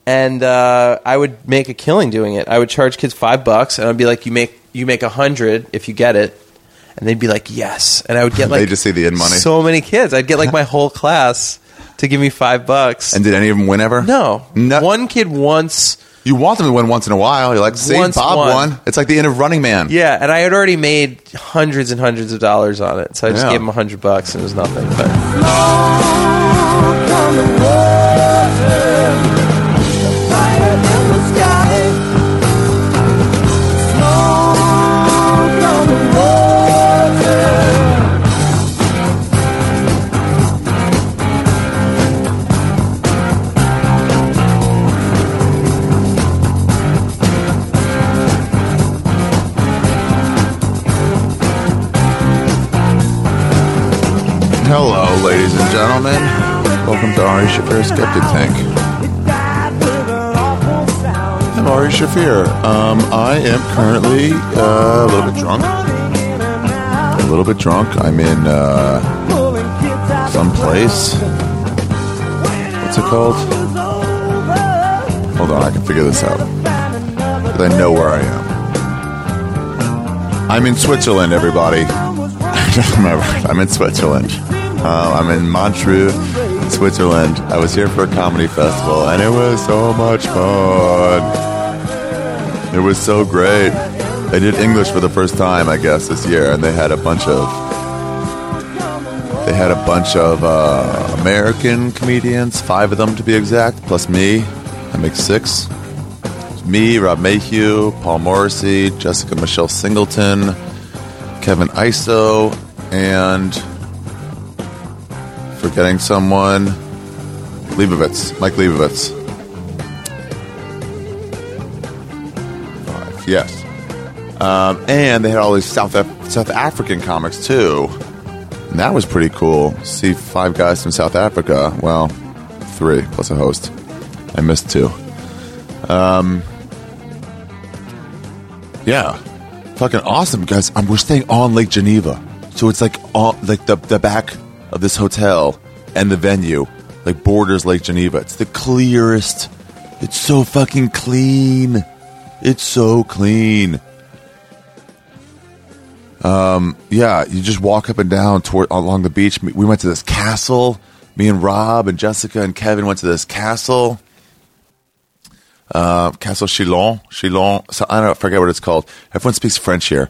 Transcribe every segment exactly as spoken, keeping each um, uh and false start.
and uh, I would make a killing doing it. I would charge kids five bucks, and I'd be like, "You make you make a hundred if you get it," and they'd be like, "Yes," and I would get like they just see the in money. So many kids, I'd get like my whole class to give me five bucks. And did any of them win ever? No, no. One kid once. You want them to win once in a while. You're like, see, Once Bob won. won. It's like the end of Running Man. Yeah, and I had already made hundreds and hundreds of dollars on it, so I just Yeah. gave him a hundred bucks, and it was nothing. But Hello, ladies and gentlemen. Welcome to Ari Shafir Skeptic Tank. I'm Ari Shafir. Um, I am currently uh, a little bit drunk. A little bit drunk. I'm in uh, some place. What's it called? Hold on, I can figure this out. Because I know where I am. I'm in Switzerland, everybody. I just remember. I'm in Switzerland. Uh, I'm in Montreux, Switzerland. I was here for a comedy festival, and it was so much fun. It was so great. I did English for the first time, I guess, this year, and they had a bunch of they had a bunch of uh, American comedians, five of them to be exact, plus me. That makes six. Me, Rob Mayhew, Paul Morrissey, Jessica Michelle Singleton, Kevin Iso, and forgetting someone, Leibovitz, Mike Leibovitz. Five, yes. Um, and they had all these South Af- South African comics too, and that was pretty cool. See five guys from South Africa. Well, three plus a host. I missed two. Um, yeah, fucking awesome, guys. Um, we're staying on Lake Geneva, so it's like all like the the back of this hotel and the venue like borders Lake Geneva. It's the clearest. It's so fucking clean. It's so clean. Um, yeah, you just walk up and down toward along the beach. We went to this castle. Me and Rob and Jessica and Kevin went to this castle. Uh, Castle Chillon. Chillon. So I don't know, I forget what it's called. Everyone speaks French here.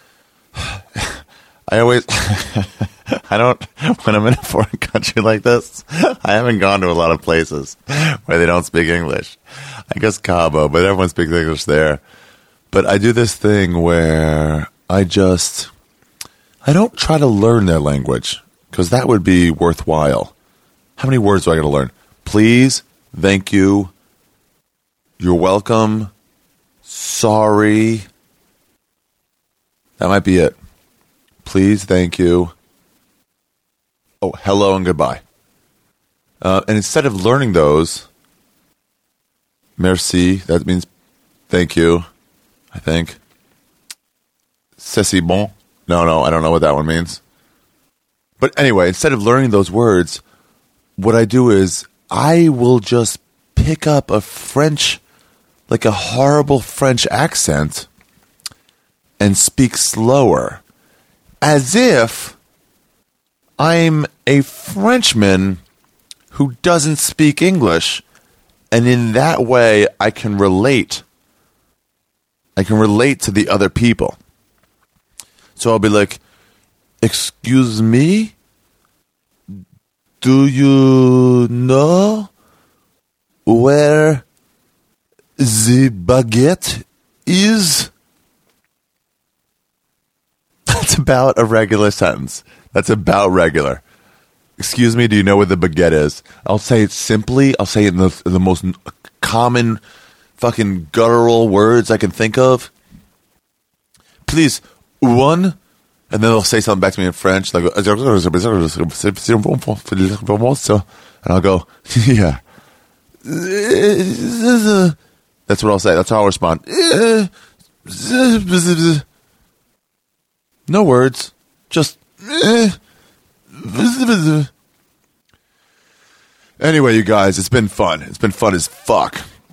I always, I don't, when I'm in a foreign country like this, I haven't gone to a lot of places where they don't speak English. I guess Cabo, but everyone speaks English there. But I do this thing where I just, I don't try to learn their language, because that would be worthwhile. How many words do I got to learn? Please, thank you, you're welcome, sorry. That might be it. Please, thank you. Oh, hello and goodbye. Uh, and instead of learning those, merci, that means thank you, I think. C'est bon? No, no, I don't know what that one means. But anyway, instead of learning those words, what I do is I will just pick up a French, like a horrible French accent, and speak slower, as if I'm a Frenchman who doesn't speak English, and in that way I can relate. I can relate to the other people. So I'll be like, excuse me? Do you know where the baguette is? That's about a regular sentence. That's about regular. Excuse me, do you know where the baguette is? I'll say it simply. I'll say it in the, in the most common fucking guttural words I can think of. Please, one, and then they'll say something back to me in French, like, and I'll go, yeah. That's what I'll say. That's how I'll respond. No words, just. Anyway, you guys, it's been fun. It's been fun as fuck.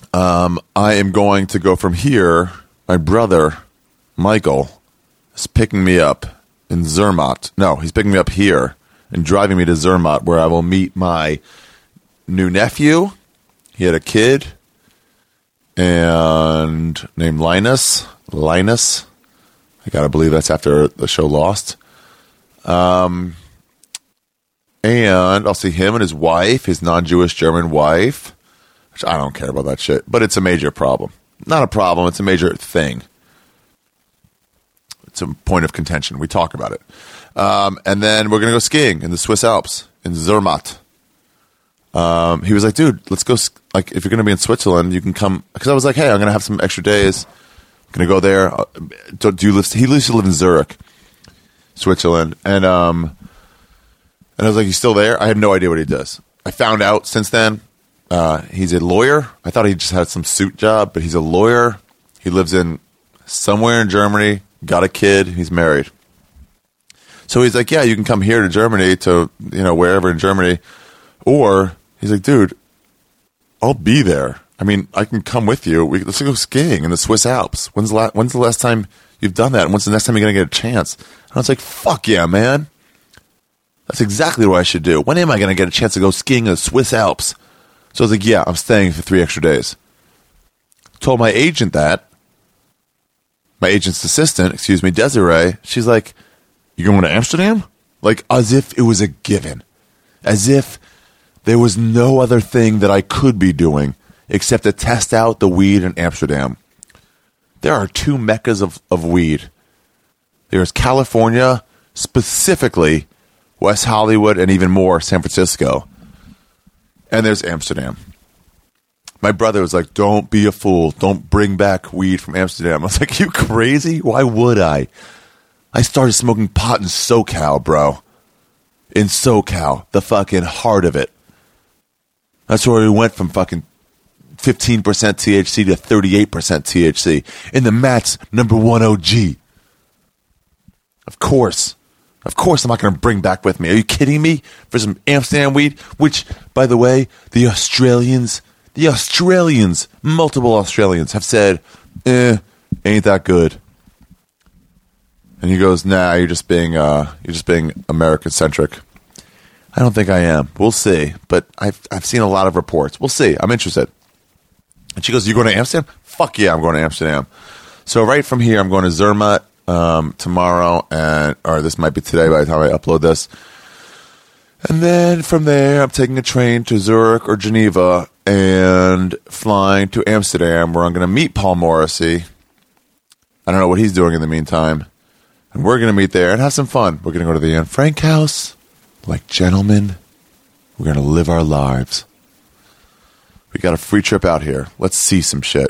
Um, I am going to go from here. My brother, Michael, is picking me up in Zermatt. No, he's picking me up here and driving me to Zermatt, where I will meet my new nephew. He had a kid and named Linus. Linus. I gotta believe that's after the show Lost. Um, and I'll see him and his wife, his non-Jewish German wife. Which I don't care about that shit, but it's a major problem. Not a problem, it's a major thing. It's a point of contention. We talk about it. Um, and then we're going to go skiing in the Swiss Alps, in Zermatt. Um, he was like, dude, let's go, like, if you're going to be in Switzerland, you can come. Because I was like, hey, I'm going to have some extra days. I'm going to go there. Do, do you live, he used to live in Zurich, Switzerland. And, um, and I was like, he's still there? I had no idea what he does. I found out since then. Uh, he's a lawyer. I thought he just had some suit job, but he's a lawyer. He lives in somewhere in Germany, got a kid, he's married. So he's like, yeah, you can come here to Germany, to, you know, wherever in Germany. Or he's like, dude, I'll be there. I mean, I can come with you. We, let's go skiing in the Swiss Alps. When's the, la- when's the last time you've done that? And when's the next time you're going to get a chance? And I was like, fuck yeah, man. That's exactly what I should do. When am I going to get a chance to go skiing in the Swiss Alps? So I was like, yeah, I'm staying for three extra days. Told my agent that. My agent's assistant, excuse me, Desiree, she's like, you going to Amsterdam? Like, as if it was a given. As if there was no other thing that I could be doing except to test out the weed in Amsterdam. There are two meccas of, of weed. There's California, specifically West Hollywood, and even more San Francisco. And there's Amsterdam. My brother was like, don't be a fool. Don't bring back weed from Amsterdam. I was like, you crazy? Why would I? I started smoking pot in SoCal, bro. In SoCal. The fucking heart of it. That's where we went from fucking fifteen percent T H C to thirty-eight percent T H C. In the Matt's number one O G. Of course. Of course I'm not going to bring back with me. Are you kidding me? For some Amsterdam weed? Which, by the way, the Australians, the Australians, multiple Australians have said, eh, ain't that good. And he goes, nah, you're just being, uh, you're just being American-centric. I don't think I am. We'll see. But I've, I've seen a lot of reports. We'll see. I'm interested. And she goes, you going to Amsterdam? Fuck yeah, I'm going to Amsterdam. So right from here, I'm going to Zermatt. Um, tomorrow, and or this might be today by the time I upload this. And then from there, I'm taking a train to Zurich or Geneva and flying to Amsterdam, where I'm going to meet Paul Morrissey. I don't know what he's doing in the meantime. And we're going to meet there and have some fun. We're going to go to the Anne Frank house. Like gentlemen, we're going to live our lives. We got a free trip out here. Let's see some shit.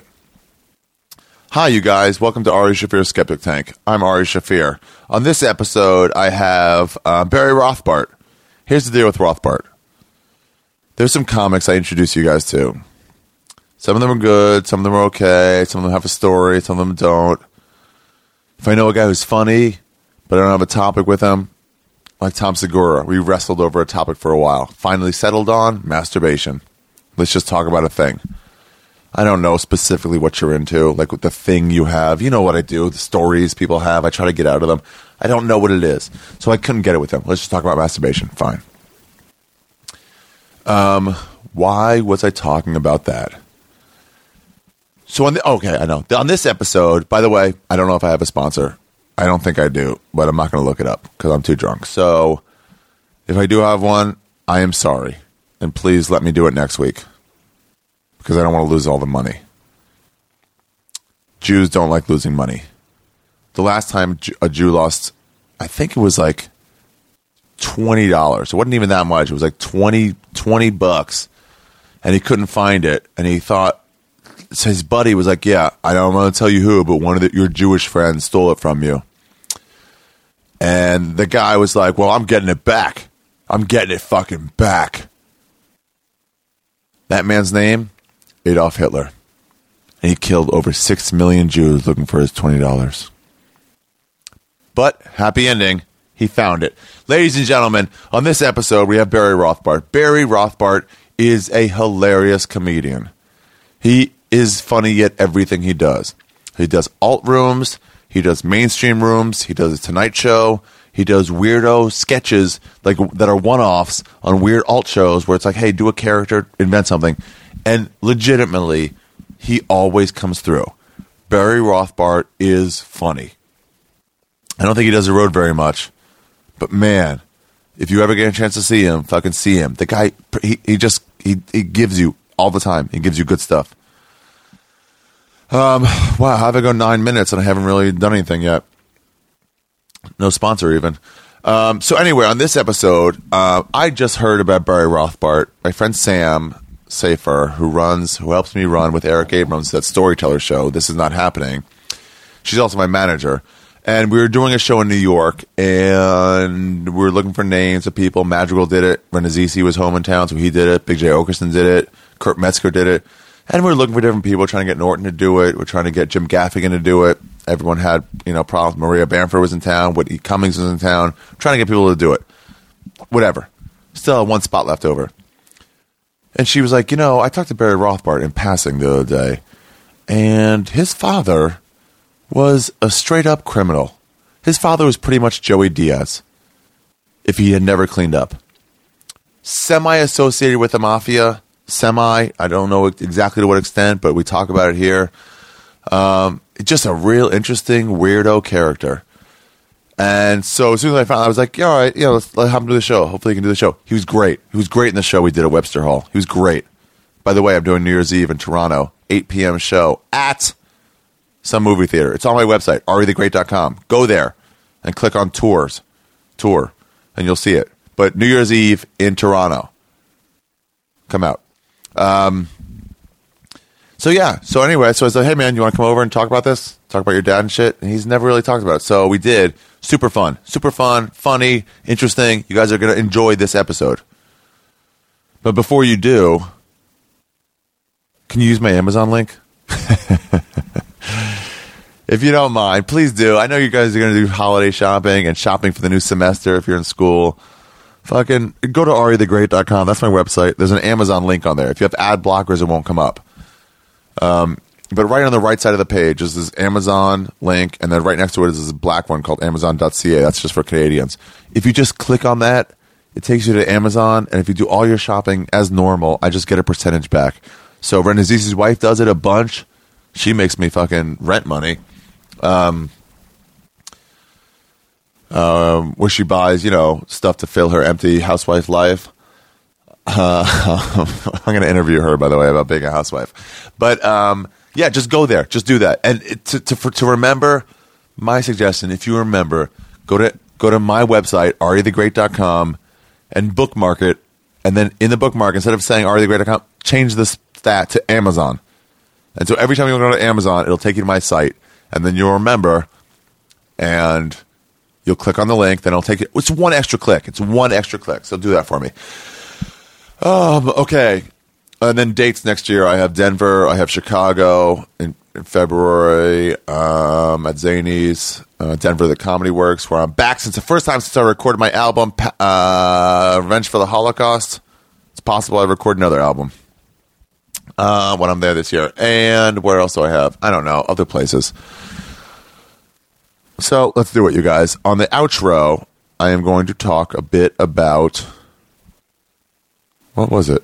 Hi, you guys. Welcome to Ari Shaffir's Skeptic Tank. I'm Ari Shaffir. On this episode, I have uh, Barry Rothbart. Here's the deal with Rothbart. There's some comics I introduce you guys to. Some of them are good. Some of them are okay. Some of them have a story. Some of them don't. If I know a guy who's funny, but I don't have a topic with him, like Tom Segura, we wrestled over a topic for a while. Finally settled on masturbation. Let's just talk about a thing. I don't know specifically what you're into, like the thing you have. You know what I do, the stories people have. I try to get out of them. I don't know what it is. So I couldn't get it with them. Let's just talk about masturbation. Fine. Um, why was I talking about that? So on the, okay, I know. On this episode, by the way, I don't know if I have a sponsor. I don't think I do, but I'm not going to look it up because I'm too drunk. So if I do have one, I am sorry. And please let me do it next week. Because I don't want to lose all the money. Jews don't like losing money. The last time a Jew lost, I think it was like twenty dollars. It wasn't even that much. It was like twenty, twenty bucks. And he couldn't find it. And he thought, so his buddy was like, yeah, I don't want to tell you who, but one of the, your Jewish friends stole it from you. And the guy was like, well, I'm getting it back. I'm getting it fucking back. That man's name? Adolf Hitler. And he killed over six million Jews looking for his twenty dollars. But, happy ending, he found it. Ladies and gentlemen, on this episode, we have Barry Rothbart. Barry Rothbart is a hilarious comedian. He is funny at everything he does. He does alt rooms. He does mainstream rooms. He does a Tonight Show. He does weirdo sketches like that are one-offs on weird alt shows where it's like, hey, do a character, invent something. And legitimately, he always comes through. Barry Rothbart is funny. I don't think he does the road very much. But man, if you ever get a chance to see him, fucking see him. The guy, he, he just, he, he gives you all the time. He gives you good stuff. Um, wow, how have I gone nine minutes and I haven't really done anything yet? No sponsor even. Um, so anyway, on this episode, uh, I just heard about Barry Rothbart. My friend Sam Safer, who runs, who helps me run with Eric Abrams, that Storyteller show, This Is Not Happening. She's also my manager. And we were doing a show in New York, and we were looking for names of people. Madrigal did it. Ren Azizi was home in town, so he did it. Big J. Okerson did it. Kurt Metzger did it. And we were looking for different people, trying to get Norton to do it. We're trying to get Jim Gaffigan to do it. Everyone had, you know, problems. Maria Bamford was in town. Whitney Cummings was in town. Trying to get people to do it. Whatever. Still had one spot left over. And she was like, you know, I talked to Barry Rothbart in passing the other day, and his father was a straight-up criminal. His father was pretty much Joey Diaz, if he had never cleaned up. Semi-associated with the mafia. Semi. I don't know exactly to what extent, but we talk about it here. Um, just a real interesting, weirdo character. And so as soon as I found out, I was like, yeah, all right, yeah, let's let him do the show. Hopefully he can do the show. He was great. He was great in the show we did at Webster Hall. He was great. By the way, I'm doing New Year's Eve in Toronto, eight p.m. show at some movie theater. It's on my website, ari the great dot com. Go there and click on tours, tour, and you'll see it. But New Year's Eve in Toronto. Come out. Um, so yeah, so anyway, so I was like, hey man, you want to come over and talk about this? Talk about your dad and shit? And he's never really talked about it. So we did. Super fun. Super fun, funny, interesting. You guys are going to enjoy this episode. But before you do, can you use my Amazon link? If you don't mind, please do. I know you guys are going to do holiday shopping and shopping for the new semester if you're in school. Fucking go to ari the great dot com. That's my website. There's an Amazon link on there. If you have ad blockers, it won't come up. Um, but right on the right side of the page is this Amazon link, and then right next to it is this black one called amazon dot c a. That's just for Canadians. If you just click on that, it takes you to Amazon, and if you do all your shopping as normal, I just get a percentage back. So Ren Azizi's wife does it a bunch. She makes me fucking rent money. Um, um, where she buys, you know, stuff to fill her empty housewife life. Uh, I'm going to interview her, by the way, about being a housewife. But um, yeah, just go there. Just do that. And it, to to, for, to remember, my suggestion, if you remember, go to go to my website, ari the great dot com, and bookmark it. And then in the bookmark, instead of saying ari the great dot com, change this stat to Amazon. And so every time you go to Amazon, it'll take you to my site. And then you'll remember, and you'll click on the link. Then it'll take you. It's one extra click. It's one extra click. So do that for me. Um. Okay. And then dates next year. I have Denver. I have Chicago in, in February. Um. At Zany's, uh, Denver, the Comedy Works, where I'm back since the first time since I recorded my album, uh, Revenge for the Holocaust. It's possible I record another album. Uh, when I'm there this year. And where else do I have? I don't know. Other places. So let's do it, you guys. On the outro, I am going to talk a bit about... What was it?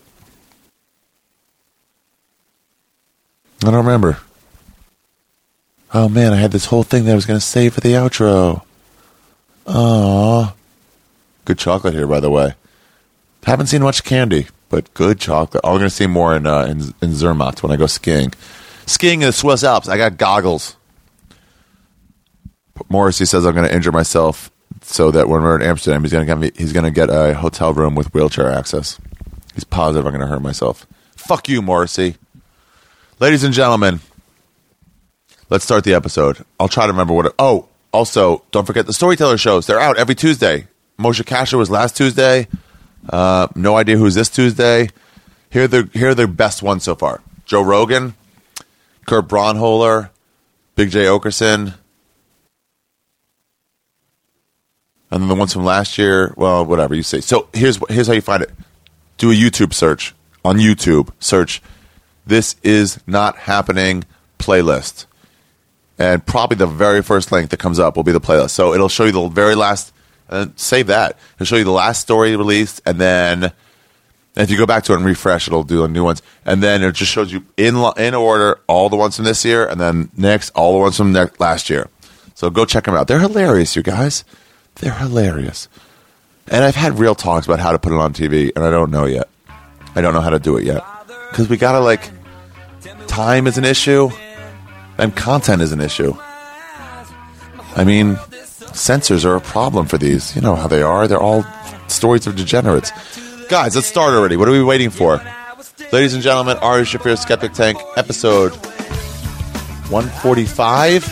I don't remember. Oh, man, I had this whole thing that I was going to say for the outro. Aww. Good chocolate here, by the way. Haven't seen much candy. But good chocolate. Oh, we're going to see more in, uh, in in Zermatt when I go skiing. Skiing in the Swiss Alps. I got goggles. Morrissey says I'm going to injure myself so that when we're in Amsterdam, he's going to get me, he's going to get a hotel room with wheelchair access. He's positive I'm going to hurt myself. Fuck you, Morrissey. Ladies and gentlemen, let's start the episode. I'll try to remember what it... Oh, also, don't forget the Storyteller shows. They're out every Tuesday. Moshe Kasher was last Tuesday. Uh, no idea who's this Tuesday. Here are the here are the best ones so far: Joe Rogan, Kurt Braunholer, Big J. Okerson, and then the ones from last year. Well, whatever you say. So here's here's how you find it: do a YouTube search on YouTube. Search This Is Not Happening playlist. And probably the very first link that comes up will be the playlist. So it'll show you the very last, uh, save that. It'll show you the last story released, and then and if you go back to it and refresh, it'll do new ones. And then it just shows you in in order all the ones from this year, and then next, all the ones from next, last year. So go check them out. They're hilarious, you guys. They're hilarious. And I've had real talks about how to put it on T V, and I don't know yet. I don't know how to do it yet. Because we got to, like, time is an issue, and content is an issue. I mean, censors are a problem for these. You know how they are. They're all stories of degenerates. Guys, let's start already. What are we waiting for? Ladies and gentlemen, Ari Shaffir, Skeptic Tank, episode one forty-five.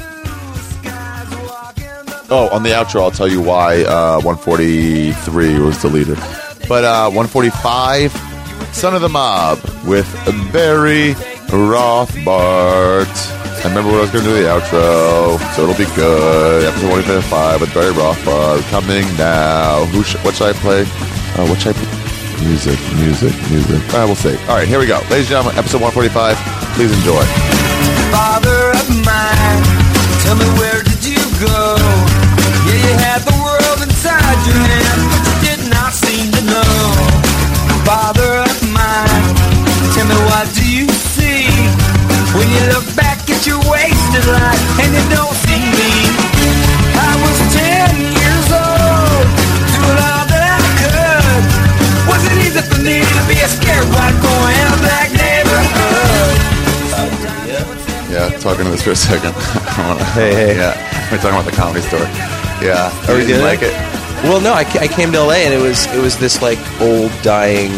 Oh, on the outro, I'll tell you why uh, one forty-three was deleted. But uh, one forty-five, Son of the Mob with Barry Rothbart. I remember what I was going to do the outro, so it'll be good. Episode one forty-five with Barry Rothbart coming now. Who? Sh- what should I play? Uh, what should I play? Music, music, music. All right, we'll see. All right, here we go. Ladies and gentlemen, episode one forty-five. Please enjoy. Father of mine, tell me, where did you go? Yeah, you had the world inside your hand, but you did not seem to know. Father of mine, tell me, what do you see when you look back at your wasted life and you don't see me? I was ten years old, doing all that I could. Was it easy for me to be a scared white boy in a black neighborhood? Yeah, talking to this for a second. Hey, hey. Yeah, we're talking about the Comedy Store. Yeah. Are we You didn't doing like it? it? Well, no, I, ca- I came to L A and it was it was this like old dying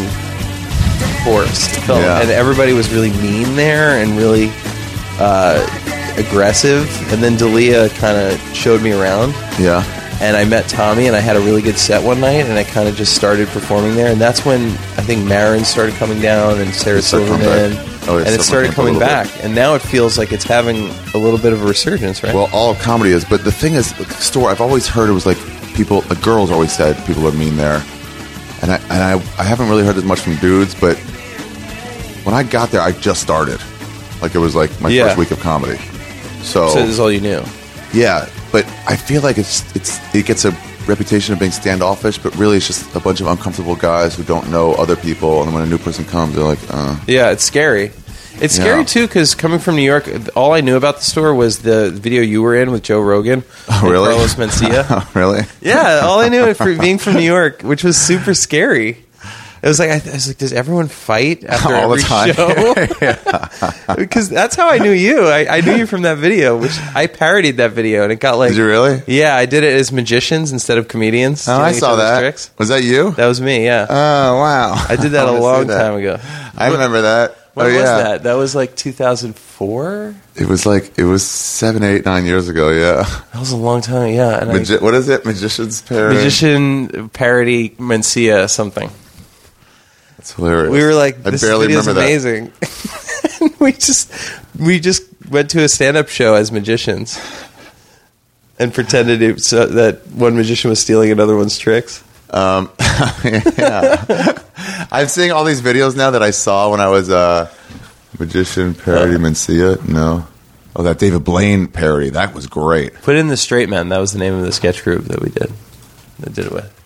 forest film, Yeah. and everybody was really mean there and really uh, aggressive. And then Dalia kind of showed me around, Yeah. and I met Tommy, and I had a really good set one night, and I kind of just started performing there. And that's when I think Marin started coming down and Sarah started coming Silverman, back. Oh, yeah, and it started Silverman coming a little back. And now it feels like it's having a little bit of a resurgence, right? Well, all of comedy is, but the thing is, the store, I've always heard it was like people, the girls always said people are mean there. And I, and I, I haven't really heard as much from dudes, but when I got there, I just started. Like it was like my Yeah. first week of comedy. So, so this is all you knew. yeah, but I feel like it's, it's, it gets a reputation of being standoffish, but really it's just a bunch of uncomfortable guys who don't know other people. And when a new person comes, they're like, uh. Yeah, it's scary. It's Yeah. scary too because coming from New York, all I knew about the store was the video you were in with Joe Rogan, Oh, and really? Carlos Mencia. Oh, really? Yeah, all I knew for being from New York, which was super scary. It was like I, I was like, does everyone fight after All the every time. show? Because that's how I knew you. I, I knew you from that video, which I parodied that video, and it got like. Did you really? Yeah, I did it as magicians instead of comedians. Oh, I stealing each saw other's that. Tricks. Was that you? That was me. Yeah, Oh, wow. I did that I a wanna see long that. time ago. I remember that. When oh, was yeah. that? That was like two thousand four. It was like, it was seven, eight, nine years ago, yeah. That was a long time. Yeah, and I, Magi- what is it? Magician's Parody? magician parody Mencia something. That's hilarious. We were like, I this barely video is remember that. amazing. And we just we just went to a stand-up show as magicians and pretended it, so that one magician was stealing another one's tricks. Um, yeah. I'm seeing all these videos now that I saw when I was uh, Magician Parody Mencia. No. Oh, that David Blaine parody. That was great. Put in the Straight Men. That was the name of the sketch group that we did. That did it with.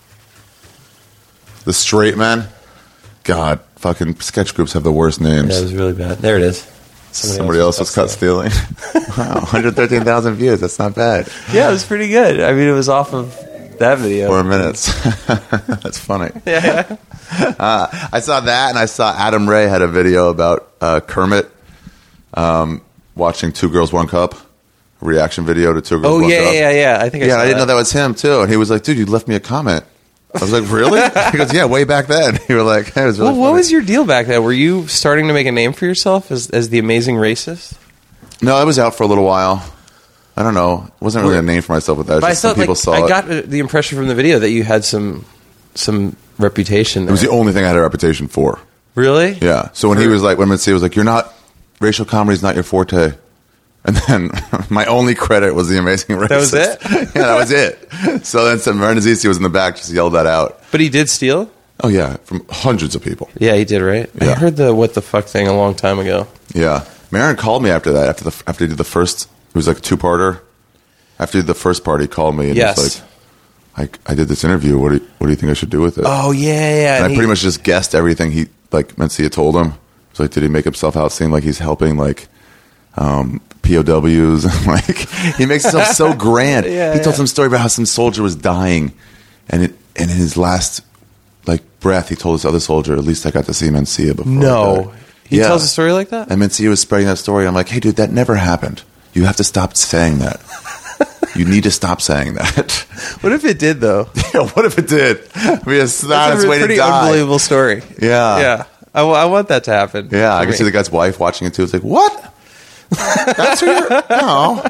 The Straight Man. God, fucking sketch groups have the worst names. Yeah, it was really bad. There it is. Somebody, else was caught stealing. Wow, one hundred thirteen thousand views. That's not bad. Yeah, it was pretty good. I mean, it was off of that video. Four minutes. That's funny. Yeah, yeah. Uh, I saw that, and I saw Adam Ray had a video about uh, Kermit um, watching Two Girls, One Cup. A reaction video to Two Girls, Oh, One yeah, Cup. yeah, yeah. I think I Yeah, saw I didn't know that was him, too. And he was like, dude, you left me a comment. I was like, really? He goes, yeah, way back then. You were like, it was really Well, what funny. was your deal back then? Were you starting to make a name for yourself as, as the amazing racist? No, I was out for a little while. I don't know. It wasn't really a name for myself with that. But I Just some thought, people like, saw I it. got uh, the impression from the video that you had some some reputation It there. was the only thing I had a reputation for. Really? Yeah. So when he was like, when Mencia was like, you're not, racial comedy is not your forte. And then my only credit was the amazing racist. That was it? Yeah, that was it. So then some Maranazisi was in the back, just yelled that out. But he did steal? Oh, yeah, from hundreds of people. Yeah, he did, right? I Yeah. heard the what the fuck thing a long time ago. Yeah. Maron called me after that. After the after he did the first, it was like a two-parter. After he did the first part, he called me and Yes. he was like, I, I did this interview. What do, you, what do you think I should do with it? Oh, yeah, yeah. and I he- pretty much just guessed everything he, like, Mencia told him. So, like, did he make himself out seem like he's helping, like, um, P O Ws? Like, he makes himself so grand. Yeah, he told yeah. some story about how some soldier was dying. And, it, and in his last, like, breath, he told this other soldier, at least I got to see Mencia before. I No. died." He Yeah. tells a story like that? And Mencia was spreading that story. I'm like, hey, dude, that never happened. You have to stop saying that. You need to stop saying that. What if it did, though? Yeah, what if it did? I mean, it's not That's its a way to pretty die. unbelievable story. Yeah. Yeah. I, w- I want that to happen. Yeah, I for can me. see the guy's wife watching it too. It's like, what? That's who you're... No.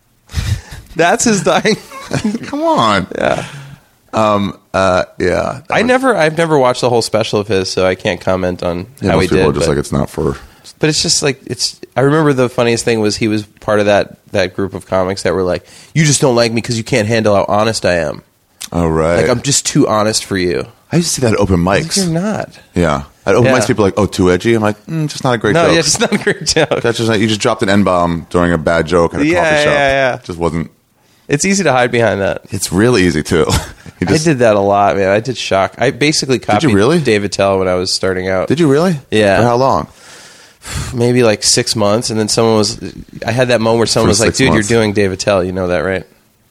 That's his dying. Come on. Yeah. Um. Uh. Yeah. That I was- never, I've never watched the whole special of his, so I can't comment on Yeah, how he most people did. are just but, like, it's not for... but it's just like it's. I remember the funniest thing was he was part of that that group of comics that were like, "You just don't like me because you can't handle how honest I am. Oh, right. Like I'm just too honest for you." I used to see that at open Like, mics. you're not. Yeah. At open Yeah. mics, people are like, oh, too edgy? I'm like, mm, just not a great No, joke. yeah, it's not a great joke. That's just like, you just dropped an N-bomb during a bad joke at a Yeah, coffee shop. yeah, yeah. It just wasn't... It's easy to hide behind that. It's really easy, too. You just- I did that a lot, man. I did shock. I basically copied you really? Dave Attell when I was starting out. Did you really? Yeah. For how long? Maybe like six months, and then someone was. I had that moment where someone For was like, six "Dude, months. you're doing Dave Attell. You know that, right?"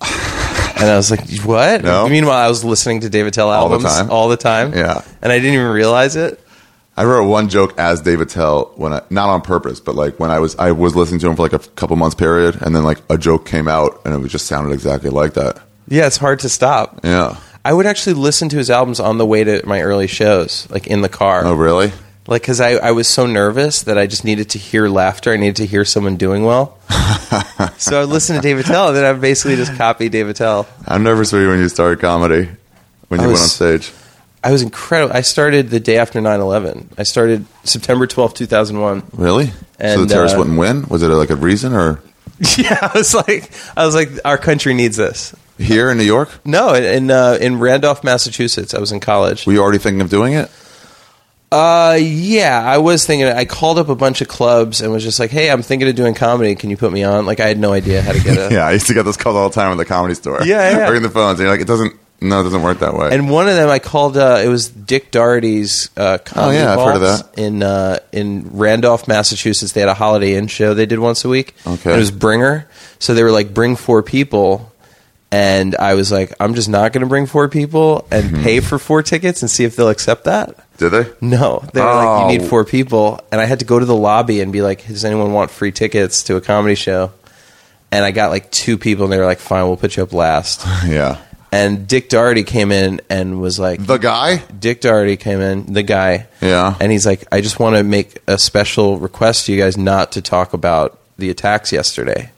And I was like, "What?" No. Meanwhile, I was listening to Dave Attell All the albums time? all the time. Yeah. and I didn't even realize it. I wrote one joke as David Tell when I, not on purpose, but like when I was I was listening to him for like a couple months period, and then like a joke came out, and it was just sounded exactly like that. Yeah, it's hard to stop. Yeah. I would actually listen to his albums on the way to my early shows, like in the car. Oh, really? Like, because I, I was so nervous that I just needed to hear laughter. I needed to hear someone doing well. So I would listen to Dave Attell, and then I would basically just copy Dave Attell. I'm nervous for you when you started comedy, when I you was- went on stage. I was incredible. I started the day after nine eleven. I started September twelfth, two thousand one. Really? so And, the terrorists uh, wouldn't win? Was it like a reason, or Yeah, I was like, I was like, our country needs this. here in New York? No, in in, uh, in Randolph, Massachusetts. I was in college. Were you already thinking of doing it? Uh, yeah, I was thinking. I called up a bunch of clubs and was just like, "Hey, I'm thinking of doing comedy. Can you put me on?" Like, I had no idea how to get a. Yeah, I used to get those calls all the time at the Comedy Store. Yeah, yeah. Or in the phones, and you're like, it doesn't. No, it doesn't work that way. And one of them, I called. Uh, it was Dick Doherty's uh, comedy Oh, yeah, I've heard of Vaults that. in uh, in Randolph, Massachusetts. They had a Holiday Inn show they did once a week. Okay. And it was Bringer, so they were like, bring four people, and I was like, I'm just not going to bring four people and Mm-hmm. pay for four tickets and see if they'll accept that. Did they? No, they were like, Oh. you need four people, and I had to go to the lobby and be like, does anyone want free tickets to a comedy show? And I got like two people, and they were like, fine, we'll put you up last. Yeah. And Dick Doherty came in and was like, The guy? Dick Doherty came in, the guy. Yeah. And he's like, I just want to make a special request to you guys not to talk about the attacks yesterday.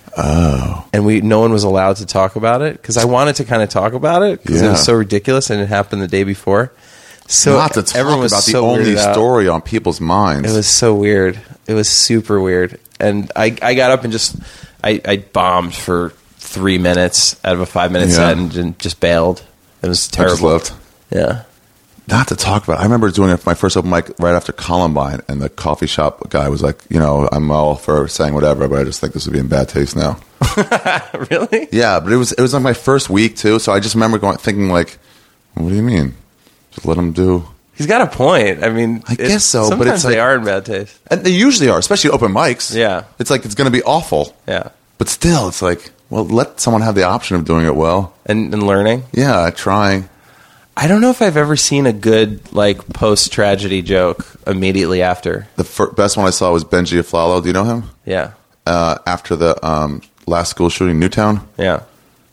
Oh. And we, no one was allowed to talk about it because I wanted to kind of talk about it because it Yeah. was so ridiculous and it happened the day before. So Not to talk everyone was about the so only weirded out. story on people's minds. It was so weird. It was super weird. And I, I got up and just, I, I bombed for three minutes out of a five minute Yeah. set and, and just bailed. It was I just terrible. left. Yeah. Not to talk about. I remember doing my first open mic right after Columbine, and the coffee shop guy was like, "You know, I'm all for saying whatever, but I just think this would be in bad taste now." Really? Yeah, but it was it was like my first week too, so I just remember going thinking like, "What do you mean? Just let them do." He's got a point. I mean, I it- guess so, but Sometimes it's they like- are in bad taste. And they usually are, especially open mics. Yeah. it's like it's going to be awful, Yeah. but still, it's like, well, let someone have the option of doing it well. And, and learning. Yeah, trying. I don't know if I've ever seen a good like post tragedy joke immediately after. The fir- best one I saw was Benji Aflalo. Do you know him? Yeah. Uh, after the um, last school shooting in Newtown. Yeah.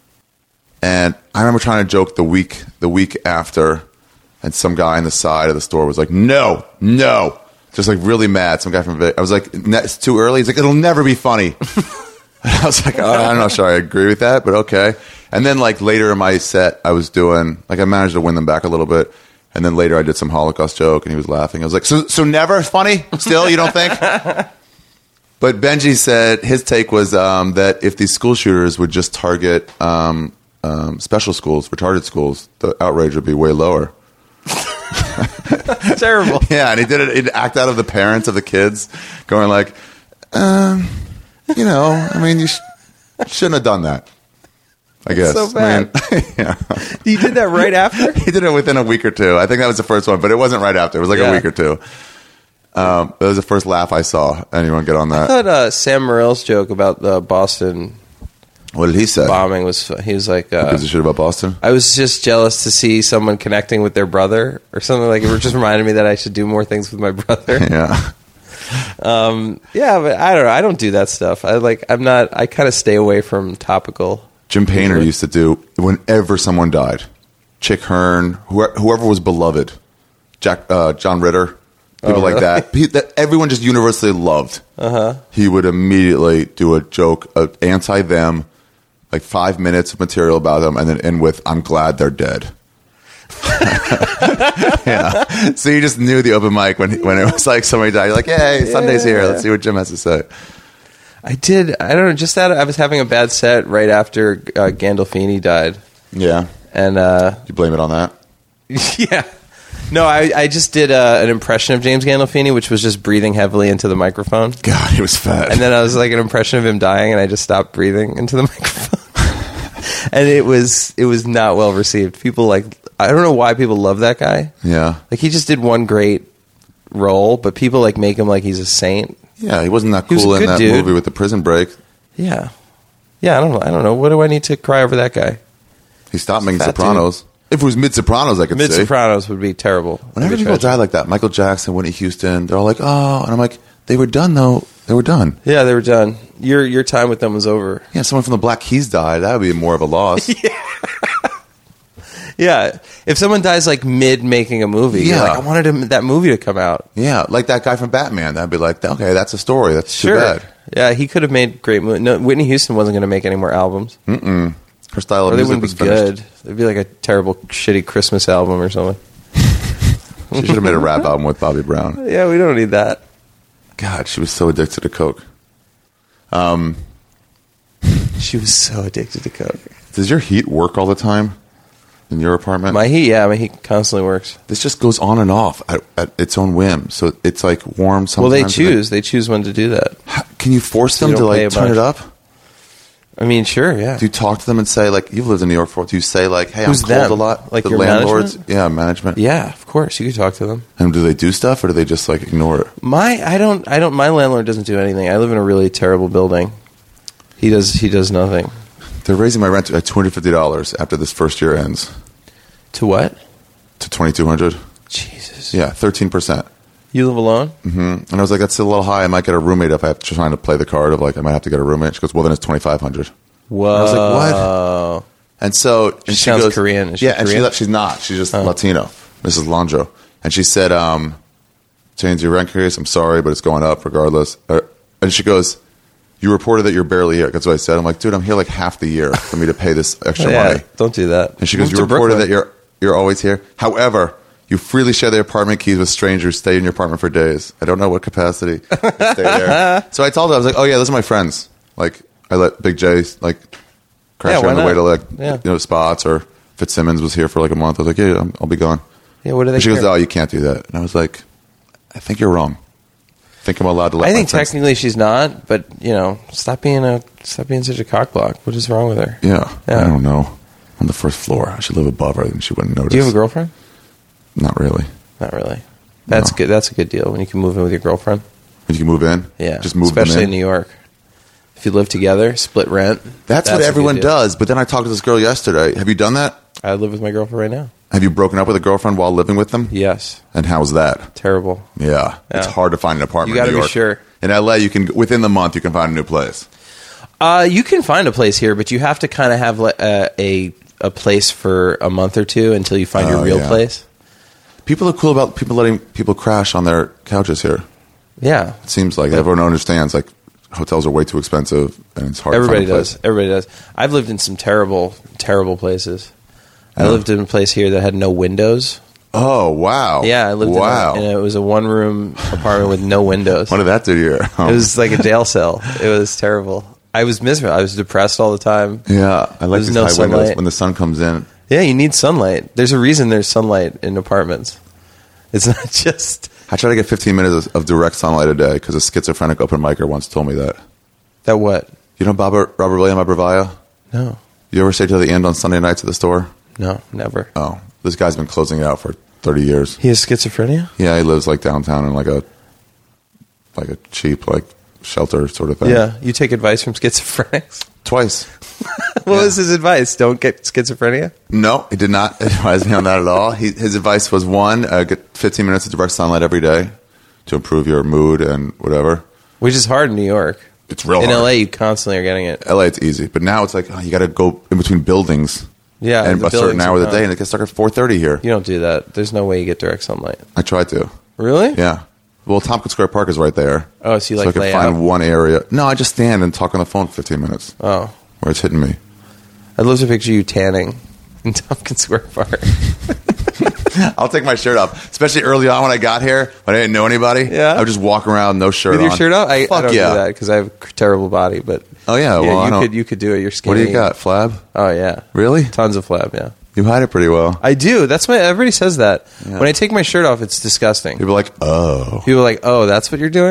And I remember trying to joke the week the week after, and some guy on the side of the store was like, "No, no," just like really mad. Some guy from Vic. I was like, "Ne- "It's too early." He's like, "It'll never be funny." And I was like, oh, "I'm not sure I agree with that, but okay." And then like later in my set, I was doing like I managed to win them back a little bit. And then later I did some Holocaust joke, and he was laughing. I was like, "So, so never funny? Still, you don't think?" But Benji said his take was um, that if these school shooters would just target um, um, special schools, retarded schools, the outrage would be way lower. Terrible. Yeah, and he did it. He'd act out of the parents of the kids, going like, um, you know, I mean, you sh- shouldn't have done that. I guess. So bad. I mean, yeah. He did that right after? He did it within a week or two. I think that was the first one, but it wasn't right after. It was like Yeah. a week or two. Um, that was the first laugh I saw. Anyone get on I that? thought uh, Sam Morril's joke about the Boston What did he say? bombing was, he was like, uh, Gives a shit about Boston? I was just jealous to see someone connecting with their brother or something like it. It just reminded me that I should do more things with my brother. Yeah. Um, yeah, but I don't know. I don't do that stuff. I like, I'm not, I kind of stay away from topical. Jim Painter used to do whenever someone died. Chick Hearn, whoever, whoever was beloved. Jack, uh, John Ritter, people Oh, like really? that. He, that everyone just universally loved. Uh-huh. He would immediately do a joke, uh, anti them, like five minutes of material about them, and then end with, I'm glad they're dead. Yeah. So you just knew the open mic when when it was like somebody died. You're like, hey, Sunday's here. Let's see what Jim has to say. I did, I don't know, just that I was having a bad set right after uh, Gandolfini died. Yeah. And, uh, You blame it on that? yeah. No, I, I just did uh, an impression of James Gandolfini, which was just breathing heavily into the microphone. God, he was fat. And then I was like an impression of him dying, and I just stopped breathing into the microphone. And it was it was not well received. People like, I don't know why people love that guy. Yeah. Like, he just did one great role, but people like make him like he's a saint. Yeah, he wasn't that He was cool a in good that dude. movie with the prison break. Yeah, yeah. I don't know. I don't know. What do I need to cry over that guy? He stopped making Fat Sopranos. If it was Mid Sopranos, I could Mid say. Sopranos would be terrible. Whenever It'd be people tragic. die like that, Michael Jackson, Whitney Houston, they're all like, oh, and I'm like, they were done though. They were done. Yeah, they were done. Your your time with them was over. Yeah, someone from the Black Keys died. That would be more of a loss. Yeah, if someone dies like mid making a movie, you're Yeah. like, I wanted him, that movie to come out. Yeah, like that guy from Batman. That'd be like, okay, that's a story. That's Sure. too bad. Yeah, he could have made great movies. No, Whitney Houston wasn't going to make any more albums. Her style of Or they music wouldn't be was finished. good. It'd be like a terrible, shitty Christmas album or something. She should have made a rap album with Bobby Brown. Yeah, we don't need that. God, she was so addicted to coke. She was so addicted to coke. Does your heat work all the time in your apartment? My heat, yeah, my heat constantly works. This just goes on and off at, at its own whim. So it's like warm sometimes. Well, they and choose. They choose when to do that. How- Can you force So them you to don't pay like a turn bunch. it up? I mean, sure, yeah. Do you talk to them and say like, you've lived in New York for? Do you say like, hey, Who's I'm cold them? a lot? Like the your landlords? management? Yeah, management. Yeah, of course. You could talk to them. And do they do stuff or do they just like ignore it? My, I don't, I don't. My landlord doesn't do anything. I live in a really terrible building. He does, he does nothing. They're raising my rent at two hundred fifty dollars after this first year ends To what? to twenty-two hundred dollars. Jesus. Yeah, thirteen percent. You live alone? And I was like, that's a little high. I might get a roommate if I have to trying to play the card of like, I might have to get a roommate. She goes, well, then it's twenty-five hundred dollars. Whoa. I was like, what? And so and She she, sounds goes, Korean. Is she yeah, and she Korean? left, she's not. She's just Latino, Missus Landro. And she said, um, change your rent increase. I'm sorry, but it's going up regardless. Uh, and she goes, you reported that you're barely here. That's what I said. I'm like, dude, I'm here like half the year for me to pay this extra Yeah, money. don't do that. And she goes, Move you to reported Brooklyn. that you're you're always here. However, you freely share the apartment keys with strangers, stay in your apartment for days. I don't know what capacity. I stay there. So I told her, I was like, oh yeah, those are my friends. Like, I let Big J like crash Yeah, here on why the way not? to like Yeah. you know spots, or Fitzsimmons was here for like a month. I was like, yeah, I'm, I'll be gone. Yeah, what do they And she goes, care? oh, you can't do that. And I was like, I think you're wrong. I think I'm allowed to let I my think friends- technically she's not, but you know, stop being a stop being such a cockblock. What is wrong with her? Yeah, Yeah. I don't know. On the first floor. I should live above her and she wouldn't notice. Do you have a girlfriend? Not really. Not really. That's No. good. That's a good deal when you can move in with your girlfriend. If you can move in? Yeah, Just move especially them in New York. If you live together, split rent. That's, a what good everyone deal. does. But then I talked to this girl yesterday. Have you done that? I live with my girlfriend right now. Have you broken up with a girlfriend while living with them? Yes, And how's that? terrible. Yeah, it's Yeah. hard to find an apartment. You gotta in New be York. sure. In L A, you can within the month you can find a new place. Uh, you can find a place here, but you have to kind of have like, uh, a a place for a month or two until you find your Oh, real yeah. place. People are cool about people letting people crash on their couches here. Yeah, It seems like everyone understands. Like hotels are way too expensive, and it's hard. everybody to find a does. place. Everybody does. I've lived in some terrible, terrible places. I Yeah. lived in a place here that had no windows. Oh wow! Yeah, I lived wow. in, a, in a, it was a one room apartment with no windows. What did that do to you? It was like a jail cell. It was terrible. I was miserable. I was depressed all the time. yeah, I like There's these no high windows sunlight. when the sun comes in. Yeah, you need sunlight. There's a reason there's sunlight in apartments. It's not just I try to get fifteen minutes of, of direct sunlight a day because a schizophrenic open micer once told me that. that. What? You know Robert, Robert William Abrevaya? No, You ever stay till the end on Sunday nights at the store? no, never. Oh, this guy's been closing it out for thirty years. He has schizophrenia. Yeah, he lives like downtown in like a like a cheap like shelter sort of thing. Yeah, you take advice from schizophrenics. Twice. What Yeah. was his advice? Don't get schizophrenia. No, he did not advise me on that at all. He, his advice was one, uh, get fifteen minutes of direct sunlight every day to improve your mood and whatever. Which is hard in New York. It's real In hard. L A, you constantly are getting it. L A, it's easy, but now it's like oh, you got to go in between buildings. Yeah, and the a certain buildings hour of are the day, not- and it gets stuck at four thirty here. You don't do that. There's no way you get direct sunlight. I tried to. Really? Yeah. Well, Tompkins Square Park is right there. Oh, so you so like I can lay find out? one area. No, I just stand and talk on the phone for fifteen minutes Oh, where it's hitting me. I'd love to picture you tanning in Tompkins Square Park. I'll take my shirt off, especially early on when I got here when I didn't know anybody. Yeah. I would just walk around no shirt With on. your shirt off? I, Fuck I don't yeah. do that because I have a terrible body. But Oh yeah. yeah, Well, I you don't. could you could do it. You're skinny. What do you got? Flab? Oh yeah, Really? tons of flab. Yeah, You hide it pretty well. I do. That's why everybody says that. Yeah. When I take my shirt off, it's disgusting. People are like, oh, People are like, "Oh, that's what you're doing."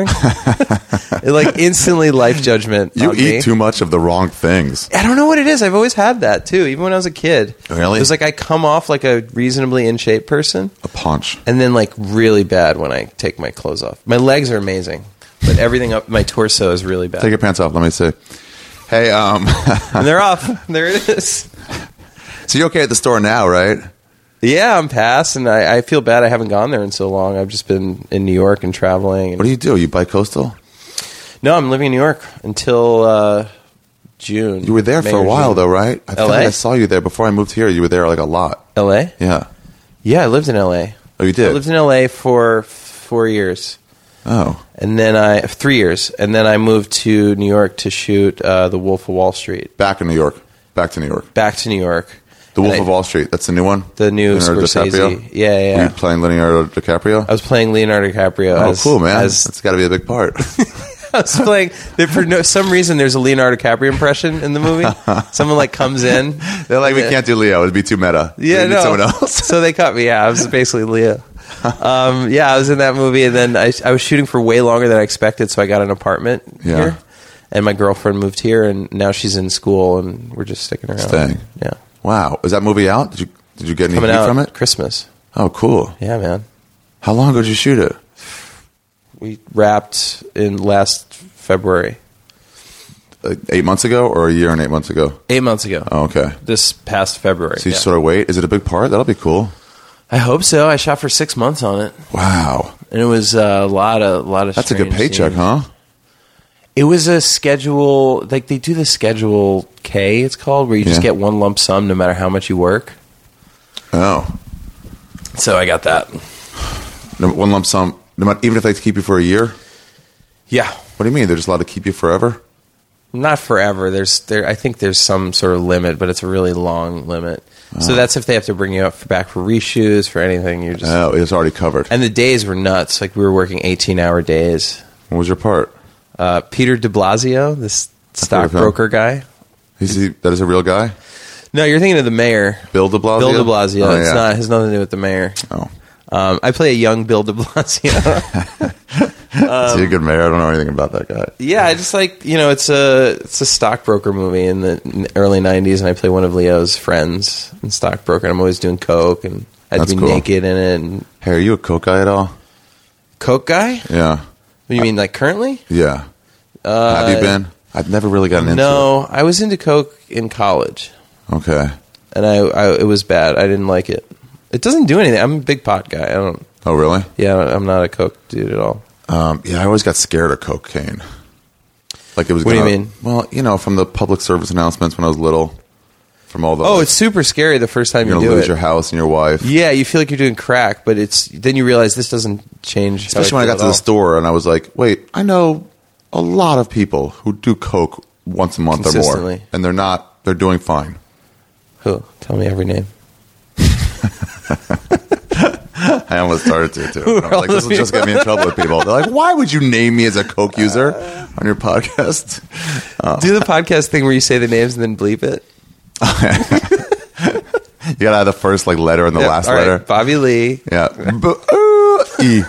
It like instantly life judgment. you on eat me. too much of the wrong things. I don't know what it is. I've always had that too, even when I was a kid. Really? It was like I come off like a reasonably in shape person, A punch. and then like really bad when I take my clothes off. My legs are amazing, but everything up my torso is really bad. Take your pants off. Let me see. Hey, um, And they're off. There it is. so you're okay at the store now, right? Yeah, I'm past, and I, I feel bad I haven't gone there in so long. I've just been in New York and traveling. And What do you do? You bi-coastal? no, I'm living in New York until uh, June. You were there May for a or while, June. though, right? I feel L A? like I saw you there before I moved here. You were there like a lot. L A? Yeah. Yeah, I lived in L A. Oh, you I did? lived in L A for four years. Oh. And then I, three years. And then I moved to New York to shoot uh, The Wolf of Wall Street. Back in New York. Back to New York. Back to New York. The Wolf And I- of Wall Street. That's the new one? The new Leonardo Scorsese. DiCaprio? Yeah, yeah. Were you playing Leonardo DiCaprio? I was playing Leonardo DiCaprio. Oh, as, cool, man. As, That's got to be a big part. I was playing, for no, some reason, there's a Leonardo DiCaprio impression in the movie. Someone like comes in. They're like, we Yeah. can't do Leo. It'd be too meta. Yeah, we need no. someone else. So they cut me. Yeah, I was basically Leo. Um, yeah, I was in that movie, and then I, I was shooting for way longer than I expected, so I got an apartment Yeah. here. And my girlfriend moved here, and now she's in school, and we're just sticking around. Staying. Yeah. Wow. Is that movie out? Did you did you get any Coming heat out from it? Christmas. Oh, cool. Yeah, man. How long ago did you shoot it? We wrapped in last February. Like eight months ago or a year and eight months ago? Eight months ago. Oh, okay. This past February. So you yeah. sort of wait. Is it a big part? That'll be cool. I hope so. I shot for six months on it. Wow. And it was uh, a lot of a lot of That's a good strange paycheck, scenes. huh? It was a schedule, like they do the schedule K, it's called, where you just Yeah. get one lump sum no matter how much you work. Oh. So I got that. No, one lump sum, no matter, even if they keep you for a year? Yeah, What do you mean? They're just allowed to keep you forever? not forever. There's there. I think there's some sort of limit, but it's a really long limit. So that's if they have to bring you up for, back for reshoots, for anything. You're just Oh, it's already covered. and the days were nuts. Like we were working eighteen hour days. What was your part? Uh, Peter De Blasio, this heard of him. stockbroker guy. Is he, that is a real guy? No, you're thinking of the mayor, Bill de Blasio? Bill De Blasio. Oh, It's yeah. not. It has nothing to do with the mayor. Oh. Um, I play a young Bill De Blasio. Is he a good mayor? I don't know anything about that guy. Yeah, I just like you know, it's a it's a stockbroker movie in the in the early nineties, and I play one of Leo's friends in stockbroker. And I'm always doing coke, and I had That's to be cool. naked in it. And Hey, are you a coke guy at all? coke guy? Yeah. What do you mean, like currently? Yeah. Have you been? I've never really gotten into No, I was into coke in college, it. Okay. and I, I it was bad. I didn't like it. It doesn't do anything. I'm a big pot guy. I don't. Oh, really? Yeah, I'm not a coke dude at all. Um, yeah, I always got scared of cocaine. Like it was. What do you gonna- mean? Well, you know, from the public service announcements when I was little, from all the. Oh, like, it's super scary the first time you're you gonna do lose it. your house and your wife. Yeah, you feel like you're doing crack, but it's then you realize this doesn't change. how Especially when I feel got at to the all. store and I was like, wait, I know a lot of people who do coke once a month or more, Consistently. and they're not. They're doing fine. Who? Tell me every name. I almost started to too. Who And I are was all like, this the will just get me in trouble with people. They're like, why would you name me as a coke user on your podcast? Oh. Do the podcast thing where you say the names and then bleep it. You gotta have the first like letter and the Yep. last All right. letter. Bobby Lee. Yeah. B- ooh, E.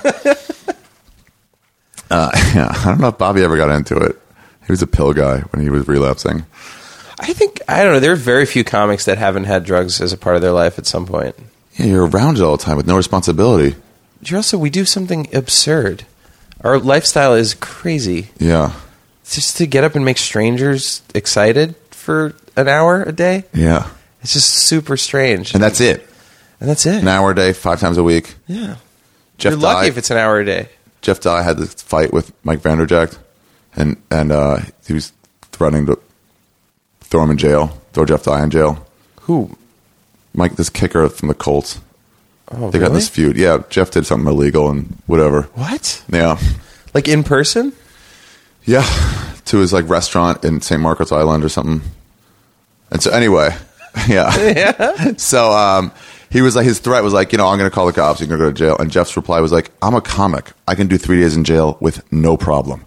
Uh, yeah, I don't know if Bobby ever got into it. He was a pill guy when he was relapsing. I think, I don't know, there are very few comics that haven't had drugs as a part of their life at some point. Yeah, you're around it all the time with no responsibility. You're also, we do something absurd. Our lifestyle is crazy. Yeah. It's just to get up and make strangers excited for an hour a day. Yeah. It's just super strange. And that's it. And that's it. An hour a day, five times a week. Yeah. Jeff You're lucky Dye, if it's an hour a day. Jeff Dye had this fight with Mike Vanderjagt, and and uh, he was threatening to throw him in jail, throw Jeff Dye in jail. Who? Mike, this kicker from the Colts. Oh, They really? got this feud. Yeah, Jeff did something illegal and whatever. What? Yeah. Like in person? Yeah. To his like restaurant in Saint Marcos Island or something. And so anyway, yeah. Yeah. So um, he was like, his threat was like, you know, I'm going to call the cops. You're going to go to jail. And Jeff's reply was like, I'm a comic. I can do three days in jail with no problem.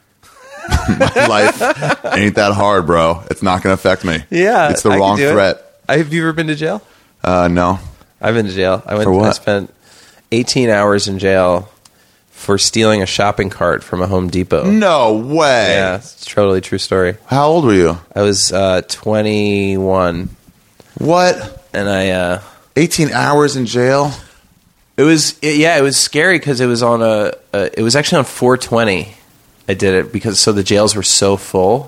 My life ain't that hard, bro. It's not going to affect me. Yeah. It's the I can wrong do it. threat. Have you ever been to jail? Uh, no. I've been to jail. I went. For what? I spent eighteen hours in jail for stealing a shopping cart from a Home Depot. No way. Yeah, it's a totally true story. How old were you? I was uh, twenty-one, What? and I. Uh, eighteen hours in jail? it was it, yeah, it was scary because it was on a, a. It was actually on four twenty. I did it because so the jails were so full.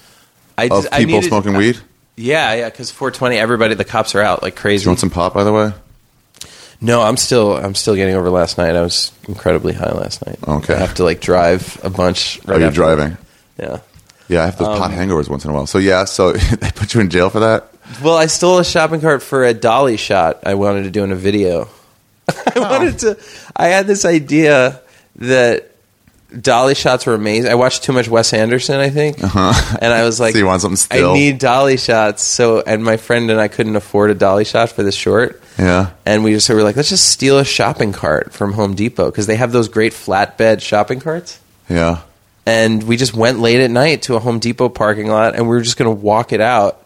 I Of just- I people needed- smoking weed? Yeah, yeah, because four twenty, everybody, the cops are out like crazy. You want some pot, by the way? No, I'm still I'm still getting over last night. I was incredibly high last night. Okay. I have to like drive a bunch. Right Oh, you're after- driving. Yeah. Yeah, I have those Um, pot hangovers once in a while. So yeah, so they put you in jail for that? Well, I stole a shopping cart for a dolly shot I wanted to do in a video. I wanted to. I had this idea that dolly shots were amazing. I watched too much Wes Anderson, I think, uh-huh. and I was like, So you want something still? I need dolly shots. So, and my friend and I couldn't afford a dolly shot for this short. Yeah. And we just so we were like, let's just steal a shopping cart from Home Depot because they have those great flatbed shopping carts. Yeah. And we just went late at night to a Home Depot parking lot, and we were just going to walk it out.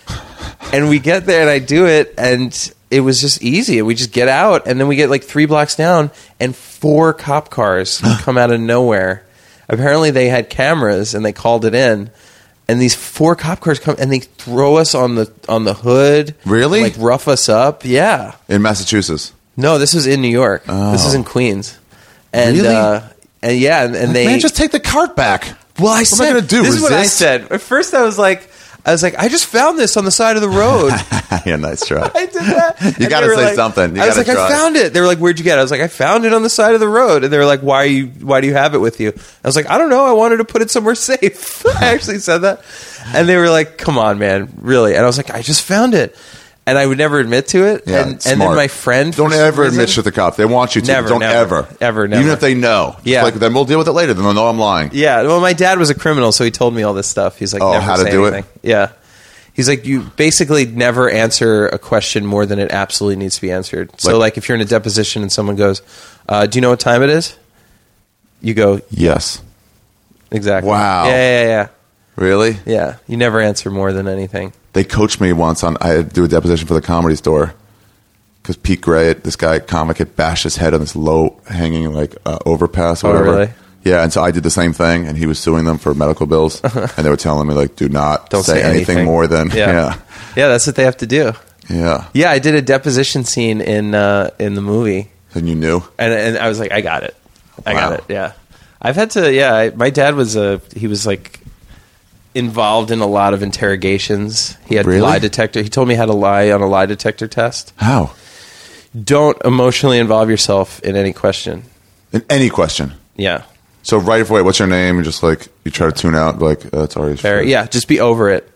And we get there, and I do it, and it was just easy. And we just get out, and then we get like three blocks down, and four cop cars come out of nowhere. Apparently, they had cameras, and they called it in. And these four cop cars come, and they throw us on the on the hood. Really? Like rough us up. Yeah. In Massachusetts. No, this was in New York. Oh. This is in Queens. And Really? uh, and yeah, and, and they Man, just take the cart back. well, I What said, am I going to do? This is what I resist? said. At first, I was like, I was like, I just found this on the side of the road. Yeah, nice try. I did that. You And gotta they were say like- something. You I was gotta like, try. I found it. They were like, where'd you get it? I was like, I found it on the side of the road. And they were like, why are you? Why do you have it with you? I was like, I don't know. I wanted to put it somewhere safe. I actually said that, and they were like, come on, man, really? And I was like, I just found it. And I would never admit to it. Yeah, and, and smart. then my friend, for Don't some ever reason- admit shit to the cops. They want you to. Never, Don't never, ever. ever, Even never. if they know. Just Yeah. Like, then we'll deal with it later. Then they'll know I'm lying. Yeah, well, my dad was a criminal, so he told me all this stuff. He's like, Oh, never how to say do it? anything. Yeah. He's like, you basically never answer a question more than it absolutely needs to be answered. So, Like- like, if you're in a deposition and someone goes, uh, do you know what time it is? You go, Yes. exactly. Wow. Yeah, yeah, yeah. Really? Yeah. You never answer more than anything. They coached me once on. I had to do a deposition for the Comedy Store because Pete Gray, this guy comic, had bashed his head on this low hanging like uh, overpass or Oh, whatever. really? Yeah, and so I did the same thing, and he was suing them for medical bills, and they were telling me like, do not Don't say, say anything, anything. more than Yeah. yeah, Yeah, that's what they have to do. yeah. Yeah, I did a deposition scene in uh, in the movie. And you knew. And, and I was like, I got it. I got Wow. it. Yeah. I've had to, yeah. I, my dad was a, he was like involved in a lot of interrogations. He had Really? lie detector. He told me how to lie on a lie detector test. How? Don't emotionally involve yourself in any question. In any question. Yeah. So right away, what's your name? And just like you try to tune out, like uh, it's already Fair. Yeah. Just be over it.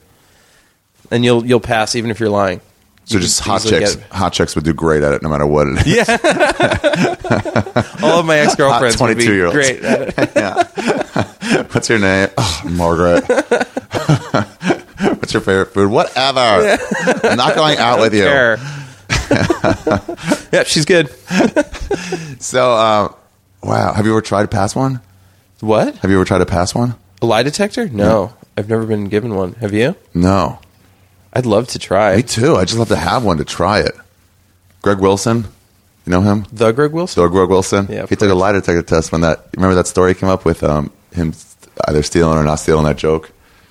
And you'll, you'll pass even if you're lying. So You just can hot easily chicks. get- Hot chicks would do great at it, no matter what it is. Yeah. All of my ex-girlfriends Hot would be twenty-two-year-olds. great at it. Yeah. What's your name? Oh, Margaret. What's your favorite food? Whatever. I'm not going out with you. Fair. Yeah, she's good. So, um, wow. Have you ever tried to pass one? What? Have you ever tried to pass one? A lie detector? No. I've never been given one. Have you? No. I'd love to try. Me too. I just love to have one to try it. Greg Wilson. You know him? The Greg Wilson? So Greg Wilson? Yeah, of he took a course. lie detector test when that... Remember that story came up with um, him either stealing or not stealing that joke?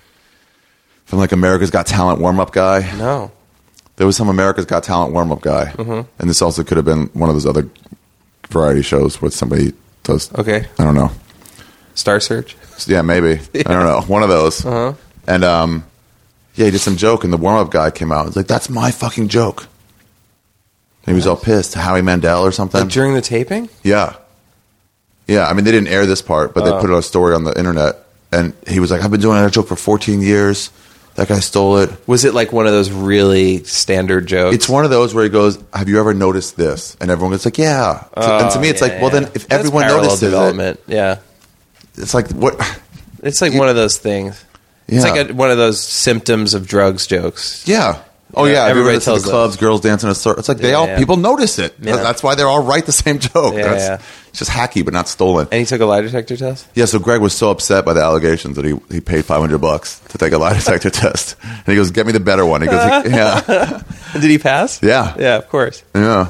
From like America's Got Talent warm-up guy? No. There was some America's Got Talent warm-up guy. Mm-hmm. And this also could have been one of those other variety shows where somebody does... Okay. I don't know. Star Search? Yeah, maybe. Yeah. I don't know. One of those. Uh-huh. And um, yeah, he did some joke, and the warm-up guy came out. He's like, that's my fucking joke. And he was all pissed. Howie Mandel or something. Like during the taping? Yeah. Yeah, I mean, they didn't air this part, but they Oh. put out a story on the internet. And he was like, I've been doing that joke for fourteen years. That guy stole it. Was it like one of those really standard jokes? It's one of those where he goes, have you ever noticed this? And everyone goes like, yeah. Oh, and to me, it's yeah, like, well, yeah. then if That's everyone parallel notices development. it, Yeah. it's like, what? It's like one of those things. It's Yeah. like a, one of those symptoms of drugs jokes. Yeah. Oh, You know, yeah. everybody Everybody tells tells the clubs, girls dancing in a circle. It's like they Yeah, all, yeah. people notice it. Yeah. That's why they're all write the same joke. Yeah, That's, yeah. It's just hacky, but not stolen. And he took a lie detector test? Yeah, so Greg was so upset by the allegations that he, he paid five hundred bucks to take a lie detector test. And he goes, get me the better one. He goes, yeah. Did he pass? Yeah. Yeah, of course. Yeah.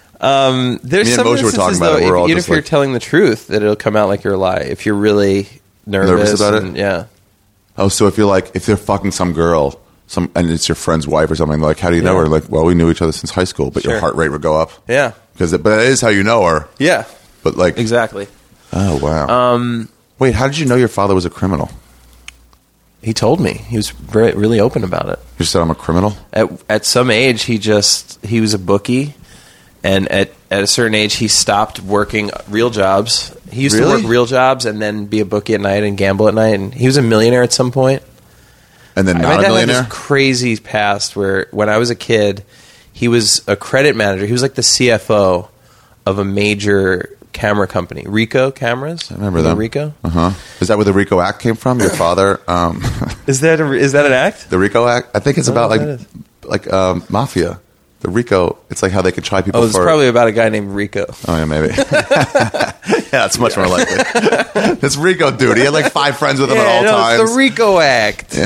Um, there's Me and some Moshe were instances, talking about though, it. We're if, all even just if you're like- telling the truth, that it'll come out like you're a lie. If you're really nervous. Nervous about it? and- Yeah. Oh, so if you're like, if they're fucking some girl, some, and it's your friend's wife or something, like, how do you know Yeah. her? Like, well, we knew each other since high school, but Sure. your heart rate would go up. Yeah. Because it, but it is how you know her. Yeah. But like, Exactly. oh, wow. Um, Wait, how did you know your father was a criminal? he told me. He was very, really open about it. You said I'm a criminal? At at some age, he just he was a bookie, and at at a certain age, he stopped working real jobs. He used Really? to work real jobs and then be a bookie at night and gamble at night. And he was a millionaire at some point. And then My not a dad had millionaire? this crazy past where when I was a kid, he was a credit manager. He was like the C F O of a major camera company, Ricoh Cameras. I remember You know them. Ricoh. Uh huh. Is that where the RICO Act came from? Your father? Um, Is that a, is that an act? the RICO Act? I think it's I don't about know like what like um, mafia. The RICO, it's like how they could try people Oh, it's for. probably about a guy named Rico. Oh, yeah, maybe. yeah, it's much more likely. It's RICO dude. He had like five friends with him at all no, times. It's the Rico Act.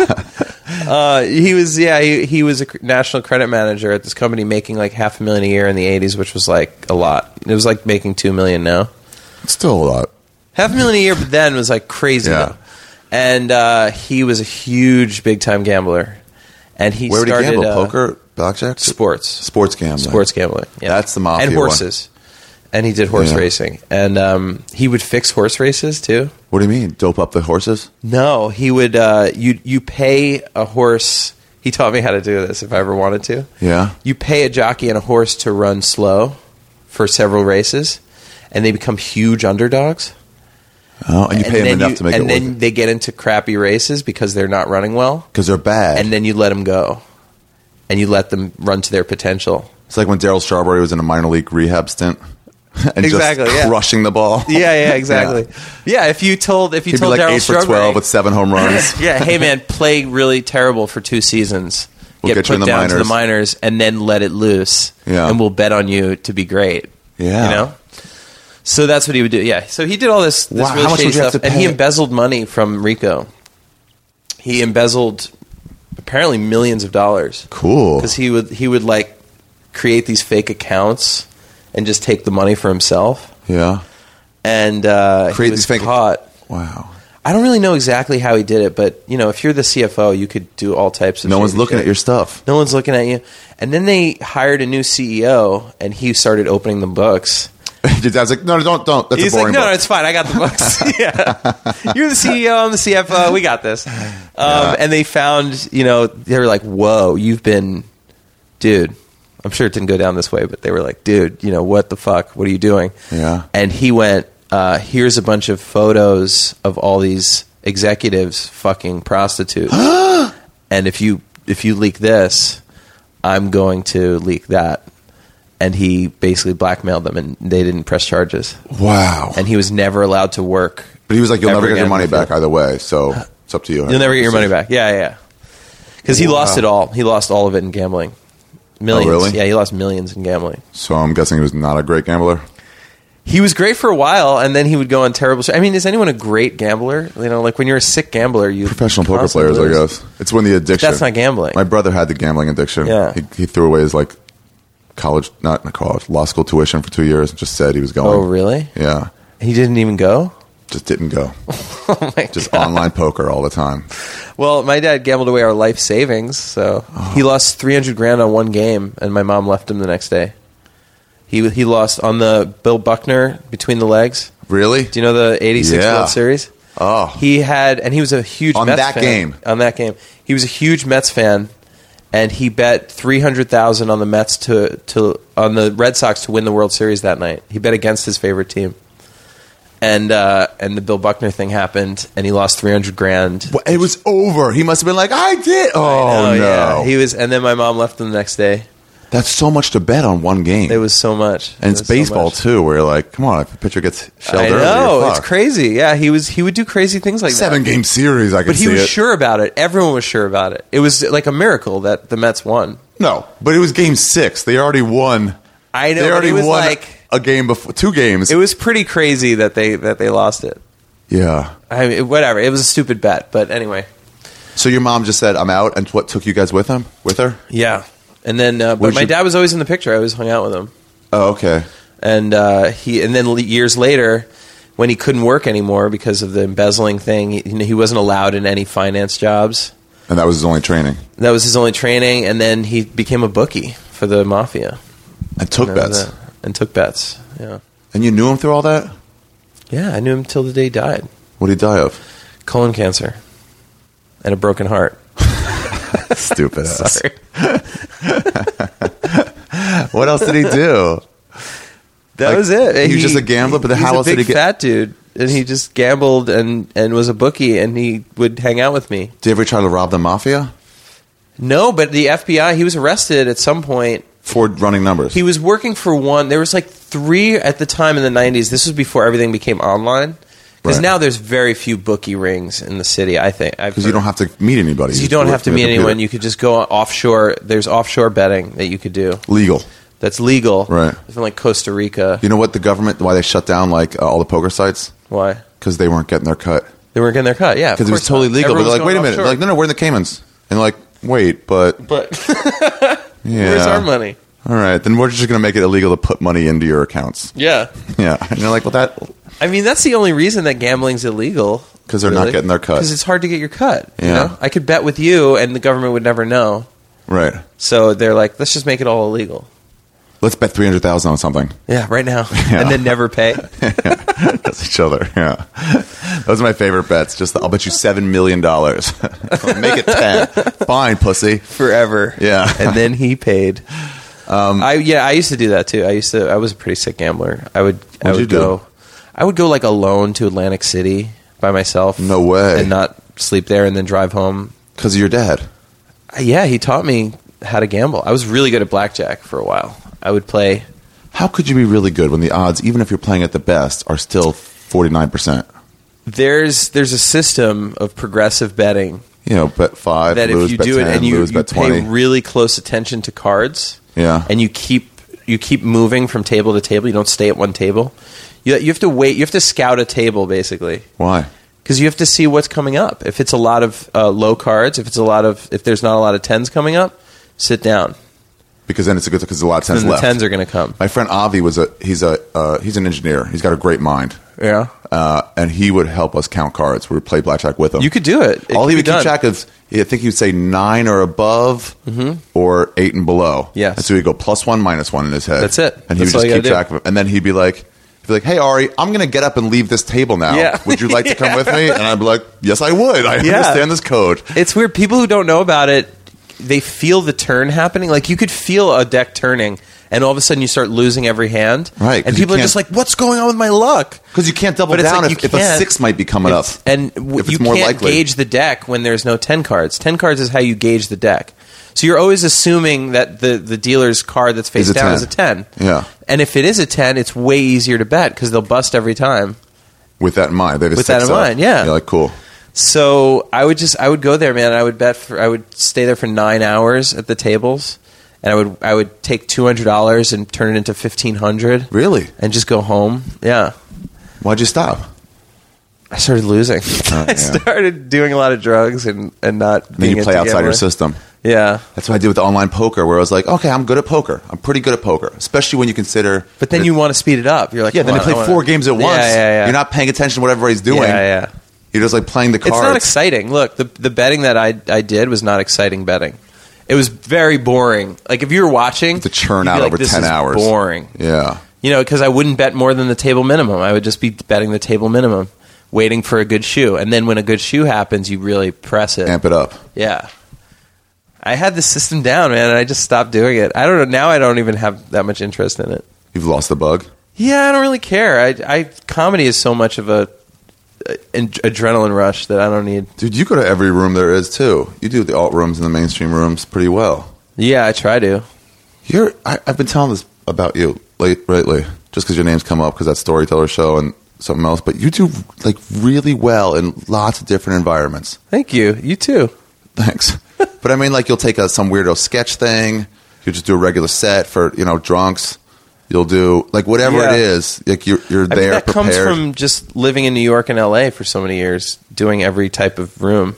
uh, he was, yeah, he, he was a cr- national credit manager at this company, making like half a million a year in the eighties, which was like a lot. It was like making two million now. It's still a lot. Half a million a year, but then was like crazy. Yeah. Though. And uh, he was a huge, big time gambler. And he Where would he started gamble? uh, Poker? Blackjack? sports, Sports gambling. sports gambling. Yeah. That's the mafia and one. horses. And he did horse Yeah. racing, and um, he would fix horse races too. What do you mean? Dope up the horses? No, he would. Uh, you you pay a horse. He taught me how to do this if I ever wanted to. Yeah. You pay a jockey and a horse to run slow for several races, and they become huge underdogs. Oh, and you pay them then enough you- to make and it then worth it. they get into crappy races because they're not running well, Because they're bad. and then you let them go, and you let them run to their potential. It's like when Daryl Strawberry was in a minor league rehab stint. and Exactly, just yeah. crushing the ball. Yeah, yeah, exactly. yeah. if you told if you He'd be told like Darryl eight for Strawberry, twelve with seven home runs. yeah, hey man, play really terrible for two seasons. We'll get get you in put the down to the minors. minors and then let it loose. Yeah. And we'll bet on you to be great. Yeah. You know? So that's what he would do. Yeah. So he did all this, this Wow, really how much shady would you have stuff. to And he pay? embezzled money from Rico. He embezzled apparently millions of dollars. Cool. Because he would he would like create these fake accounts and just take the money for himself. Yeah. And uh, Create he was these fake- caught. Wow. I don't really know exactly how he did it, but you know, if you're the C F O, you could do all types of. No one's shady looking shit. at your stuff. No one's looking at you. And then they hired a new C E O, and he started opening the books. Your dad's like, no, no, don't, don't. That's He's a boring like, no, book. no, it's fine. I got the books. yeah, you're the C E O. I'm the C F O. We got this. Um, Yeah. And they found, you know, they were like, whoa, you've been, dude. I'm sure it didn't go down this way, but they were like, dude, you know, what the fuck? What are you doing? Yeah. And he went, uh, here's a bunch of photos of all these executives fucking prostitutes. And if you if you leak this, I'm going to leak that. And he basically blackmailed them, and they didn't press charges. Wow. And he was never allowed to work. But he was like, you'll ever never get your again money in the back field. either way, so it's up to you. You'll never get your money back. Yeah, yeah. Because he Wow. lost it all. He lost all of it in gambling. Millions. Oh, really? Yeah, he lost millions in gambling. So I'm guessing he was not a great gambler. He was great for a while, and then he would go on terrible. I mean, is anyone a great gambler? You know, like when you're a sick gambler, you Professional poker constantly players, I lose. guess. It's when the addiction. That's not gambling. My brother had the gambling addiction. Yeah. He, he threw away his like college, not not college, law school tuition for two years and just said he was going. Oh, really? Yeah. He didn't even go? Just didn't go. Oh, my Just God. online poker all the time. Well, my dad gambled away our life savings, so Oh. he lost three hundred grand on one game, and my mom left him the next day. He he lost on the Bill Buckner between the legs. Really? Do you know the eighty-six Yeah. World Series? Oh. He had, and he was a huge On Mets that fan. game? On that game. He was a huge Mets fan, and he bet three hundred thousand dollars on the Mets to, to, on the Red Sox to win the World Series that night. He bet against his favorite team. And uh, and the Bill Buckner thing happened, and he lost three hundred grand. Well, it was over. He must have been like, I did. Oh, Oh, no. yeah. He was, and then my mom left him the next day. That's so much to bet on one game. It was so much, and It it's was so baseball, much. too, where you're like, come on, if a pitcher gets shelled I early, know you're it's fucked. crazy. Yeah, he was. He would do crazy things like that. Seven-game series, I can But he see was it. sure about it. Everyone was sure about it. It was like a miracle that the Mets won. No, but it was game six. They already won. I know. They but already it was won like a game before, two games. it was pretty crazy that they that they lost it. yeah. I mean, whatever. It was a stupid bet, but anyway. So your mom just said, I'm out, and what took you guys with him? With her? Yeah. And then, uh, but Where'd my you- dad was always in the picture. I always hung out with him. Oh, okay. And uh, he, and then le- years later, when he couldn't work anymore because of the embezzling thing, he, you know, he wasn't allowed in any finance jobs. And that was his only training. That was his only training, and then he became a bookie for the mafia. And took And that was bets. it. And took bets. Yeah. And you knew him through all that? Yeah, I knew him till the day he died. What did he die of? Colon cancer. And a broken heart. Stupid ass. Sorry. What else did he do? That Like, was it. he was just a gambler, but then he's how a else did big he get- fat dude, and he just gambled and, and was a bookie, and he would hang out with me. Did you ever try to rob the mafia? No, but the F B I, he was arrested at some point. For running numbers. He was working for one. There was like three at the time in the nineties. This was before everything became online. Because Right. now there's very few bookie rings in the city, I think. Because you don't have to meet anybody. You just don't work have to from meet the computer. anyone. You could just go offshore. There's offshore betting that you could do. Legal. That's legal. Right. From like Costa Rica. You know what the government, why they shut down like uh, all the poker sites? Why? Because they weren't getting their cut. They weren't getting their cut. Yeah. Because it was totally legal. But they're like, wait a minute. They're like, no, no, we're in the Caymans. And they're like, wait, but But yeah. where's our money? All right, then we're just going to make it illegal to put money into your accounts. Yeah. Yeah. And you're like, well, that, I mean, that's the only reason that gambling's illegal. 'Cause they're not getting their cut. Because it's hard to get your cut. You Yeah. know? I could bet with you, and the government would never know. right. So they're like, let's just make it all illegal. Let's bet three hundred thousand dollars on something. Yeah, right now. Yeah. And then never pay. That's each other. Yeah. Those are my favorite bets. Just, the, I'll bet you seven million dollars. Make it ten. Fine, pussy. Forever. Yeah. And then he paid. Um, I yeah, I used to do that too. I used to. I was a pretty sick gambler. I would. I What'd would you do? go. I would go like alone to Atlantic City by myself. No way. And not sleep there, and then drive home. Because of your dad. Uh, Yeah, he taught me how to gamble. I was really good at blackjack for a while. I would play. How could you be really good when the odds, even if you're playing at the best, are still forty-nine percent? There's there's a system of progressive betting You know, bet five, that lose, if you bet do ten, it and you, lose, you bet pay twenty. really close attention to cards, Yeah. and you keep you keep moving from table to table. You don't stay at one table. You you have to wait. You have to scout a table basically Why? because you have to see what's coming up. If it's a lot of uh, low cards, if it's a lot of if there's not a lot of tens coming up, sit down. Because then it's a good, because there's a lot of tens Then the left. tens are going to come. My friend Avi was a, he's a, uh, he's an engineer. He's got a great mind. Yeah, Uh, and he would help us count cards. We would play blackjack with him. you could do it. It All could he be would keep done. track of, I think he would say nine or above, or eight and below. Yes. And so he'd go plus one, minus one in his head. That's it. And he That's would all just you keep gotta track of it. And then he'd be like, he'd be like, hey Ari, I'm going to get up and leave this table now. Yeah. Would you like to come with me? And I'd be like, yes, I would. I Yeah. understand this code. It's weird. People who don't know about it, they feel the turn happening. Like you could feel a deck turning, and all of a sudden you start losing every hand. Right, 'cause And you people are can't- just like, "What's going on with my luck?" Because you can't double But it's down like if, you if a can't. six might be coming up. It's- and w- If it's you more can't likely. gauge the deck when there's no ten cards. Ten cards is how you gauge the deck. So you're always assuming that the, the dealer's card that's face Is a down ten. is a ten. Yeah. And if it is a ten, it's way easier to bet because they'll bust every time. With that in mind. They have a With that six in up. mind, yeah. You're like, cool. So I would just I would go there, man. I would bet for I would stay there for nine hours at the tables, and I would I would take two hundred dollars and turn it into fifteen hundred, Really? and just go home. Yeah, Why'd you stop? I started losing. Oh, I yeah. started doing a lot of drugs and and not. Then being you play into outside your gambling. system. Yeah. That's what I did with online poker, where I was like, okay, I'm good at poker. I'm pretty good at poker, especially when you consider. But then that- you want to speed it up. You're like, yeah, then come they on, play I four wanna- games at once. Yeah, yeah, yeah. You're not paying attention to what everybody's doing. Yeah, yeah. You're just like playing the cards. It's not exciting. Look, the the betting that I I did was not exciting betting. It was very boring. Like if you were watching, to churn you'd be out like, over this ten is hours. Boring. Yeah. You know, because I wouldn't bet more than the table minimum. I would just be betting the table minimum, waiting for a good shoe, and then when a good shoe happens, you really press it. Amp it up. Yeah. I had the system down, man, and I just stopped doing it. I don't know. Now I don't even have that much interest in it. You've lost the bug. Yeah, I don't really care. I, I comedy is so much of a, a an adrenaline rush that I don't need. Dude, you go to every room there is, too. You do the alt rooms and the mainstream rooms pretty well. Yeah, I try to. You're, I, I've been telling this about you late, lately, just because your name's come up, because that Storyteller show and something else, but you do like really well in lots of different environments. Thank you. You too. Thanks. But I mean, like, you'll take a, some weirdo sketch thing. You'll just do a regular set for, you know, drunks. You'll do, like, whatever Yeah. it is. Like, you're, you're I mean, there that prepared. comes from just living in New York and L A for so many years, doing every type of room.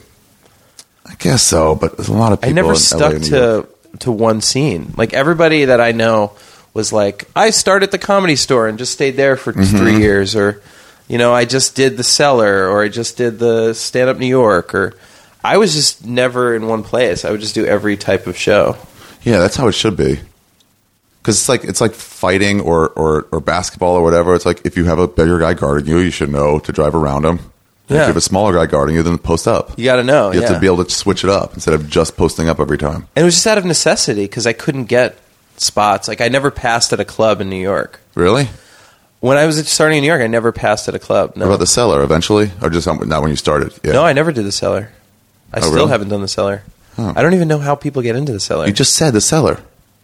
I guess so, but there's a lot of people I never in L A stuck and New York. to to one scene. Like everybody that I know was like, I started the Comedy Store and just stayed there for Mm-hmm. three years, or you know, I just did the Cellar, or I just did the Stand Up New York, or I was just never in one place. I would just do every type of show. Yeah, that's how it should be. Because it's like it's like fighting or, or, or basketball or whatever. It's like if you have a bigger guy guarding you, you should know to drive around him. And Yeah. If you have a smaller guy guarding you, then post up. You got to know. You have yeah. to be able to switch it up instead of just posting up every time. And it was just out of necessity because I couldn't get spots. Like I never passed at a club in New York. Really? When I was starting in New York, I never passed at a club. No, What about the Cellar eventually? Or just not when you started? Yeah. no, I never did the Cellar. I Oh, still really? haven't done the Cellar. Oh. I don't even know how people get into the Cellar. You just said the Cellar.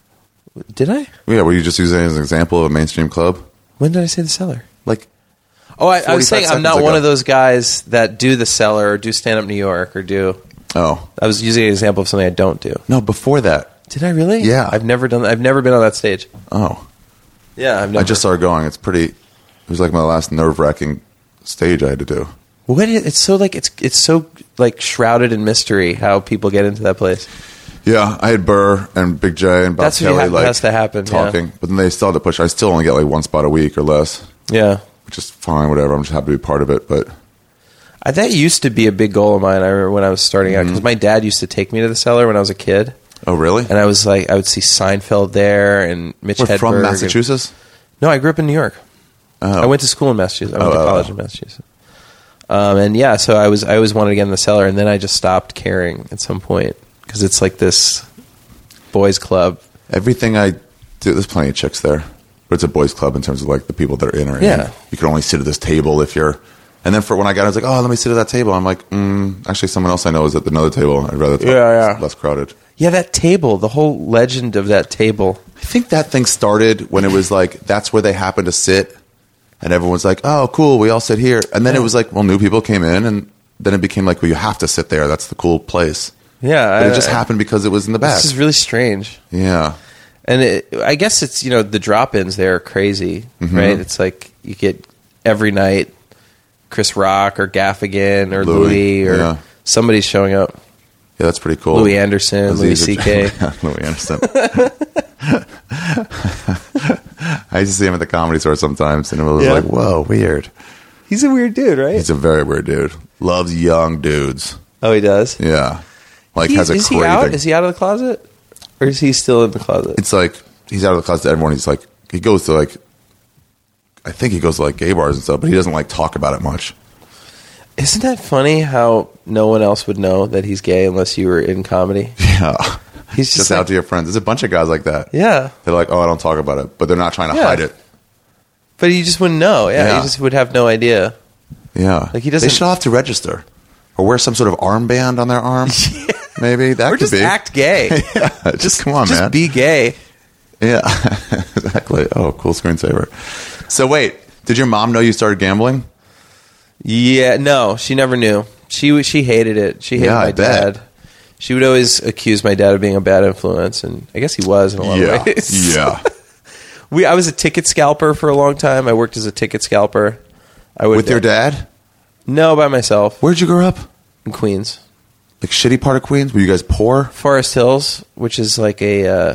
Did I? Yeah, were you just using it as an example of a mainstream club? When did I say the Cellar? Like, Oh, I, I was forty-five saying I'm seconds not ago. one of those guys that do the Cellar or do Stand Up New York or do. oh. I was using an example of something I don't do. No, before that. Did I really? Yeah. I've never done. I've never been on that stage. Oh. Yeah, I've never. I just started going. It's pretty, it was like my last nerve-wracking stage I had to do. What is, it's so like it's it's so like shrouded in mystery how people get into that place. Yeah, I had Burr and Big J and Bob That's what Kelly ha- like has to happen, yeah. talking, but then they still had to push. I still only get like one spot a week or less, Yeah. which is fine. Whatever. I'm just happy to be part of it. But I, that used to be a big goal of mine. I remember when I was starting out Mm-hmm. because my dad used to take me to the Cellar when I was a kid, oh, really? and I was like, I would see Seinfeld there and Mitch We're Hedberg. from and- Massachusetts. no, I grew up in New York. Oh. I went to school in Massachusetts. I went Oh, to oh, college oh. in Massachusetts. Um, and yeah, so I was I always wanted to get in the Cellar, and then I just stopped caring at some point because it's like this boys' club. Everything I do, there's plenty of chicks there, but it's a boys' club in terms of like the people that are in or in. Yeah. You can only sit at this table if you're. And then for when I got, I was like, oh, let me sit at that table. I'm like, mm, actually, someone else I know is at another table. I'd rather talk, Yeah, yeah. less crowded. Yeah, that table, the whole legend of that table. I think that thing started when it was like that's where they happened to sit, and everyone's like, "Oh, cool, we all sit here." And then it was like, well, new people came in, and then it became like, well, you have to sit there. That's the cool place. Yeah, But I- it just happened because it was in the back. This is really strange. Yeah, And it, I guess it's, you know, the drop-ins there are crazy, Mm-hmm. right? It's like you get every night Chris Rock or Gaffigan or Louis, Louis, or yeah. somebody's showing up. yeah, that's pretty cool. Louis Anderson, Louis Aziz C K Aj- Louis Anderson. I used to see him at the Comedy Store sometimes, and it was Yeah. like, whoa, weird. He's a weird dude, right? He's a very weird dude. Loves young dudes. Oh, he does? Yeah, like He- has a is he craving. out? Is he out of the closet? Or is he still in the closet? It's like he's out of the closet to everyone. He's like he goes to like I think he goes to like gay bars and stuff, but he doesn't like talk about it much. Isn't that funny how no one else would know that he's gay unless you were in comedy? Yeah, He's just, just out like- to your friends. There's a bunch of guys like that. Yeah. They're like, oh, I don't talk about it, but they're not trying to Yeah. hide it. But you just wouldn't know. Yeah, Yeah. you just would have no idea. Yeah, Like, he doesn't- They should all have to register or wear some sort of armband on their arm. Maybe that Or could just be. act gay. yeah, just come on, just man. be gay. Yeah, exactly. Oh, cool screensaver. So wait, did your mom know you started gambling? Yeah, no, she never knew. She she hated it. She hated Yeah, my I bet. dad. She would always accuse my dad of being a bad influence, and I guess he was in a lot Yeah, of ways. yeah. We I was a ticket scalper for a long time. I worked as a ticket scalper. I would With your dad? No, by myself Where'd you grow up? in Queens. Like shitty part of Queens? Were you guys poor? Forest Hills, which is like a, uh,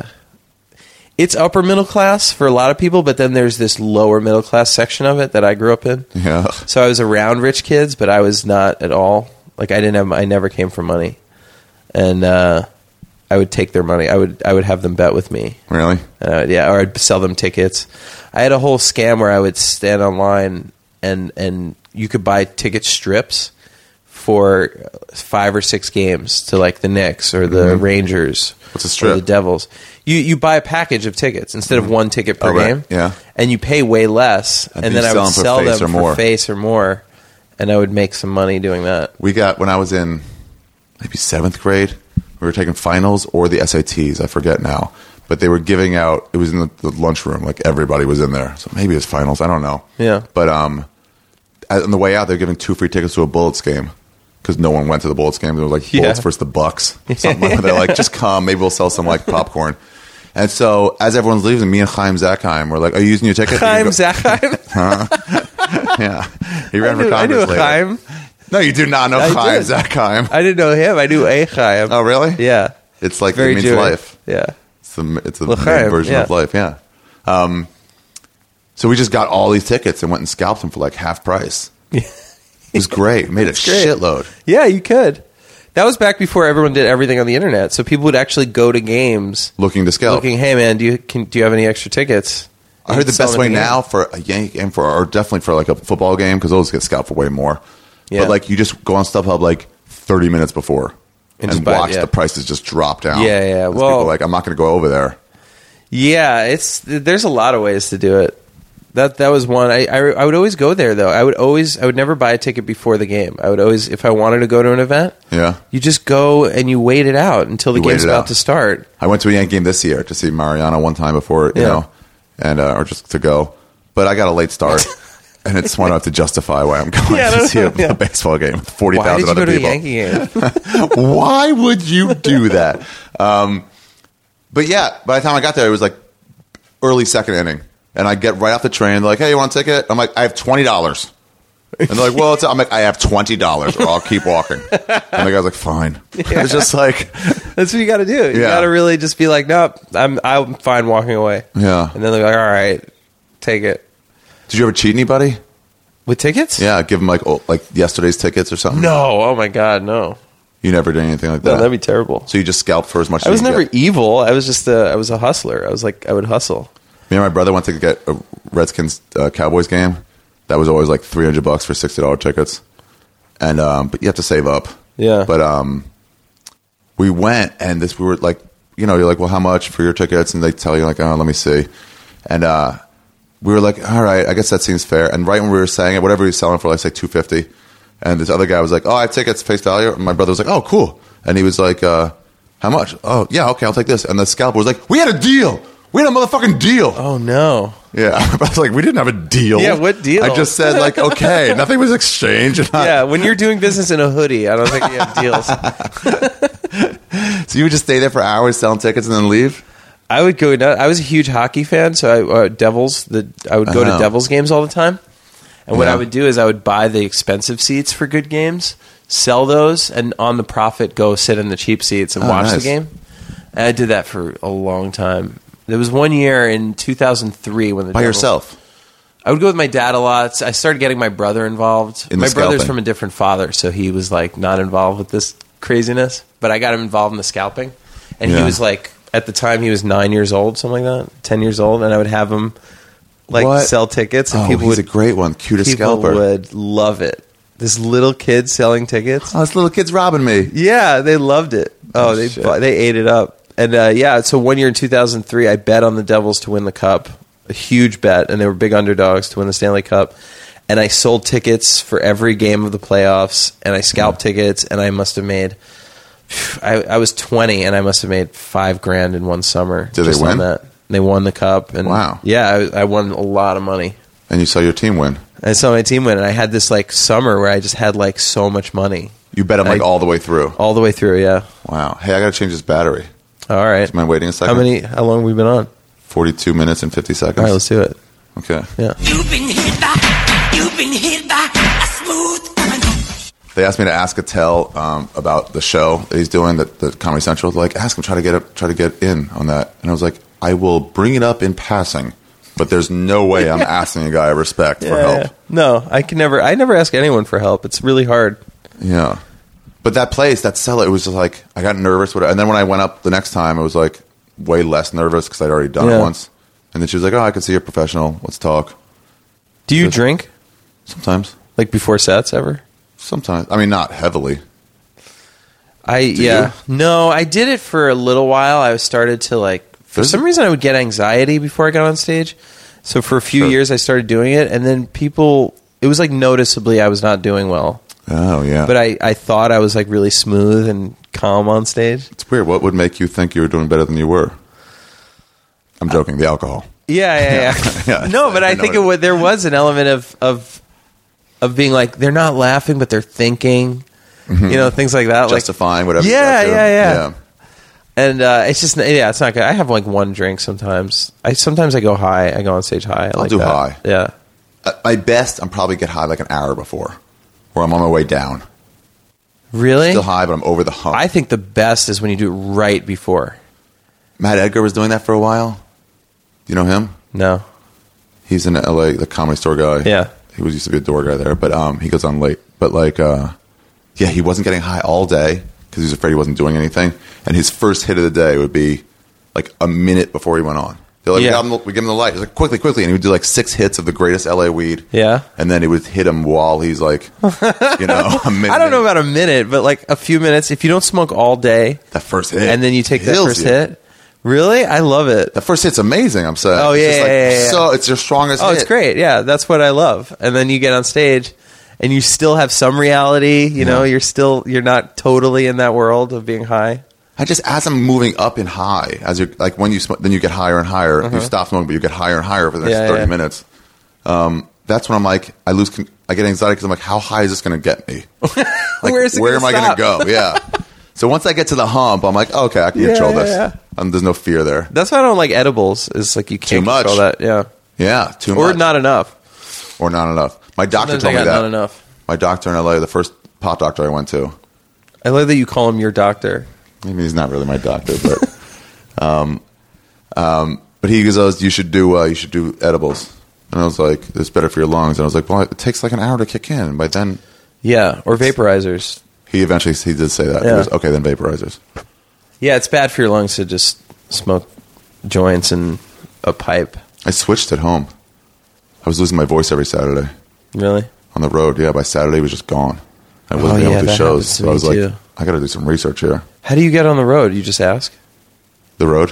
it's upper middle class for a lot of people, but then there's this lower middle class section of it that I grew up in. Yeah. So I was around rich kids, but I was not at all. Like I didn't have, I never came from money, and uh, I would take their money. I would, I would have them bet with me. Really? Uh, yeah, or I'd sell them tickets. I had a whole scam where I would stand online and and you could buy ticket strips for five or six games to like the Knicks or the mm-hmm. Rangers. What's a strip? Or the Devils. You you buy a package of tickets instead of one ticket per oh, right. game. Yeah. And you pay way less, and, and then I would sell them for more. face or more, and I would make some money doing that. We got when I was in maybe seventh grade. We were taking finals or the S A Ts. I forget now. But they were giving out, it was in the, the lunchroom, like everybody was in there. So maybe it was finals, I don't know. Yeah. But um, on the way out, they were giving two free tickets to a Bullets game because no one went to the Bullets game. It was like Bullets yeah. versus the Bucks. Something like, they're like, just come, maybe we'll sell some like popcorn. And so as everyone's leaving, me and Chaim Zakheim were like, are you using your ticket? Chaim Zakheim? Huh? Yeah. He ran I knew, for Congress I knew later. Chaim. No, you do not know I Chaim did. Zakheim. I didn't know him. I knew a Chaim. Oh, really? Yeah. It's like, Very it means Jewish. life. Yeah. It's a, it's a L'chaim, version yeah. of life, yeah. Um, so we just got all these tickets and went and scalped them for like half price. It was great. We made a great. shitload. Yeah, you could. That was back before everyone did everything on the internet. So people would actually go to games Looking to scalp. looking, hey man, do you can, do you have any extra tickets? I heard the Sell best them way at the now game. for a Yankee game, for, or definitely for like a football game, because those get scalped for way more. Yeah. But like you just go on StubHub like thirty minutes before And and, just buy it, watch yeah. the prices just drop down. Yeah, yeah. Because Well- people are like, I'm not going to go over there. Yeah, it's there's a lot of ways to do it. That that was one. I, I I would always go there though. I would always I would never buy a ticket before the game. I would always, if I wanted to go to an event, Yeah. you just go and you wait it out until the You wait game's it about out. to start. I went to a Yankee game this year to see Mariano one time before, you Yeah. know, and uh, or just to go. But I got a late start, and it's smart enough to justify why I'm going Yeah, to no, see a, yeah. a baseball game with forty Why did thousand you go other to a people. Yankee game? Why would you do that? Um, but yeah, by the time I got there, it was like early second inning, and I get right off the train. They're like, "Hey, you want a ticket?" I'm like, "I have twenty dollars." And they're like, "Well, it's, I'm like, I have twenty dollars, or I'll keep walking." And the guy's like, "Fine." It's just like, That's what you got to do. You Yeah. got to really just be like, nope, I'm I'm fine walking away. yeah. And then they're like, all right, take it. Did you ever cheat anybody? With tickets? Yeah, give them like oh, like yesterday's tickets or something. No. Oh my God, no. You never did anything like No, that. that'd be terrible. So you just scalped for as much. I as was you never Get. evil. I was just a I was a hustler. I was like I would hustle. Me and my brother went to get a Redskins uh, Cowboys game. That was always like three hundred bucks for sixty dollar tickets, and um, but you have to save up. Yeah. But um, we went, and this we were like, you know, you're like, well, how much for your tickets? And they tell you like, oh, let me see, and uh, we were like, all right, I guess that seems fair. And right when we were saying it, whatever he was selling for, like say two fifty, and this other guy was like, oh, I have tickets face value. And my brother was like, oh, cool, and he was like, uh, how much? Oh, yeah, okay, I'll take this. And the scalper was like, we had a deal. We had a motherfucking deal. Oh no. Yeah, I was like, we didn't have a deal. Yeah, what deal? I just said like, okay, nothing was exchanged. And I- Yeah, when you're doing business in a hoodie, I don't think you have deals. So you would just stay there for hours selling tickets and then leave? I would go. I was a huge hockey fan, so I, uh, Devils. The I would go Oh. to Devils games all the time. And what Yeah. I would do is I would buy the expensive seats for good games, sell those, and on the profit go sit in the cheap seats and Oh, watch the nice. game. And I did that for a long time. There was one year in two thousand three when the By Devils- yourself? I would go with my dad a lot. I started getting my brother involved. In the my brother's scalping. from a different father, so he was like not involved with this craziness. But I got him involved in the scalping, and he Yeah. was like, at the time, he was nine years old, something like that, ten years old, and I would have him like What? sell tickets, and Oh, people he's would a great one. Cutest people scalper. would love it. This little kid selling tickets. Oh, this little kid's robbing me. Yeah, they loved it. Oh, Oh, they shit. bu- they ate it up. And uh, yeah, so one year in two thousand three, I bet on the Devils to win the Cup, a huge bet, and they were big underdogs to win the Stanley Cup. And I sold tickets for every game of the playoffs, and I scalped tickets, and I must have made. I, I was twenty, and I must have made five grand in one summer. Did they just on win? that. They won the Cup, and Wow. yeah, I, I won a lot of money. And you saw your team win. I saw my team win, and I had this like summer where I just had like so much money You bet him like I- all the way through. all the way through. Yeah. Wow. Hey, I got to change this battery. All right. Am I waiting a second? How many? How long have we been on? forty-two minutes and fifty seconds. All right, let's do it. Okay. Yeah. You've been hit by, you've been hit by a smooth criminal. They asked me to ask Attell um, about the show that he's doing, that the Comedy Central. They're like, ask him, try to get up, try to get in on that. And I was like, I will bring it up in passing, but there's no way I'm asking a guy I respect yeah, for help. Yeah. No, I can never. I never ask anyone for help. It's really hard. Yeah, but that place, that cellar, it was just like I got nervous. Whatever. And then when I went up the next time, it was like way less nervous because I'd already done yeah. it once. And then she was like, "Oh, I can see you're a professional. Let's talk." Do you drink? Sometimes. Like before sets, ever? Sometimes. I mean, not heavily. I Do yeah. you? No, I did it for a little while. I started to like for Does some it? reason I would get anxiety before I got on stage. So for a few Sure. years I started doing it, and then people, it was like noticeably I was not doing well. Oh yeah. But I, I thought I was like really smooth and calm on stage. It's weird. What would make you think you were doing better than you were? I'm joking. The alcohol. Yeah, yeah, yeah. Yeah. No, but I, I know think what it, wa- there was an element of of of being like they're not laughing, but they're thinking. You know, things like that. Justifying like, whatever. Yeah, you got to. yeah, yeah, And uh, it's just yeah, it's not good. I have like one drink sometimes. I sometimes I go high. I go on stage high. I I'll like do that. high. Yeah. At my best, I'm probably get high like an hour before, or I'm on my way down. Really? Still high, but I'm over the hump. I think the best is when you do it right before. Matt Edgar was doing that for a while. Do you know him? No. He's in L A, the Comedy Store guy. Yeah. He was used to be a door guy there, but um, he goes on late. But like, uh, yeah, he wasn't getting high all day because he was afraid he wasn't doing anything. And his first hit of the day would be like a minute before he went on. They're like, Yeah. we, got him the, we give him the light. He's like, quickly, quickly. And he would do like six hits of the greatest L A weed. Yeah. And then he would hit him while he's like, you know, a minute. I don't know about a minute, but like a few minutes. If you don't smoke all day that first hit. and then you take that kills first you. hit, really, I love it. The first hit's amazing, I'm saying. Oh, It's yeah, just like, yeah, yeah, yeah. So it's your strongest Oh, hit. it's great. Yeah, that's what I love. And then you get on stage and you still have some reality, you know, Yeah. you're still you're not totally in that world of being high. I just, as I'm moving up in high, as you like when you sm- then you get higher and higher. You stop smoking, but you get higher and higher for the next Uh-huh. Yeah, thirty yeah. minutes. Um, that's when I'm like, I lose, con- I get anxiety because I'm like, how high is this going to get me? Like, Where is it where gonna am I going stop? to go? Yeah. So once I get to the hump, I'm like, okay, I can control Yeah, this. yeah. Um, there's no fear there. That's why I don't like edibles. Is like you can't Too much. control that. Yeah. Yeah, too Or much. not enough. Or not enough. My doctor Sometimes told I me got that. not enough. My doctor in L A, the first pot doctor I went to, I love that you call him your doctor. I mean, he's not really my doctor, but um, um, but he goes, oh, you should do uh, you should do edibles, and I was like, it's better for your lungs, and I was like, well, it takes like an hour to kick in, and by then Yeah, or vaporizers. he eventually he did say that. He Yeah. goes, okay, then vaporizers. Yeah, it's bad for your lungs to just smoke joints and a pipe. I switched at home. I was losing my voice every Saturday Really? on the road. Yeah, by Saturday it was just gone. I wasn't Oh, able yeah, to do that shows, happens to so me I was like, too. I got to do some research here. How do you get on the road? You just ask? The road.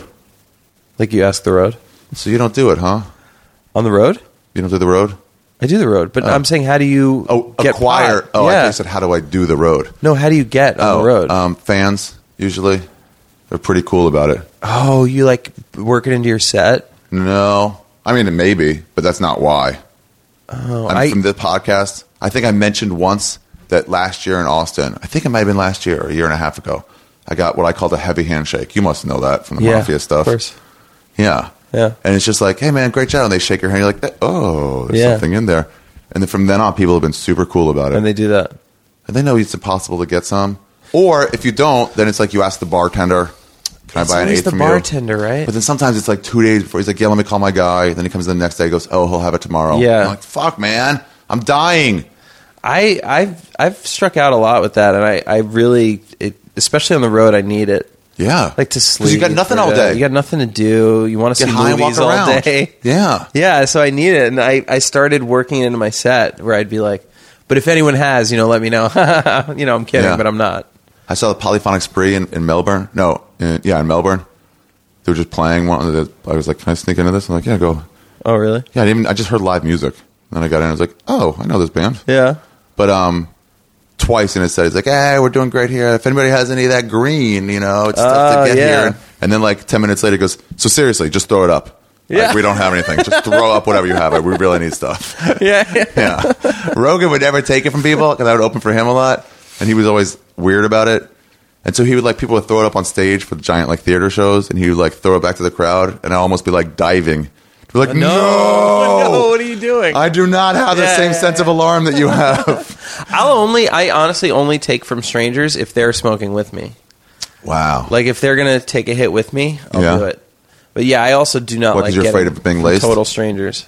Like you ask the road? So you don't do it, huh? On the road? You don't do the road. I do the road, but I'm saying how do you Oh, get acquire. pot? Oh, I yeah. thought you said, how do I do the road? No, how do you get on Oh, the road? Um, fans usually they're pretty cool about it. oh, you like work it into your set? No, I mean maybe, but that's not why. Oh, I'm I, from the podcast, I think I mentioned once that last year in Austin, I think it might have been last year or a year and a half ago, I got what I called a heavy handshake. You must know that from the yeah, mafia stuff. Of course. Yeah. Yeah. And it's just like, hey man, great job. And they shake your hand. You're like, oh, there's Yeah. something in there. And then from then on, people have been super cool about it. And they do that. And they know it's impossible to get some. Or if you don't, then it's like you ask the bartender, can It's I buy an always eighth the from bartender, you? right? But then sometimes it's like two days before. He's like, yeah, let me call my guy. Then he comes in the next day. He goes, oh, he'll have it tomorrow. Yeah. I'm like, fuck, man. I'm dying. I I've I've struck out a lot with that, and I I really, it, especially on the road, I need it. Yeah. Like to sleep. you got nothing or all to- day. You got nothing to do. You want to Get see high and walk movies all around. day. Yeah. Yeah, so I need it, and I, I started working into my set where I'd be like, but if anyone has, you know, let me know. you know, I'm kidding, Yeah. but I'm not. I saw the Polyphonic Spree in, in Melbourne. No, in, yeah, in Melbourne. They were just playing one of the. I was like, can I sneak into this? I'm like, yeah, go. Oh, really? Yeah, I, didn't even, I just heard live music. Then I got in. I was like, oh, I know this band. Yeah. But um, twice in it said, it's like, hey, we're doing great here. If anybody has any of that green, you know, it's stuff Oh, to get yeah. here. And then like ten minutes later, it goes, so seriously, just throw it up. Yeah. Like, we don't have anything. Just throw up whatever you have. Like, we really need stuff. Yeah. yeah. Yeah. Rogan would never take it from people because I would open for him a lot. And he was always weird about it. And so he would like, people would throw it up on stage for the giant like theater shows. And he would like throw it back to the crowd. And I'd almost be like diving. Be like, no, No, what are you doing? I do not have the Yeah, same yeah, sense of alarm that you have. I'll only, I honestly only take from strangers if they're smoking with me. Wow. Like if they're gonna take a hit with me, I'll Yeah. do it. But yeah, I also do not What, like 'cause you're getting afraid of being from laced? total strangers.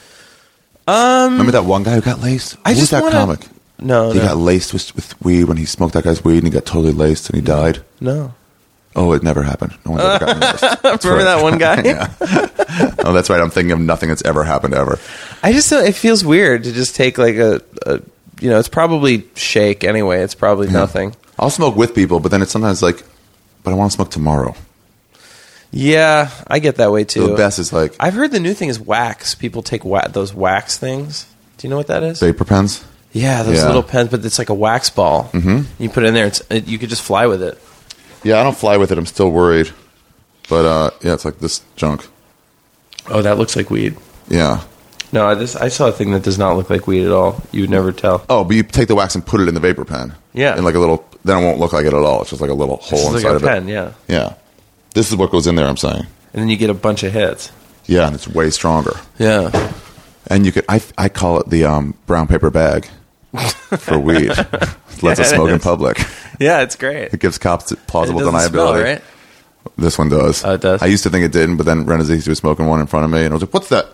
Um, Remember that one guy who got laced? I Who was just that wanna- comic? No, He no, got laced with, with weed when he smoked that guy's weed, and he got totally laced, and he died. no. Oh, it never happened. No one's ever gotten laced. That's Remember right. that one guy? Yeah. Oh, that's right. I'm thinking of nothing that's ever happened ever. I just don't- it feels weird to just take like a, a you know, it's probably shake anyway. It's probably Yeah. nothing. I'll smoke with people, but then it's sometimes like, but I want to smoke tomorrow. Yeah, I get that way too. The best is like I've heard the new thing is wax. People take wa- those wax things. Do you know what that is? vapor pens. Yeah, those Yeah. little pens, but it's like a wax ball. Mm-hmm. You put it in there. It's it, you could just fly with it. Yeah, I don't fly with it. I'm still worried. But uh, yeah, it's like this junk. Oh, that looks like weed. Yeah. No, this I saw a thing that does not look like weed at all. You would never tell. Oh, but you take the wax and put it in the vapor pen. Yeah. And like a little, then it won't look like it at all. It's just like a little hole It's inside like a of pen, it. yeah. Yeah. This is what goes in there, I'm saying. And then you get a bunch of hits. Yeah, and it's way stronger. Yeah. And you could, I, I call it the um, brown paper bag for weed. Lets Yeah, us it smoke in is. public. Yeah, it's great. It gives cops plausible It doesn't smell, deniability. right? This one does. Oh, it does? I used to think it didn't, but then Renazizi was smoking one in front of me, and I was like, "What's that?"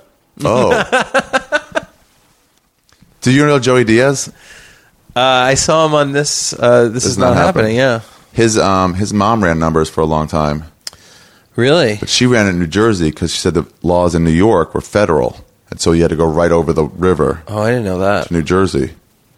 Oh. Do you know Joey Diaz? Uh, I saw him on this. Uh, this is not, happening. Yeah. His um his mom ran numbers for a long time, Really? but she ran in New Jersey because she said the laws in New York were federal, and so you had to go right over the river Oh, I didn't know that. to New Jersey.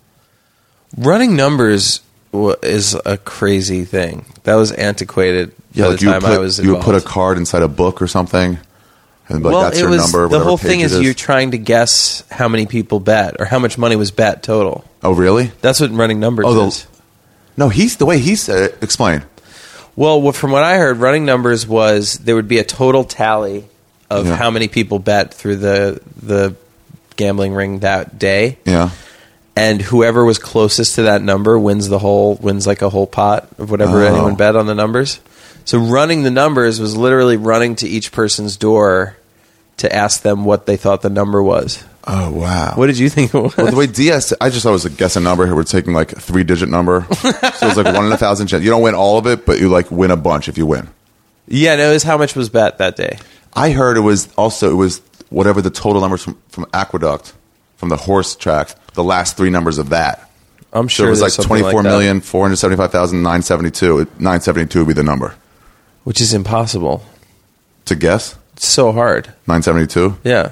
Running numbers wa- is a crazy thing. That was antiquated Yeah, by like the you time would put I was you would involved. put a card inside a book or something, and like well, that's it your was number. the whatever whole thing page is it you're trying to guess how many people bet or how much money was bet total. Oh, really? That's what running numbers Oh, the- is. No, he's the way he said it. Explain. Well, what- from what I heard, running numbers was there would be a total tally of Yeah. how many people bet through the the gambling ring that day, Yeah. and whoever was closest to that number wins the whole wins like a whole pot of whatever Oh. anyone bet on the numbers. So running the numbers was literally running to each person's door to ask them what they thought the number was. Oh, wow. What did you think it was? Well, the way Diaz, I just thought it was a guessing number. Here we're taking like a three digit number, so it's like one in a thousand chance. You don't win all of it, but you like win a bunch if you win. Yeah, no, it was how much was bet that day. I heard it was also it was whatever the total numbers from, from Aqueduct, from the horse track, the last three numbers of that. I'm So sure it was like there's something twenty-four that, million four hundred seventy-five thousand nine seventy-two. nine seventy-two would be the number which is impossible. to guess. It's so hard. nine seventy-two Yeah.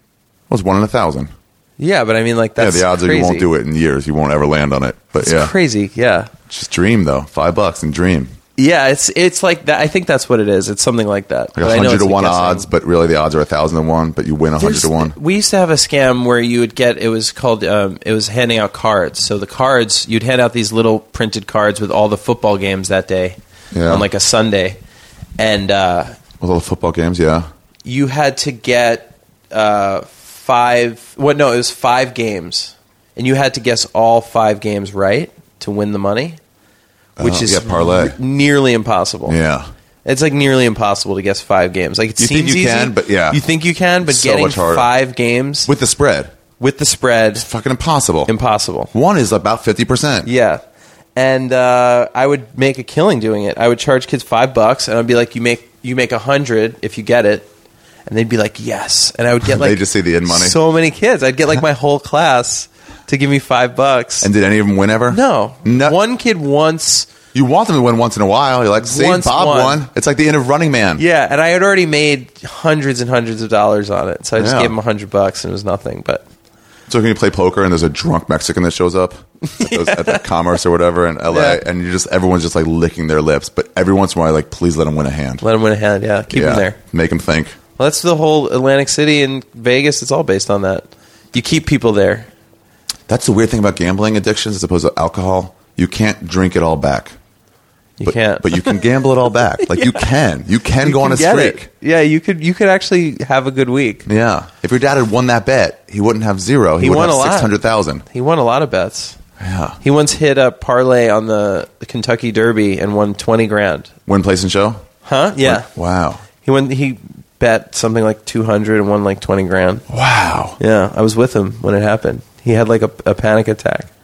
was one in a thousand. Yeah, but I mean, like, that's yeah, the odds crazy. are you won't do it in years. You won't ever land on it. But It's yeah, crazy. Yeah, just dream though. Five bucks and dream. yeah. It's it's like that. I think that's what it is. It's something like that. Like But I a know hundred it's to a one guessing. odds, but really the odds are a thousand to one. But you win a hundred There's- to one. We used to have a scam where you would get. It was called. Um, it was handing out cards. So the cards, you'd hand out these little printed cards with all the football games that day Yeah. on like a Sunday, and uh, With all the football games, yeah. you had to get uh, five. What? No, it was five games, and you had to guess all five games right to win the money, which Oh, is yeah, parlay. r- nearly impossible. Yeah. It's like nearly impossible to guess five games. Like it You think seems you easy, can, but yeah. you think you can, but So getting much harder. five games with, With the spread. the spread, Fucking impossible. impossible. One is about fifty percent. Yeah, and uh, I would make a killing doing it. I would charge kids five bucks, and I'd be like, "You make you make a hundred if you get it," and they'd be like, "Yes," and I would get like They just see the in money. So many kids, I'd get like my whole class to give me five bucks. And did any of them win ever? no, No. one kid once. You want them to win once in a while. You're like, see, Once Bob won. won. It's like the end of Running Man. Yeah, and I had already made hundreds and hundreds of dollars on it, so I just Yeah. gave him a hundred bucks, and it was nothing. But So can you play poker and there's a drunk Mexican that shows up at, those, at that Commerce or whatever in L A, Yeah. and you just everyone's just like licking their lips, but every once in a while, like, please let them win a hand. let him win a hand. Yeah, keep yeah. him there. Make them think. Well, that's the whole Atlantic City and Vegas. It's all based on that. You keep people there. That's the weird thing about gambling addictions as opposed to alcohol. You can't drink it all back. You but, can't. But you can gamble it all back. Like you can. You can You go on can a get streak. it. Yeah, you could. You could actually have a good week. Yeah. If your dad had won that bet, he wouldn't have zero. He, He would won have a lot. six hundred thousand. He won a lot of bets. Yeah. He once hit a parlay on the Kentucky Derby and won twenty grand. Win, place, and show. Huh? Yeah. Wow. He won. He bet something like two hundred and won like twenty grand. Wow. Yeah, I was with him when it happened. He had like a, a panic attack.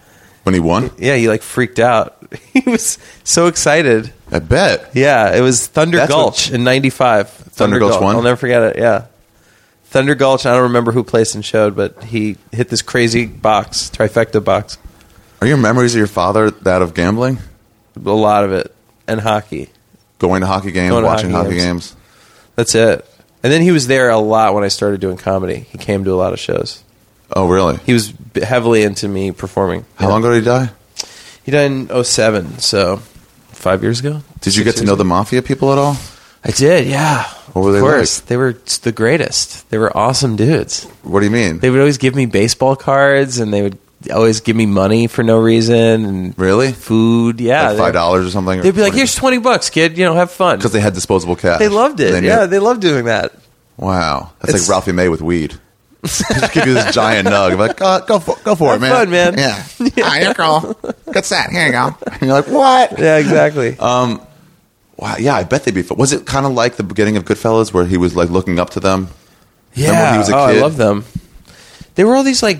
When he won? Yeah, he like freaked out. He was so excited. I bet. Yeah, it was Thunder That's Gulch what- in ninety-five. Thunder, Thunder Gulch won? I'll never forget it, yeah. Thunder Gulch, I don't remember who placed and showed, but he hit this crazy box, trifecta box. Are your memories of your father that of gambling? A lot of it. And hockey. Going to hockey games, Going to watching hockey hockey games. games? That's it. And then he was there a lot when I started doing comedy. He came to a lot of shows. Oh, really? He was b- heavily into me performing. How Yeah. long ago did he die? He died in oh seven, so five years ago. Did you Six get to years know ago. the mafia people at all? I did, yeah. What were they Of course. like? They were just the greatest. They were awesome dudes. What do you mean? They would always give me baseball cards, and they would always give me money for no reason, and Really? food. Yeah, Like they- five dollars or something? They'd be like, "Here's twenty bucks, kid. You know, have fun." Because they had disposable cash. They loved it. They knew- Yeah, they loved doing that. Wow. That's It's- like Ralphie May with weed. Just give you this giant nug. I'm like, go, go for, go for Have it, man. fun, man. Yeah. Ah, here you go. Get that. Here you go. And you're like, what? Yeah, exactly. Wow. Yeah, I bet they'd be fun. Was it kind of like the beginning of Goodfellas where he was like looking up to them? Yeah, Remember when he was a oh, kid? I love them. They were all these like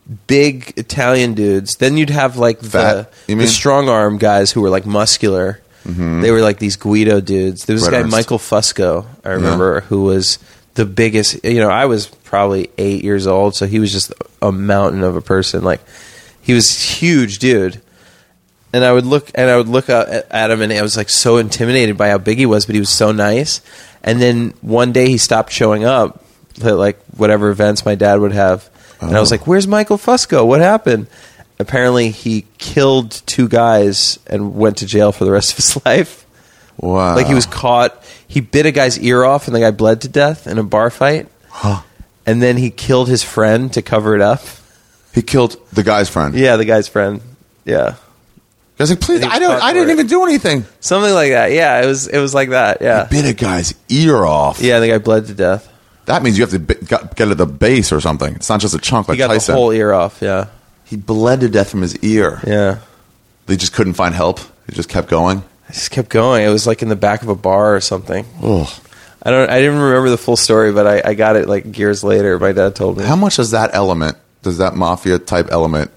big Italian dudes. Then you'd have like the, Fat, you the mean? strong arm guys who were like muscular. They were like these Guido dudes. There was Red this guy Ernst. Michael Fusco, I remember, who was the biggest. You know, I was probably eight years old, so he was just a mountain of a person. Like he was huge, dude. And I would look and I would look at at him, and I was like so intimidated by how big he was, but he was so nice. And then one day he stopped showing up at like whatever events my dad would have, and I was like, "Where's Michael Fusco? What happened?" Apparently, he killed two guys and went to jail for the rest of his life. Wow. Like he was caught. He bit a guy's ear off, and the guy bled to death in a bar fight. Huh. And then he killed his friend to cover it up. He killed the guy's friend. Yeah, the guy's friend. Yeah. I was like, please, He was I don't, caught I for didn't it. even do anything. Something like that. Yeah, it was it was like that. Yeah. Bit a guy's ear off. Yeah, the guy bled to death. That means you have to bi- get get at the base or something. It's not just a chunk like He got Tyson. the whole ear off. Yeah. He bled to death from his ear. Yeah. They just couldn't find help. He just kept going. I just kept going. It was like in the back of a bar or something. Ugh. I don't. I didn't remember the full story, but I, I got it like years later. My dad told me. How much does that element, does that mafia type element,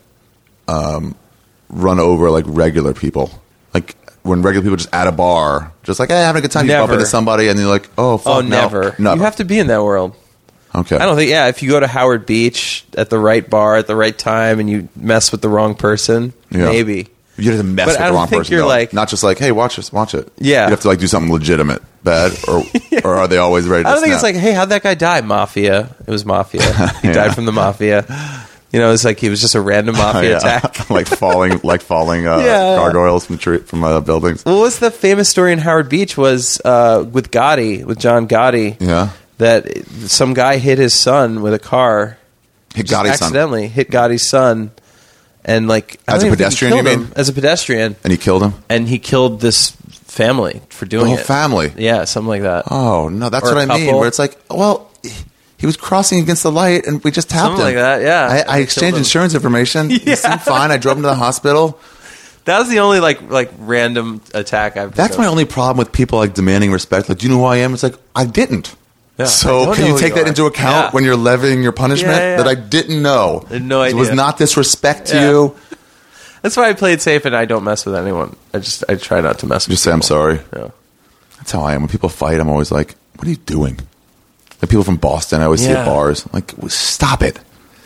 um, run over like regular people? Like when regular people just at a bar, just like, hey, having a good time. You bump Never. into somebody and you're like, oh, fuck, Oh, no. never. Never. You have to be in that world. Okay. I don't think. Yeah, if you go to Howard Beach at the right bar at the right time and you mess with the wrong person, Yeah. maybe. You have to mess But with I the don't wrong think person. you're though. like- not just like, hey, watch this, watch it. Yeah. You have to like do something legitimate, bad, or or are they always ready to I don't think snap? it's like, hey, how'd that guy die? Mafia. It was mafia. He Yeah. died from the mafia. You know, it's like he was just a random mafia Yeah. attack. like falling, like falling uh, Yeah. gargoyles from tree, from uh, buildings. What was the famous story in Howard Beach was uh, with Gotti, with John Gotti, Yeah. that some guy hit his son with a car. Hit Just Gotti's son. accidentally hit Gotti's son, and like I As don't a even think he pedestrian, you killed mean? him. As a pedestrian, And he killed him. and he killed this family for The doing whole it. family. Yeah, something like that. Oh no, that's Or what a I mean. couple. Where it's like, well, he was crossing against the light, and we just tapped Something him like that, yeah. I, I They killed exchanged him. insurance information. He Yeah. seemed fine. I drove him to the hospital. That was the only like like random attack I've. That's my only problem with people like demanding respect. Like, do you know who I am? It's like I didn't. Yeah, I So don't can know you who take you that are. into account Yeah. when you're levying your punishment? Yeah, yeah, That yeah. I didn't know. I had no It was idea. not disrespect to Yeah. you. That's why I played safe and I don't mess with anyone. I just I try not to mess with. Just say I'm people. sorry. Yeah. That's how I am. When people fight, I'm always like, "What are you doing?" Like people from Boston, I always see Yeah. at bars. Like, stop it.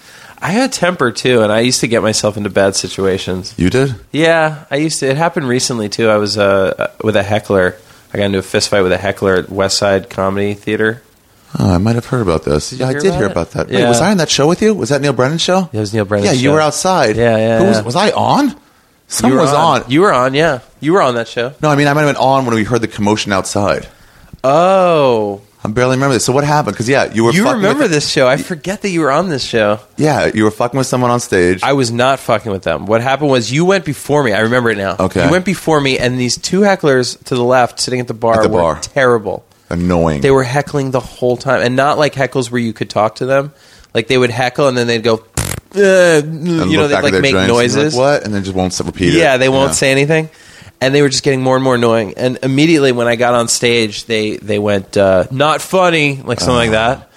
I had temper too, and I used to get myself into bad situations. You did? Yeah, I used to. It happened recently too. I was uh, with a heckler. I got into a fist fight with a heckler at West Side Comedy Theater. Oh, I might have heard about this. Did yeah, you I hear did about hear it? about that. Wait, Yeah. was I on that show with you? Was that Neil Brennan's show? Yeah, it was Neil Brennan's Yeah, you show. were outside. Yeah, yeah, Who was, yeah. was I on? Someone You were was on. You were on. Yeah, you were on that show. No, I mean I might have been on when we heard the commotion outside. Oh, I barely remember this. So what happened? Because yeah, you were. you fucking remember with, this show? I forget that you were on this show. Yeah, you were fucking with someone on stage. I was not fucking with them. What happened was you went before me. I remember it now. Okay. You went before me, and these two hecklers to the left, sitting at the bar, At the were bar. terrible. Annoying. They were heckling the whole time, and not like heckles where you could talk to them. Like they would heckle, and then they'd go, uh, And you know, look they'd back at like their make drinks and noises. like, what? And then just won't repeat it. Yeah, they won't Yeah. say anything. And they were just getting more and more annoying. And immediately when I got on stage, they they went uh, not funny, like something like that.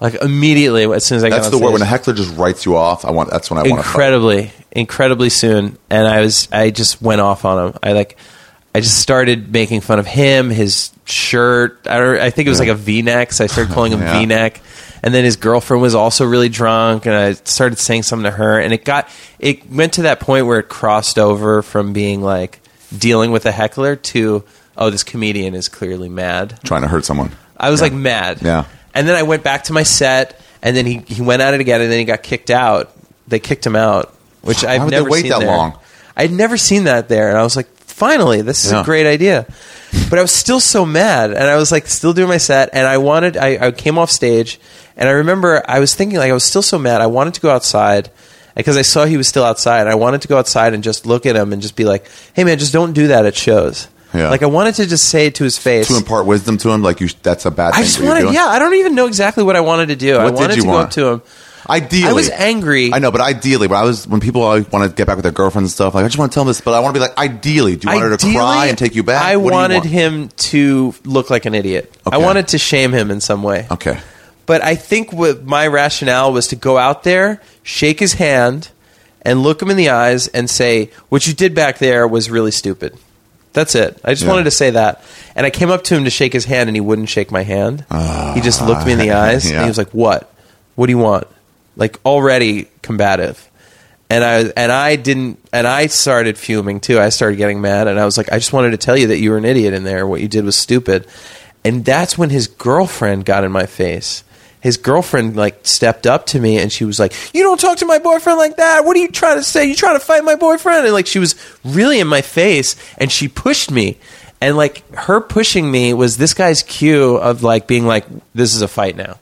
Like immediately as soon as I got That's on the stage. word when a heckler just writes you off. I want. That's when I want to fight. Incredibly, incredibly soon, and I was I just went off on him. I like I just started making fun of him, his shirt. I don't, I think it was like a V-neck, so I started calling him Yeah. V-neck. And then his girlfriend was also really drunk, and I started saying something to her, and it got it went to that point where it crossed over from being like dealing with a heckler to, oh, this comedian is clearly mad. Trying to hurt someone. I was Yeah. like mad. Yeah. And then I went back to my set, and then he, he went at it again, and then he got kicked out. They kicked him out, which Why I've would they never wait seen that there. long? I'd never seen that there, and I was like, finally, this is Yeah. a great idea. But I was still so mad, and I was like still doing my set, and I wanted, I, I came off stage, and I remember I was thinking, like, I was still so mad, I wanted to go outside, because I saw he was still outside. I wanted to go outside and just look at him and just be like, hey man, just don't do that at shows. Yeah. Like I wanted to just say it to his face. To impart wisdom to him, like you, that's a bad thing. I just for you wanted, doing. yeah, I don't even know exactly what I wanted to do. I What did wanted you to want? go up to him. Ideally, I was angry. I know, but ideally, when I was when people always want to get back with their girlfriends and stuff, like I just want to tell them this, but I want to be like, ideally, do you want her to Ideally, cry and take you back? I What do you wanted want? him to look like an idiot. I Okay. wanted to shame him in some way. Okay. But I think what my rationale was to go out there, shake his hand, and look him in the eyes and say, what you did back there was really stupid. That's it. I just Yeah. wanted to say that. And I came up to him to shake his hand, and he wouldn't shake my hand. He just looked me in the eyes, and Yeah. he was like, what? What do you want? Like, already combative. And I and I didn't and I started fuming too. I started getting mad, and I was like, I just wanted to tell you that you were an idiot in there. What you did was stupid. And that's when his girlfriend got in my face. His girlfriend like stepped up to me, and she was like, "You don't talk to my boyfriend like that. What are you trying to say? You trying to fight my boyfriend?" And like she was really in my face, and she pushed me. And like her pushing me was this guy's cue of like being like, "This is a fight now."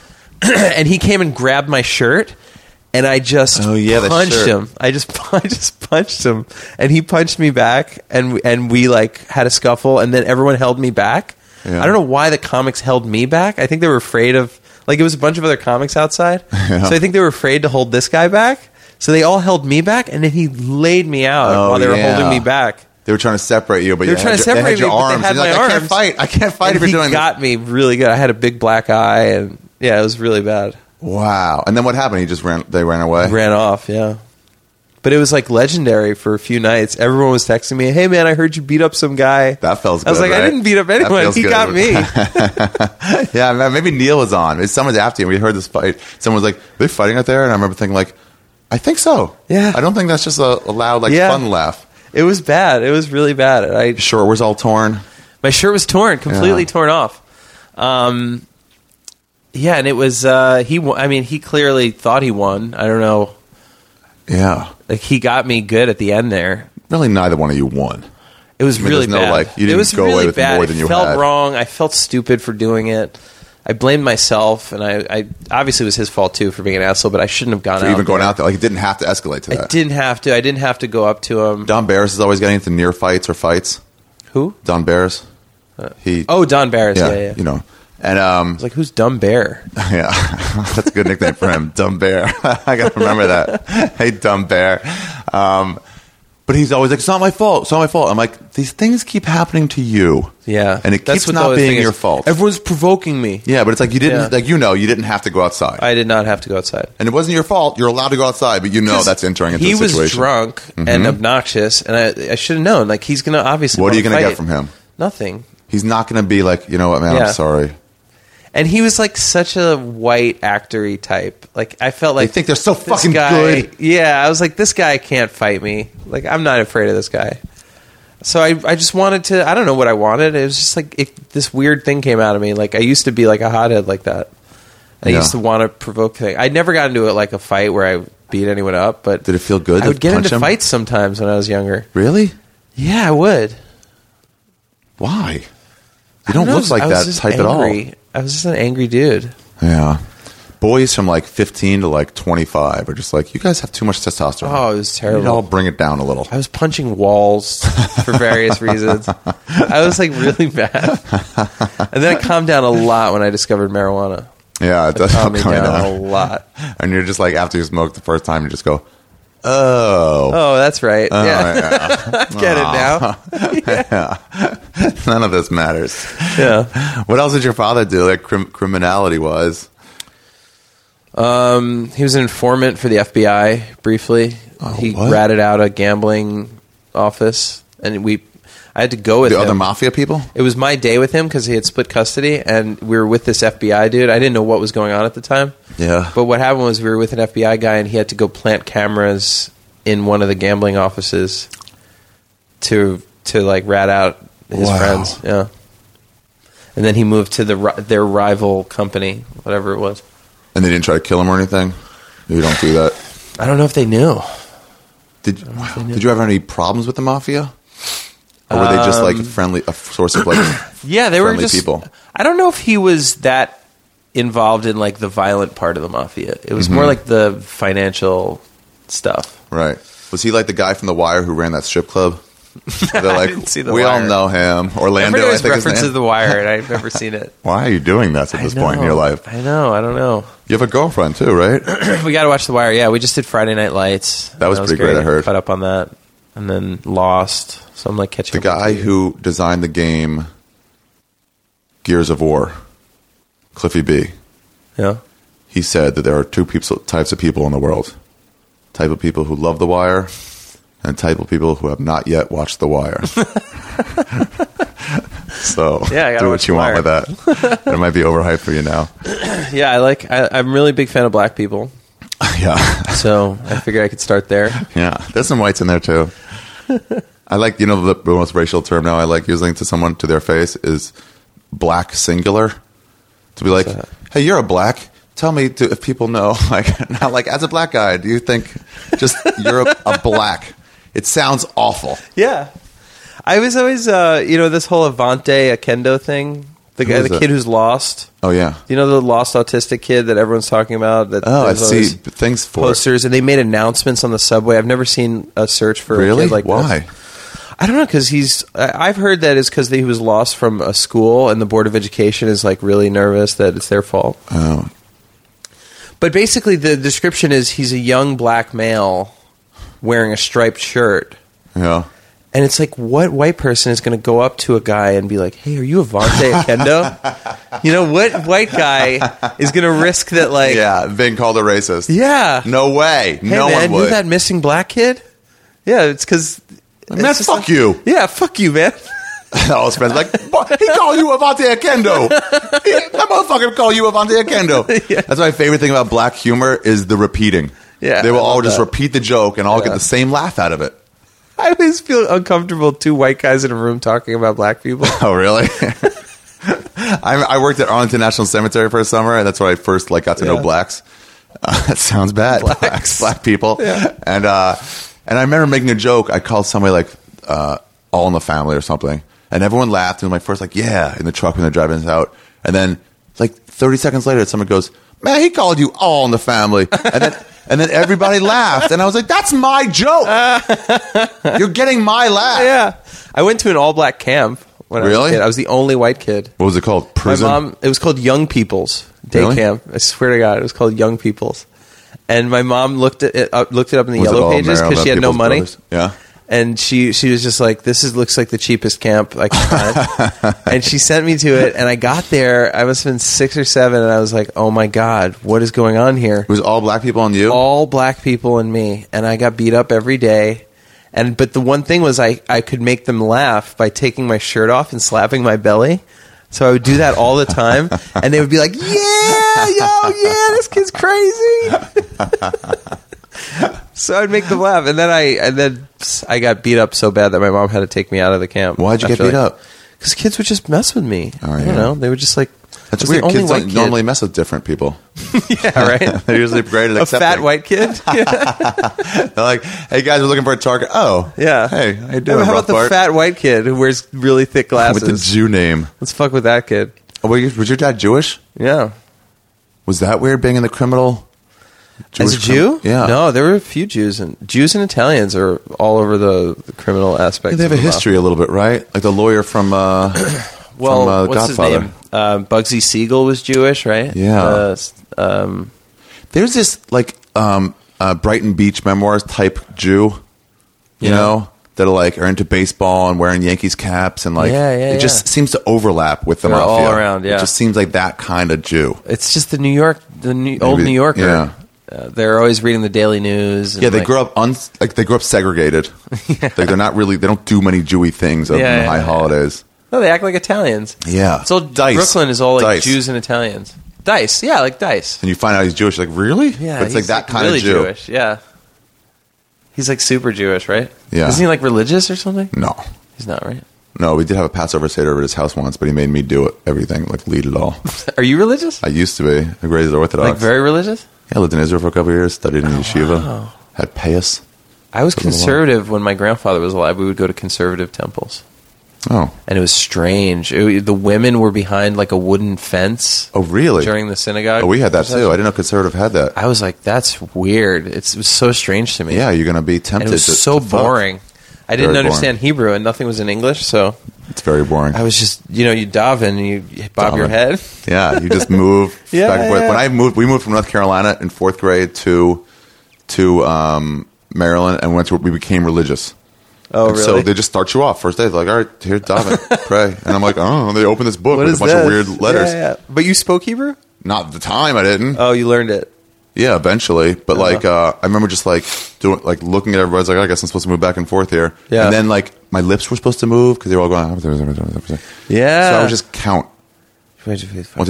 And he came and grabbed my shirt, and I just Oh, yeah, the punched shirt. him. I just I just punched him, and he punched me back, and and we like had a scuffle, and then everyone held me back. Yeah. I don't know why the comics held me back. I think they were afraid of like it was a bunch of other comics outside, Yeah. so I think they were afraid to hold this guy back. So they all held me back, and then he laid me out Oh, while they were yeah. holding me back. They were trying to separate you, but They you were trying had to your- separate they had your me, but arms. they had and you're my like, I arms. can't fight. I can't fight And if you're he doing got me really good. I had a big black eye, and yeah, it was really bad. this. Wow. And then what happened? He just ran. They ran away. Ran off, yeah. But it was like legendary for a few nights. Everyone was texting me, "Hey man, I heard you beat up some guy." That feels I was good, like, I right? didn't beat up That anyone. feels He good. got me. Yeah, man, maybe Neil was on. It's someone's after you. We heard this fight. Someone was like, "They're fighting out there," and I remember thinking, like, "I think so." Yeah. I don't think that's just a, a loud, like, Yeah. fun laugh. It was bad. It was really bad. And I Shirt was all torn. my shirt was torn, completely Yeah. torn off. Um, yeah, and it was uh, he. wo- I mean, he clearly thought he won. I don't know. Yeah. Like he got me good at the end there. Really, neither one of you won. It was I mean, really there's no, bad. like, you it didn't was go really away with bad. more than you I felt had. wrong. I felt stupid for doing it. I blamed myself, and I, I obviously it was his fault too for being an asshole. But I shouldn't have gone For out. even going there. out there, like, it didn't have to escalate to I that. didn't have to. I didn't have to go up to him. Don Barris is always getting into near fights or fights. Who? Don Barris. He. Oh, Don Barris. yeah, Yeah, yeah. You know. And um, I was like, who's Dumb Bear? yeah, that's a good nickname for him, Dumb Bear. I got to remember that. Hey, Dumb Bear. Um, but he's always like, it's not my fault. It's not my fault. I'm like, these things keep happening to you. Yeah, And it That's keeps what the not other being thing your is. fault. Everyone's provoking me. Yeah, but it's like you didn't, Yeah. like, you know, you didn't have to go outside. I did not have to go outside. and it wasn't your fault. You're allowed to go outside, but you know that's entering into he the situation. was drunk and obnoxious, and I, I should have known. Like he's gonna obviously. What are you going gonna to get from him? Nothing. He's not going to be like, you know what, man, Yeah. I'm sorry. And he was like such a white actory type. Like I felt like They think they're so this fucking guy, good. Yeah, I was like, this guy can't fight me. Like I'm not afraid of this guy. So I, I just wanted to. I don't know what I wanted. It was just like it, this weird thing came out of me. Like I used to be like a hothead like that. I Yeah. used to want to provoke things. I never got into it like a fight where I beat anyone up. But Did it feel good I to would get punch into him? fights sometimes when I was younger. Really? Yeah, I would. Why? I You don't know, look like I was that just type angry. at I was just an angry dude. all. Yeah. Boys from like fifteen to like twenty-five are just like, you guys have too much testosterone. Oh, it was You need to terrible. all bring it down a little. I was punching walls for various reasons. I was like really bad. And then I calmed down a lot when I discovered marijuana. Yeah, it does Calmed me calm down down. a lot. And you're just like, after you smoke the first time, you just go, oh. Oh, that's right. Oh, yeah. yeah. Get it now. None of this matters. Yeah. What else did your father do, like crim- criminality wise? Um, he was an informant for the F B I briefly. Oh, he what? ratted out a gambling office, and we. I had to go with The him. other mafia people? It was my day with him because he had split custody, and we were with this F B I dude. I didn't know what was going on at the time. Yeah. But what happened was we were with an F B I guy, and he had to go plant cameras in one of the gambling offices to to like rat out his Wow. friends. Yeah. And then he moved to the ri- their rival company, whatever it was. And they didn't try to kill him or anything? You don't do that. I don't know if they knew. Did Did you ever have any problems with the mafia? Or were they just like friendly, a source of like Yeah, they were friendly just people? I don't know if he was that involved in like the violent part of the mafia. It was Mm-hmm. more like the financial stuff. Right. Was he like the guy from The Wire who ran that strip club? They're like, didn't see The we all Wire. know him. I Orlando, forget I, his think his reference name. to The Wire, and I've never seen it. Why are you doing that at this I point in your know. life? I know. I don't know. You have a girlfriend too, right? We got to watch The Wire. Yeah, we just did Friday Night Lights. That was pretty great, I heard. Caught up on that, and then Lost. So I'm like catching The up. guy who designed the game Gears of War, Cliffy B, Yeah. he said that there are two people, types of people in the world. Type of people who love The Wire and type of people who have not yet watched The Wire. So Yeah, I gotta do watch what you The want Wire. with that. It might be overhyped for you now. Yeah, I like. I, I'm a really big fan of black people, Yeah. so I figured I could start there. Yeah. There's some whites in there too. I like, you know, the, the most racial term now I like using to someone to their face is black singular. To be like, that? hey, you're a black. Tell me to, if people know, like, now, like, as a black guy, do you think just you're a, a black? It sounds awful. Yeah, I was always, uh, you know, this whole Avante Akendo thing. The Who guy, is the that? kid who's lost. Oh, yeah. You know, the lost autistic kid that everyone's talking about. That Oh, I there's all see these things for it. posters, and they made announcements on the subway. I've never seen a search for Really? a kid like Why? this. I don't know, because he's. I- I've heard that it's because he was lost from a school, and the Board of Education is like really nervous that it's their fault. Oh, But basically, the description is he's a young black male wearing a striped shirt. yeah. And it's like, what white person is going to go up to a guy and be like, hey, are you Avante Akendo? You know, what white guy is going to risk that, like, Yeah, being called a racist. yeah. No way. Hey, no man, one you're would. that missing black kid? Yeah, it's because... Man, fuck you. Yeah, fuck you, man. All his friends like, "What? He called you Avante Akendo. He, that motherfucker called you Avante Akendo. Yeah. That's my favorite thing about black humor is the repeating. Yeah, They will I all love just that. repeat the joke and all Yeah. get the same laugh out of it. I always feel uncomfortable, two white guys in a room talking about black people. Oh, really? I, I worked at Arlington National Cemetery for a summer, and that's where I first like got to know Yeah. blacks. Uh, that sounds bad. Blacks. black people. Yeah. And uh, and I remember making a joke. I called somebody like uh, All in the Family or something, and everyone laughed. And my first like, yeah, in the truck when they're driving us out. And then like thirty seconds later, someone goes, man, he called you All in the Family. And then and then everybody laughed, and I was like, that's my joke. You're getting my laugh. Yeah. I went to an all-black camp when I was Really? a kid. I was the only white kid. What was it called? Prison. My mom, it was called Young People's Day Really? Camp. I swear to God, it was called Young People's. And my mom looked at it, up, looked it up in the Was it yellow all pages Maryland because she had no People's money. Brothers? Yeah. And she she was just like, this is looks like the cheapest camp I can find. And she sent me to it, and I got there. I must have been six or seven, and I was like, oh my God, what is going on here? It was all black people and you? All black people and me, and I got beat up every day. And but the one thing was I, I could make them laugh by taking my shirt off and slapping my belly. So I would do that all the time, and they would be like, "Yeah, yo, yeah, this kid's crazy." So I'd make them laugh, and then I and then I got beat up so bad that my mom had to take me out of the camp. Why'd you get after, beat like- up? Because kids would just mess with me. Oh, I yeah. don't know. They would just like. That's I was weird. The only Kids white don't kid. normally mess with different people. Yeah, right. They're usually great at A accepting. fat white kid. They're like, hey, guys, we're looking for a target. Oh, Yeah. Hey, how you Yeah, doing, but how about the Rothbart? fat white kid who wears really thick glasses? With the Jew name. Let's fuck with that kid. Oh, were you, was your dad Jewish? Yeah. Was that weird being in the criminal? As a Jewish Jew? crim- Yeah. No, there were a few Jews. and Jews and Italians are all over the, the criminal aspect. They have of a the history a little bit, right? Like the lawyer from, uh, Well, from uh, what's Godfather. his name? Uh, Bugsy Siegel was Jewish, right? Yeah. Uh, s- um, There's this like um, uh, Brighton Beach Memoirs type Jew, you Yeah. know, that are like are into baseball and wearing Yankees caps and like Yeah, yeah, it just yeah. seems to overlap with the They're mafia all around, yeah. It just seems like that kind of Jew. It's just the New York, the New, old New Yorker. yeah. Uh, they're always reading the Daily News. And Yeah, they like, grew up un- like they grew up segregated. Like they're not really they don't do many Jewy things on Yeah, the high yeah, holidays. No, they act like Italians. Yeah. It's all Dice. Brooklyn is all like Dice. Jews and Italians. Dice, yeah, like Dice. And you find out he's Jewish, like really? Yeah, but it's like he's, that kind really of Jew. Jewish. Yeah, he's like super Jewish, right? Yeah. Isn't he like religious or something? No, He's not, right? no, we did have a Passover Seder at his house once, but he made me do it, everything, like lead it all. Are you religious? I used to be a raised Orthodox. Like very religious? Yeah, I lived in Israel for a couple of years, studied in yeshiva, wow. had payas. I was For a little conservative when my grandfather was alive. We would go to conservative temples, Oh, and it was strange. It- the women were behind like a wooden fence oh, really? during the synagogue. Oh, we had that too. I didn't know conservative had that. I was like, that's weird. It's, it was so strange to me. Yeah, you're gonna be and tempted. it was to, so to fuck. boring. I didn't Very understand Hebrew, and nothing was in English, so It's very boring. I was just, you know, you daven and you bob your Daven. head. Yeah, you just move Yeah, back and forth. yeah. When I moved, we moved from North Carolina in fourth grade to to um, Maryland, and went to we became religious. Oh, And really? So they just start you off first day. They're like, all right, here's daven, pray, and I'm like, oh. And they open this book What with is a bunch this? of weird letters. Yeah, yeah. But you spoke Hebrew? Not at the time, I didn't. Oh, you learned it. Yeah, eventually. But like, uh, I remember just like doing, like looking at everybody. I was like, I guess I'm supposed to move back and forth here. Yeah. And then like my lips were supposed to move because they were all going. Yeah. So I would just count one, two, three, four,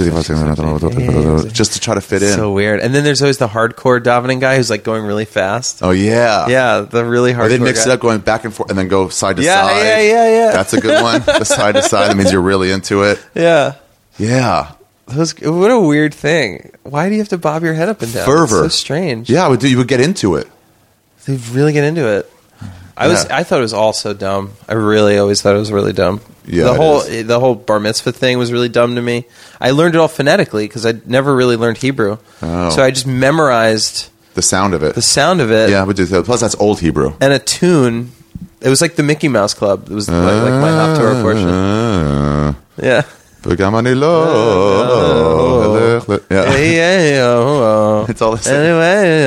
six, just to try to fit in. So weird. And then there's always the hardcore davening guy who's like going really fast. Oh yeah, Yeah, the really hardcore Or they mix guy. it up, going back and forth, and then go side to Yeah, side. yeah, yeah, yeah. That's a good one. The side to side. That means you're really into it. Yeah. Yeah, Those, what a weird thing. Why do you have to bob your head up and down? Fervor. It's so strange. yeah. I would do. You would get into it. They really get into it. I was Yeah. I thought it was all so dumb. I really always thought it was really dumb. Yeah, the it whole is. the whole bar mitzvah thing was really dumb to me. I learned it all phonetically because I never really learned Hebrew, Oh. so I just memorized The sound of it. the sound of it yeah, I would do that. Plus, that's old Hebrew. and a tune. It was like the Mickey Mouse Club. It was like, like my Haftorah portion. Uh, Yeah. Begamanilo. Yeah. Hey, hey, oh, oh. It's all the same. Anyway,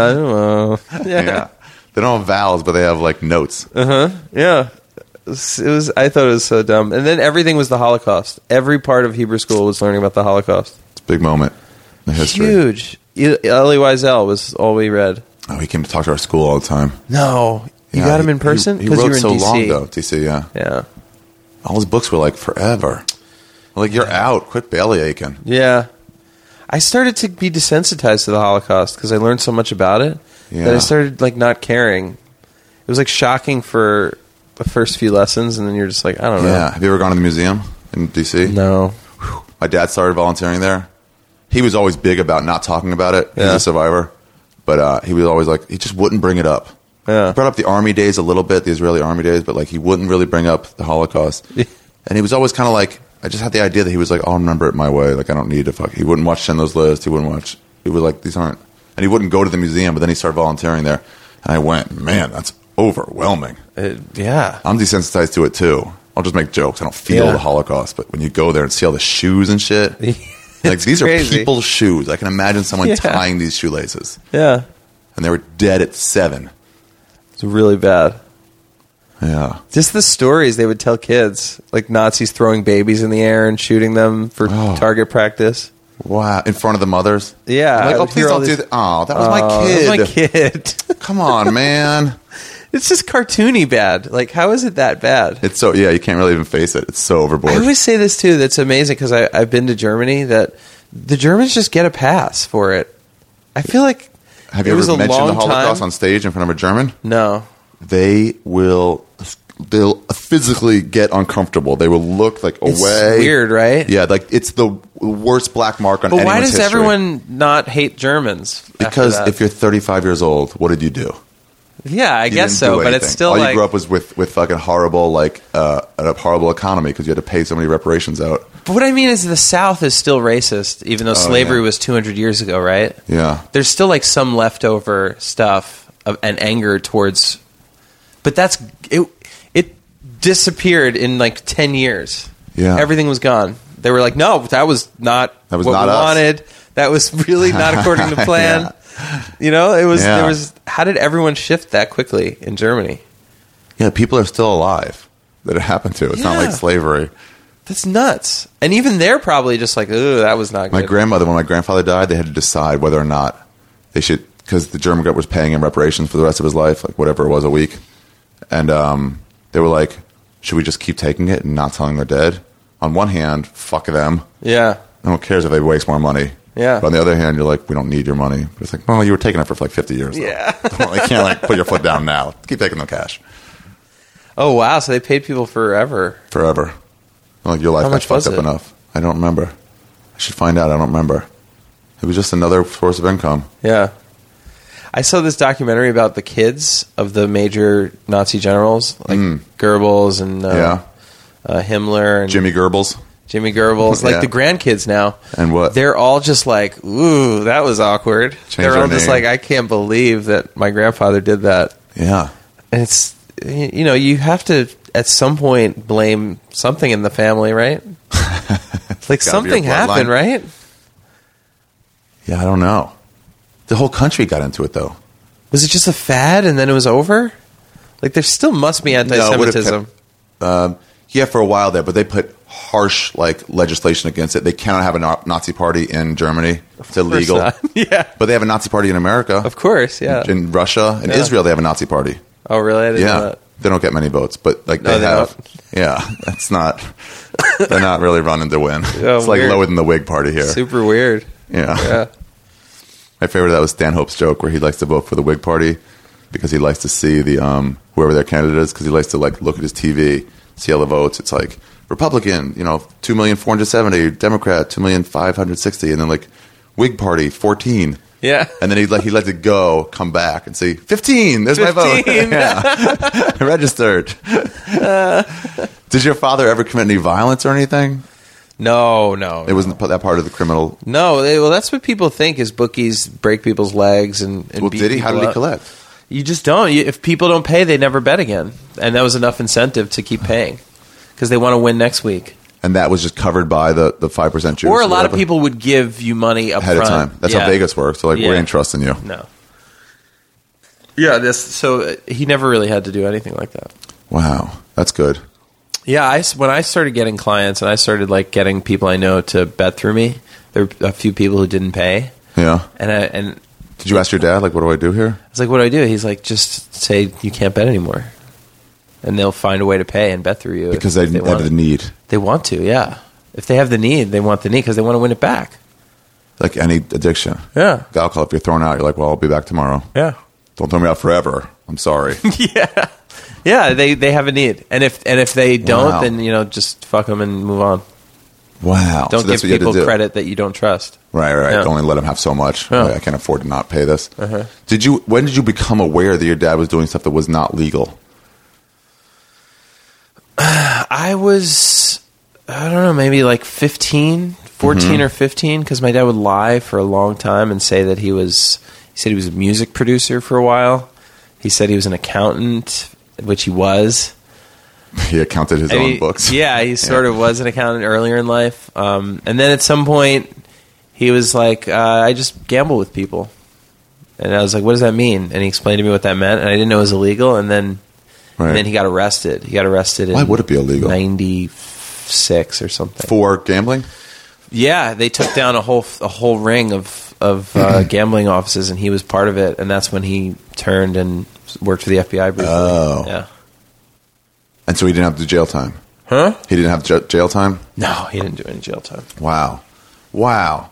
oh, oh. Yeah. Yeah. They don't have vowels, but they have like notes. Yeah. It was, it was. I thought it was so dumb. And then everything was the Holocaust. Every part of Hebrew school was learning about the Holocaust. It's a big moment in history. Huge. E- Elie Wiesel was all we read. Oh, he came to talk to our school all the time. No, you Yeah, got him he- in person He, he because wrote you were in so D C. long though. D C, yeah. Yeah, All his books were like forever. Like you're out. Quit belly aching. yeah. I started to be desensitized to the Holocaust because I learned so much about it that Yeah. I started like not caring. It was like shocking for the first few lessons, and then you're just like, I don't know. Yeah. Have you ever gone to the museum in D C? No. My dad started volunteering there. He was always big about not talking about it. He's Yeah. a survivor. But uh, he was always like, he just wouldn't bring it up. Yeah. He brought up the army days a little bit, the Israeli army days, but like he wouldn't really bring up the Holocaust. And he was always kind of like, I just had the idea that he was like, I'll remember it my way. Like I don't need to fuck. He wouldn't watch Schindler's List. He wouldn't watch. He was like, these aren't. And he wouldn't go to the museum. But then he started volunteering there, and I went, man, that's overwhelming. It- yeah. I'm desensitized to it too. I'll just make jokes. I don't feel Yeah. the Holocaust, but when you go there and see all the shoes and shit, like It's these crazy. are people's shoes. I can imagine someone Yeah. tying these shoelaces, Yeah. and they were dead at seven. It's really bad. Yeah, Just the stories they would tell kids, like Nazis throwing babies in the air and shooting them for Oh. target practice. wow. In front of the mothers. Yeah, I'm I like, oh, would please hear all don't do these- that. Oh, that was Oh, my kid. that was my kid. Come on, man. It's just cartoony bad. Like, how is it that bad? It's so yeah. You can't really even face it. It's so overboard. I always say this too. That's amazing because I've been to Germany. That the Germans just get a pass for it. I feel like Have it you was ever a mentioned the long Holocaust time- on stage in front of a German? No. They will. They'll physically get uncomfortable. They will look like It's away. weird, right? Yeah, like it's the worst black mark on But why anyone's does history. everyone not hate Germans? after Because that? if you're thirty-five years old, what did you do? yeah, I You guess didn't so. do But it's anything. still all like you grew up was with with fucking horrible like uh, a horrible economy because you had to pay so many reparations out. But what I mean is the South is still racist, even though slavery Oh, yeah. was two hundred years ago, right? Yeah, There's still like some leftover stuff of, and anger towards, but that's it. It disappeared in like ten years. Yeah. everything was gone. They were like, no, that was not That was what not we us. wanted. That was really not according to plan. You know, it was Yeah. there was. How did everyone shift that quickly in Germany? Yeah, people are still alive that it happened to. It's not Yeah. like slavery. That's nuts. And even they're probably just like, ooh, that was not My good. grandmother, when my grandfather died, they had to decide whether or not they should, because the German government was paying him reparations for the rest of his life, like whatever it was a week. And um, they were like, should we just keep taking it and not telling they're dead? On one hand, fuck them. Yeah. No one cares if they waste more money. Yeah. But on the other hand, you're like, we don't need your money. But it's like, well, you were taking it for like fifty years. Though. Yeah. You can't like put your foot down now. Keep taking the cash Oh, wow. So they paid people forever. forever. Like your life How got much fucked was up it? enough. I don't remember. I should find out. I don't remember. It was just another source of income. Yeah. I saw this documentary about the kids of the major Nazi generals, like Mm. Goebbels and uh, Yeah. uh, Himmler and Jimmy Goebbels. Jimmy Goebbels, like Yeah. the grandkids now. And what? They're all just like, ooh, that was awkward. They're their all just name. like, I can't believe that my grandfather did that. Yeah. And it's, you know, you have to at some point blame something in the family, right? Like Gotta be your something happened, bloodline. right? Yeah, I don't know. The whole country got into it, though. Was it just a fad and then it was over? Like there still must be No, it would've anti-Semitism. kept- um, yeah, for a while there, but they put harsh like legislation against it. They cannot have a na- Nazi party in Germany. It's Of course illegal. not. Yeah. But they have a Nazi party in America. Of course, yeah. In Russia. In Yeah. Israel, they have a Nazi party. Oh, really? I didn't know Yeah. that. They don't get many votes, but like No, they they have. don't. Yeah, that's not. They're not really running to win. Oh, it's like weird. lower than the Whig party here. Super weird. Yeah. Yeah. My favorite of that was Stanhope's joke where he likes to vote for the Whig party because he likes to see the um, whoever their candidate is because he likes to like look at his T V, see all the votes. It's like Republican, you know, two million four hundred seventy, Democrat two million five hundred sixty, and then like Whig party fourteen. Yeah. And then he'd like he'd let it go, come back, and say fifteen. There's my vote. fifteen. Yeah, registered. Did your father ever commit any violence or anything? No, no. It wasn't that part of the criminal. No, they, well, that's what people think is bookies break people's legs and, and Well, beat did he? How people did he up. collect? You just don't. You, if people don't pay, they never bet again, and that was enough incentive to keep paying because they want to win next week. And that was just covered by the the five percent juice. Or a lot of whatever, people would give you money up ahead front. of time. That's Yeah. how Vegas works. So like, Yeah. we ain't trusting you. No. Yeah, this. So uh, he never really had to do anything like that. Wow, that's good. Yeah, I, s- when I started getting clients and I started like getting people I know to bet through me, there were a few people who didn't pay, Yeah. and I, and Did you ask your dad like, what do I do here? I was like, "What do I do?" He's like, "Just say you can't bet anymore, and they'll find a way to pay and bet through you Because they, if they have want the it. need, They want to, yeah. If they have the need, they want the need because they want to win it back. like any addiction. Yeah, Alcohol. If you're thrown out, you're like, well, I'll be back tomorrow. yeah, Don't throw me out forever. I'm sorry. yeah, yeah. They they have a need, and if and if they don't, Wow. then you know just fuck them and move on. Wow. Don't So that's give what you had to people do. credit that you don't trust. Right, right. Yeah. Don't let them have so much. Yeah. Like, I can't afford to not pay this. Uh-huh. Did you? When did you become aware that your dad was doing stuff that was not legal? I was, I don't know, maybe like fifteen, fourteen Mm-hmm. or fifteen, because my dad would lie for a long time and say that he was, he said he was a music producer for a while. He said he was an accountant, which he was. He accounted his I own mean, books. Yeah, he sort of was an accountant earlier in life. Um, and then at some point, he was like, uh, I just gamble with people. And I was like, what does that mean? And he explained to me what that meant, and I didn't know it was illegal. And then, Right. and then he got arrested. He got arrested in Why would it be illegal? ninety-six or something. For gambling? Yeah, they took down a whole a whole ring of of uh, gambling offices, and he was part of it. And that's when he turned and worked for the F B I briefly. Oh. Yeah. And so he didn't have to do jail time. Huh? He didn't have j- jail time? No, he didn't do any jail time. Wow. Wow.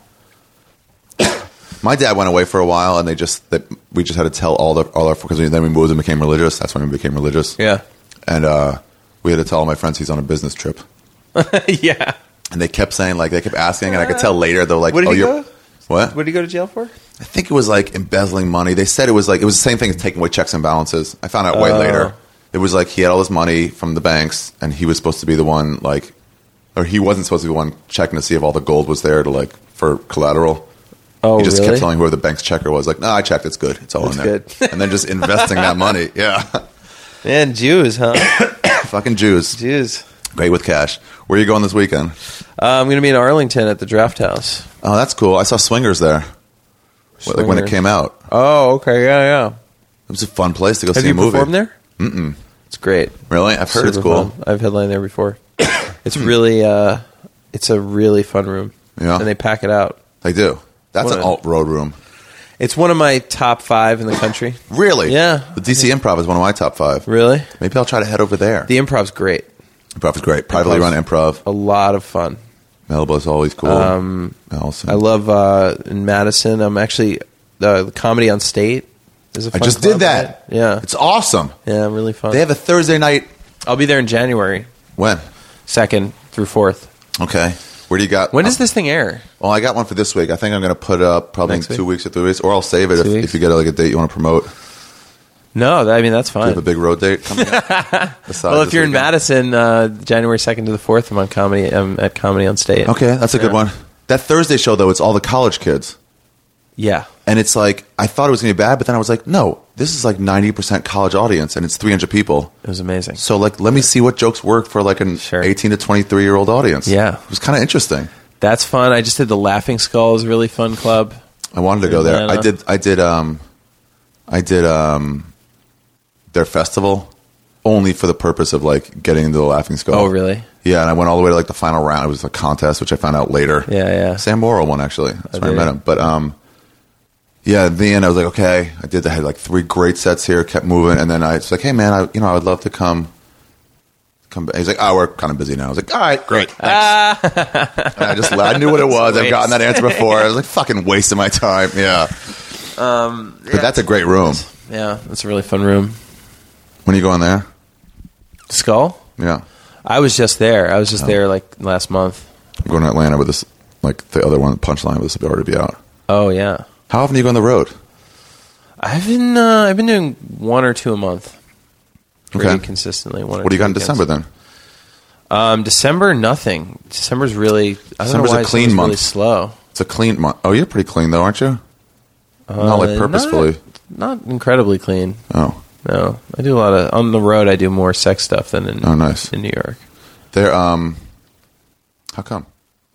My dad went away for a while, and they just they, we just had to tell all the all our because then we moved and became religious. That's when we became religious. Yeah. And uh, we had to tell all my friends he's on a business trip, Yeah. and they kept saying like they kept asking, and I could tell later they're like, What did "Oh, he you're go? what?" What did he go to jail for? I think it was like embezzling money. They said it was like it was the same thing as taking away checks and balances. I found out way Oh. later. It was like he had all this money from the banks, and he was supposed to be the one like, or he wasn't supposed to be the one checking to see if all the gold was there to like for collateral. Oh, He just really? kept telling whoever the bank's checker was, like, no, I checked, it's good. It's all It's in there. good. And then just investing that money. Yeah. Man, Jews, huh? Fucking Jews. Jews. Great with cash. Where are you going this weekend? Uh, I'm going to be in Arlington at the Draft House. Oh, that's cool. I saw Swingers there. Like when it Swingers. came out. Oh, okay. Yeah, yeah. It was a fun place to go Have see you a movie. performed there? Mm-mm. It's great. Really? I've heard Super it's cool. fun. I've headlined there before. It's really, uh, it's a really fun room. Yeah. And they pack it out. They do. That's What an a- alt road room. It's one of my top five in the country. Really? Yeah. The D C Improv is one of my top five. Really? Maybe I'll try to head over there. The Improv's great. Improv is great. Privately run Improv's improv. A lot of fun. Malibu's always cool. Um, Allison. I love uh, in Madison. I'm actually uh, the Comedy on State is a I fun just club, did that. right? Yeah, It's awesome. yeah, really fun. They have a Thursday night. I'll be there in January, When? second through fourth. Okay. Where do you got? When does this thing air? Well, I got one for this week. I think I'm going to put it up probably Next in two week? weeks or three weeks, or I'll save it if, Two weeks? if you get like a date you want to promote. No, that, I mean that's Do you have a fine. big road date coming up? Besides Well, if this you're in weekend? Madison, uh, January second to the fourth, I'm on comedy. I'm at Comedy on State. Okay, that's a good one. That Thursday show, though, it's all the college kids. Yeah, And it's like, I thought it was going to be bad, but then I was like, no, this is like ninety percent college audience, and it's three hundred people. it was amazing. So, like, let me see what jokes work for like an Sure. eighteen to twenty-three year old audience. Yeah. It was kind of interesting. That's fun. I just did the Laughing Skulls, really fun club. I wanted to go there. I Atlanta. did, I did, um, I did, um, their festival only for the purpose of like getting into the Laughing Skull. Oh, really? Yeah, and I went all the way to like the final round. It was a contest, which I found out later. Yeah, yeah. Sam Morrill won, actually. That's Oh, where I did met he? him. But um, yeah, at the end, I was like, okay. I did. I had like three great sets here, kept moving, and then I was like, hey, man, I you know I would love to come. Come back. He's like, oh, we're kind of busy now. I was like, all right, great, thanks. And I just I knew what it was. I've gotten that answer before. I was like, fucking wasting my time. Yeah. Um, But that's a great room. yeah, it's a really fun room. When are you going there? Skull? Yeah. I was just there. I was just Oh. there like last month. I'm going to Atlanta with this, like the other one, Punchline, with this will already be out. Oh yeah, How often do you go on the road? I've been uh, I've been doing one or two a month, pretty Okay. consistently. One. Or What do you two got in weekends. December then? Um, December nothing. December's really. I don't December's know why a clean December's really month. slow. It's a clean month. Oh, you're pretty clean though, aren't you? Not like Uh, purposefully. Not, not incredibly clean. Oh, No, I do a lot of on the road. I do more sex stuff than in oh, nice. in New York. They're um, how come?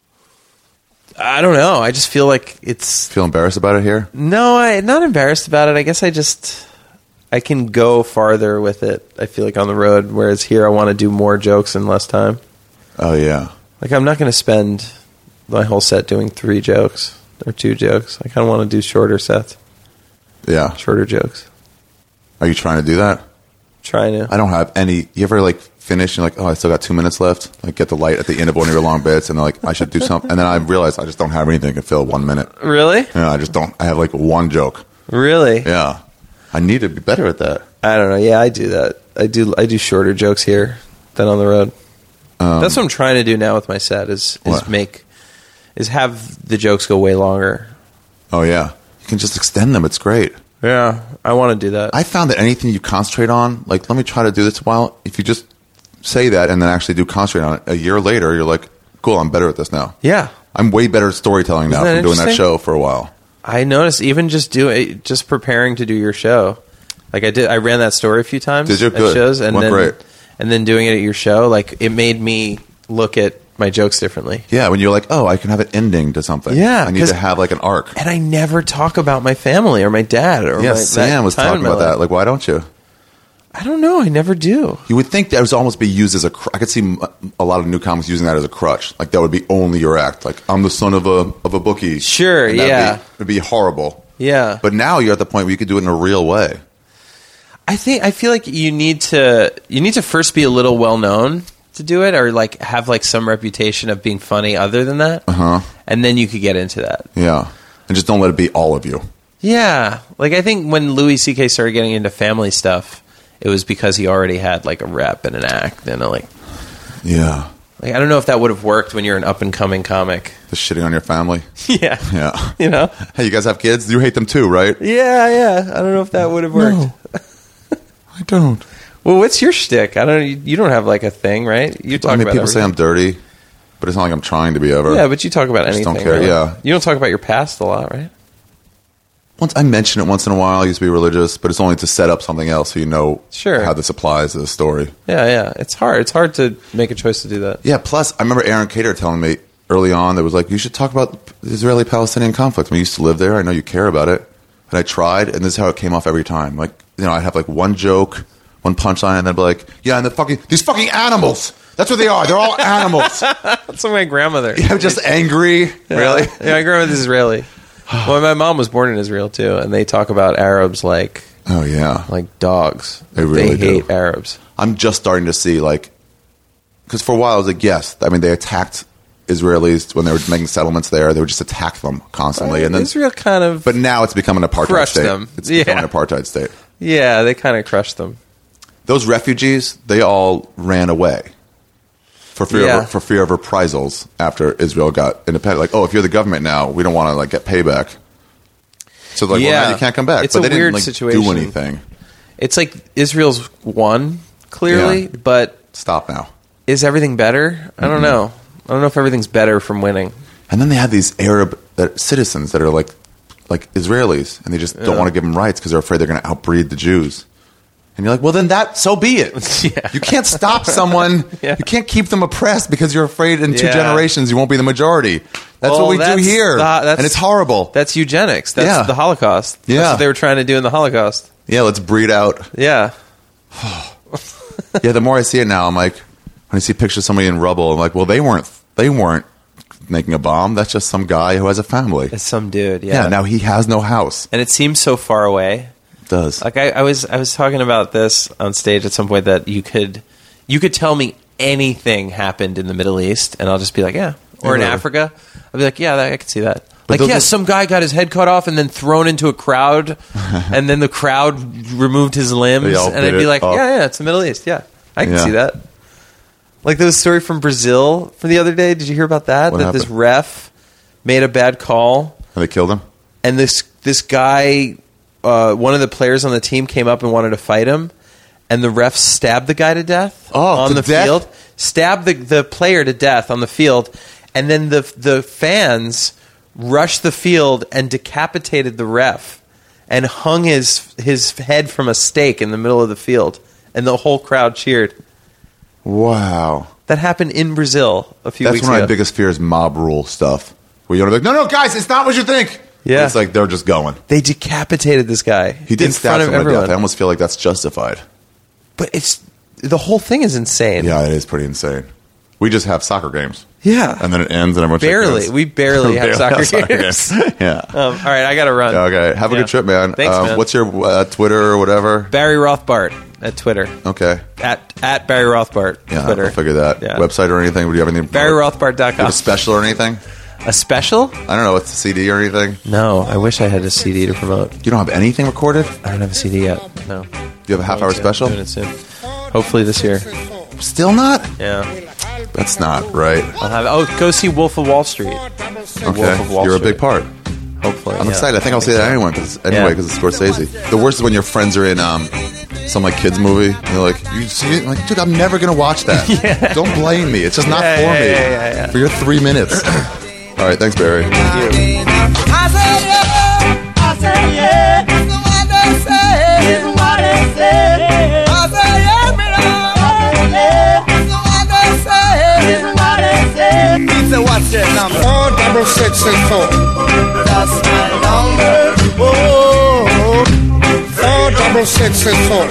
I don't know. I just feel like it's Feel embarrassed about it here? no. I'm not embarrassed about it. I guess I just I can go farther with it. I feel like on the road, whereas here I want to do more jokes in less time. Oh yeah. Like I'm not going to spend my whole set doing three jokes or two jokes. I kind of want to do shorter sets, Yeah. shorter jokes. Are you trying to do that? Trying to. I don't have any. You ever like finish and like, oh, I still got two minutes left? Like get the light at the end of one of your long bits, and then, like I should do something, and then I realize I just don't have anything to fill one minute. Really? Yeah, I just don't. I have like one joke. Really? Yeah, I need to be better at that. I don't know. Yeah, I do that. I do. I do shorter jokes here than on the road. Um, That's what I'm trying to do now with my set. Is is What? make is have the jokes go way longer. Oh yeah, you can just extend them. It's great. Yeah, I want to do that. I found that anything you concentrate on, like let me try to do this a while. If you just say that and then actually do concentrate on it, a year later you're like, cool, I'm better at this now. yeah, I'm way better at storytelling now Isn't that from doing that interesting? show for a while. I noticed even just doing just preparing to do your show. Like I did, I ran that story a few times. Did you? At Good. shows, and Went then great. and then doing it at your show, like it made me look at my jokes differently. Yeah, when you're like, oh, I can have an ending to something. Yeah, I need 'cause- to have like an arc. And I never talk about my family or my dad or Yeah, my, Sam that was time talking in my about that. life. Like, why don't you? I don't know. I never do. You would think that would almost be used as a. Cr- I could see m- a lot of new comics using that as a crutch. Like that would be only your act. Like I'm the son of a of a bookie. Sure, And that'd yeah. be, it'd be horrible. Yeah, But now you're at the point where you could do it in a real way. I think I feel like you need to you need to first be a little well known to do it, or like have like some reputation of being funny other than that, Uh-huh. and then you could get into that. Yeah, and just don't let it be all of you. Yeah, like I think when Louis C K started getting into family stuff, it was because he already had like a rep and an act, and a, like Yeah, like I don't know if that would have worked when you're an up and coming comic. just shitting on your family. yeah, Yeah. you know. Hey, you guys have kids? You hate them too, right? Yeah, yeah. I don't know if that would have worked. I don't. Well, what's your shtick? I don't. You don't have like a thing, right? You talk I mean, about people say I'm everything. dirty, but it's not like I'm trying to be ever. Yeah, but you talk about I just anything. don't care, really. yeah. You don't talk about your past a lot, right? Once I mention it once in a while. I used to be religious, but it's only to set up something else, so you know Sure. how this applies to the story. Yeah, yeah. It's hard. It's hard to make a choice to do that. Yeah. Plus, I remember Aaron Cater telling me early on that was like, you should talk about the Israeli-Palestinian conflict. I mean, you used to live there. I know you care about it. And I tried, and this is how it came off every time. Like, you know, I have like one joke one punchline, and they'd be like, "Yeah, and the fucking these fucking animals. That's what they are. They're all animals." That's like my grandmother. Yeah, just angry. Yeah. Really? Yeah, my grandmother's Israeli. Well, my mom was born in Israel too, and they talk about Arabs like Oh yeah. like dogs. They really they hate do. Arabs. I'm just starting to see like, because for a while I was like, yes, I mean they attacked Israelis when they were making settlements there. They would just attack them constantly, and then Israel kind of But now it's becoming an apartheid crushed state. them. It's Yeah. becoming an apartheid state. yeah, they kind of crushed them. Those refugees, they all ran away for fear Yeah. of, for fear of reprisals after Israel got independent. Like, oh, if you're the government now, we don't want to like get payback. So like, well, Yeah. now you can't come back. It's but a they didn't weird like situation. do anything. It's like Israel's won clearly, Yeah. but Stop now. is everything better? I don't know. I don't know if everything's better from winning. And then they have these Arab that, citizens that are like like Israelis, and they just don't Yeah. want to give them rights because they're afraid they're going to outbreed the Jews. And you're like, well, then that so be it. Yeah. You can't stop someone. Yeah. You can't keep them oppressed because you're afraid in two Yeah. generations you won't be the majority. That's Well, what we do that's here, the- that's- and it's horrible. That's eugenics. That's Yeah. the Holocaust. That's Yeah. what they were trying to do in the Holocaust. Yeah, let's breed out. Yeah. Yeah, the more I see it now, I'm like, when I see pictures of somebody in rubble, I'm like, well, they weren't they weren't making a bomb. That's just some guy who has a family. It's some dude. Yeah. Yeah, now he has no house. and it seems so far away. It does. Like I, I was, I was talking about this on stage at some point that you could, you could tell me anything happened in the Middle East, and I'll just be like, yeah, or in Yeah. Africa, I'll be like, yeah, that, I can see that. But Like, those yeah, are- some guy got his head cut off and then thrown into a crowd, and then the crowd removed his limbs, They all and I'd beat be it like, up. yeah, yeah, it's the Middle East, yeah, I can Yeah. see that. Like there was a story from Brazil from the other day. Did you hear about that? What that this happened? ref made a bad call, And they killed him? and this this guy, uh, one of the players on the team, came up and wanted to fight him, and the ref stabbed the guy to death Oh, on to the death? field. Stabbed the, the player to death on the field, and then the the fans rushed the field and decapitated the ref and hung his his head from a stake in the middle of the field, and the whole crowd cheered. Wow. That happened in Brazil a few That's weeks one of ago. my biggest fears, mob rule stuff. Where you want to be like, no, no, guys, it's not what you think. Yeah. It's like they're just going. They decapitated this guy. He did in stab front of someone to everyone. death. I almost feel like that's justified. But it's the whole thing is insane. Yeah, it is pretty insane. We just have soccer games. Yeah. And then it ends and everyone Barely. shakes hands. We barely have soccer games. yeah. Um, all right, I got to run. Okay. Have a Yeah. good trip, man. Thanks, Um, man. What's your uh, Twitter or whatever? Barry Rothbart at Twitter. Okay. At at Barry Rothbart. Yeah, Twitter. I'll figure that. Yeah. Website or anything? Would you have anything? Barry Rothbart dot You have com. a special or anything? A special? I don't know. It's a C D or anything? No, I wish I had a C D to promote. You don't have anything recorded? I don't have a C D yet. No. Do you have a half hour special? Doing it soon. Hopefully this year. Still not? Yeah. That's not right. I'll have. Oh, go see Wolf of Wall Street. Okay. Wolf of Wall You're a Street. big part. Hopefully. I'm yeah. excited. I think I'll see that anyway because anyway Yeah. because it's Scorsese. The worst is when your friends are in um, some like kids movie and they're like, "You see it?" I'm like, dude, I'm never gonna watch that. Yeah. Don't blame me. It's just not Yeah, for yeah, me. yeah, yeah, yeah. For your three minutes. All right, thanks, Barry. I said yeah, I said yeah, it's what they say, it's what they say. I said yeah, me love, it's what they say, it's what they say. He said, what's your number? Four double six and four. That's my number. Oh, four double six and four.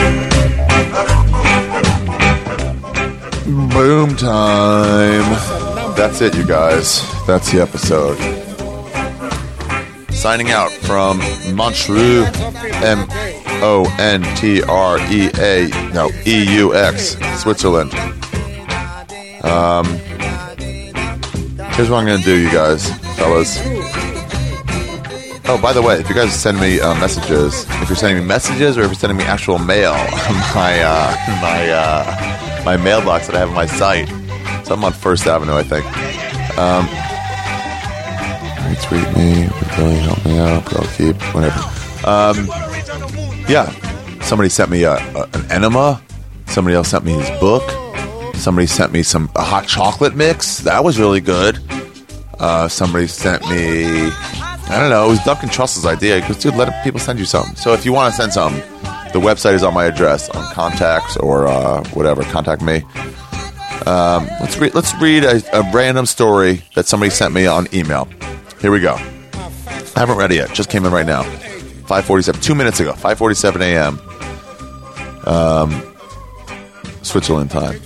Boom time. That's it, you guys. That's the episode. Signing out from Montreux, M O N T R E A, no, E U X, Switzerland. Um, here's what I'm going to do, you guys, fellas. Oh, by the way, if you guys send me uh, messages, if you're sending me messages or if you're sending me actual mail, my uh, my uh, my mailbox that I have on my site, so I'm on First Avenue, I think. Um, retweet me, would really help me out, but I'll keep whatever. Um, yeah, somebody sent me a, a, an enema. Somebody else sent me his book. Somebody sent me some a hot chocolate mix. That was really good. Uh, somebody sent me, I don't know, it was Duncan Trussell's idea. Because, dude, let people send you something. So if you want to send something, the website is on my address on contacts or uh, whatever. Contact me. Um, let's read. Let's read a, a random story that somebody sent me on email. Here we go. I haven't read it yet. Just came in right now. five forty-seven. Two minutes ago. five forty-seven a.m. Um, Switzerland time.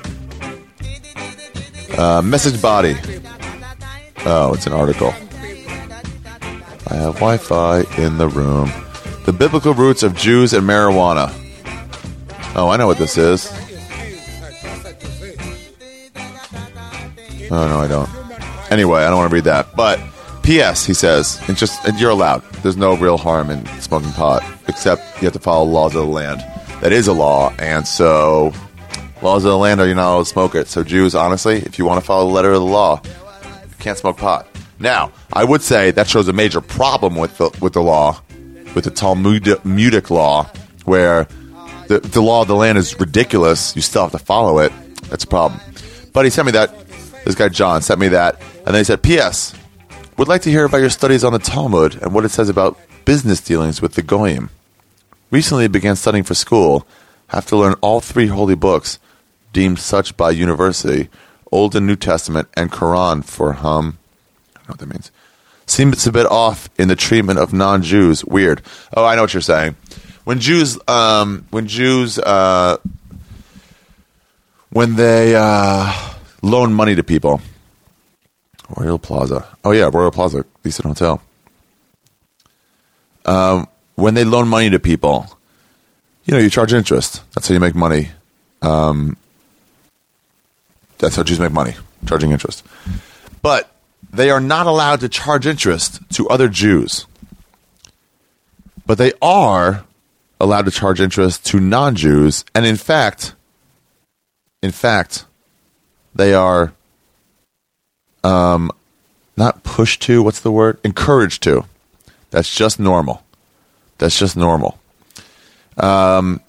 Uh, message body. Oh, it's an article. I have Wi-Fi in the room. The biblical roots of Jews and marijuana. Oh, I know what this is. Oh, no, I don't. Anyway, I don't want to read that. But, P S, he says, it's just, and you're allowed. There's no real harm in smoking pot, except you have to follow the laws of the land. That is a law, and so, laws of the land are you're not allowed to smoke it. So, Jews, honestly, if you want to follow the letter of the law, you can't smoke pot. Now, I would say that shows a major problem with the, with the law, with the Talmudic law, where the, the law of the land is ridiculous. You still have to follow it. That's a problem. But he sent me that. This guy John sent me that. And then he said, P S Would like to hear about your studies on the Talmud and what it says about business dealings with the Goyim. Recently began studying for school. Have to learn all three holy books, deemed such by university, Old and New Testament, and Quran for hum. I don't know what that means. Seems a bit off in the treatment of non-Jews. Weird. Oh, I know what you're saying. When Jews, um, when Jews, uh, when they uh, loan money to people, Royal Plaza. Oh yeah, Royal Plaza, Decent Hotel. Um, when they loan money to people, you know, you charge interest. That's how you make money. Um, that's how Jews make money, charging interest. But they are not allowed to charge interest to other Jews. But they are allowed to charge interest to non-Jews. And in fact, in fact, they are um, not pushed to, what's the word? Encouraged to. That's just normal. That's just normal. Um,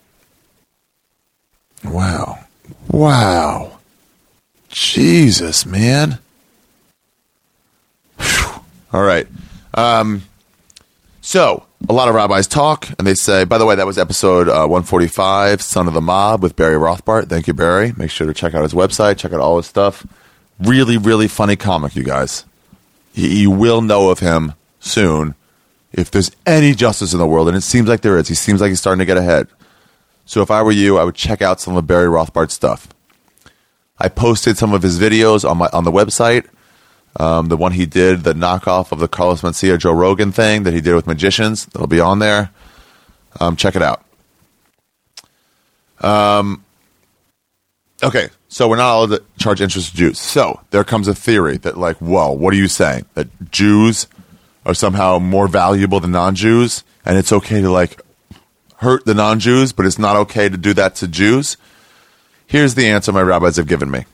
wow. Wow. Jesus, man. Whew. All right. Um, so, a lot of rabbis talk, and they say, by the way, that was episode uh, one forty-five, Son of the Mob, with Barry Rothbart. Thank you, Barry. Make sure to check out his website, check out all his stuff. Really, really funny comic, you guys. You, you will know of him soon if there's any justice in the world, and it seems like there is. He seems like he's starting to get ahead. So if I were you, I would check out some of Barry Rothbart's stuff. I posted some of his videos on my on the website. Um, the one he did, the knockoff of the Carlos Mencia Joe Rogan thing that he did with magicians, that'll be on there. Um, check it out. Um, okay, so we're not allowed to charge interest to Jews. So there comes a theory that, like, whoa, what are you saying? That Jews are somehow more valuable than non-Jews, and it's okay to, like, hurt the non-Jews, but it's not okay to do that to Jews? Here's the answer my rabbis have given me.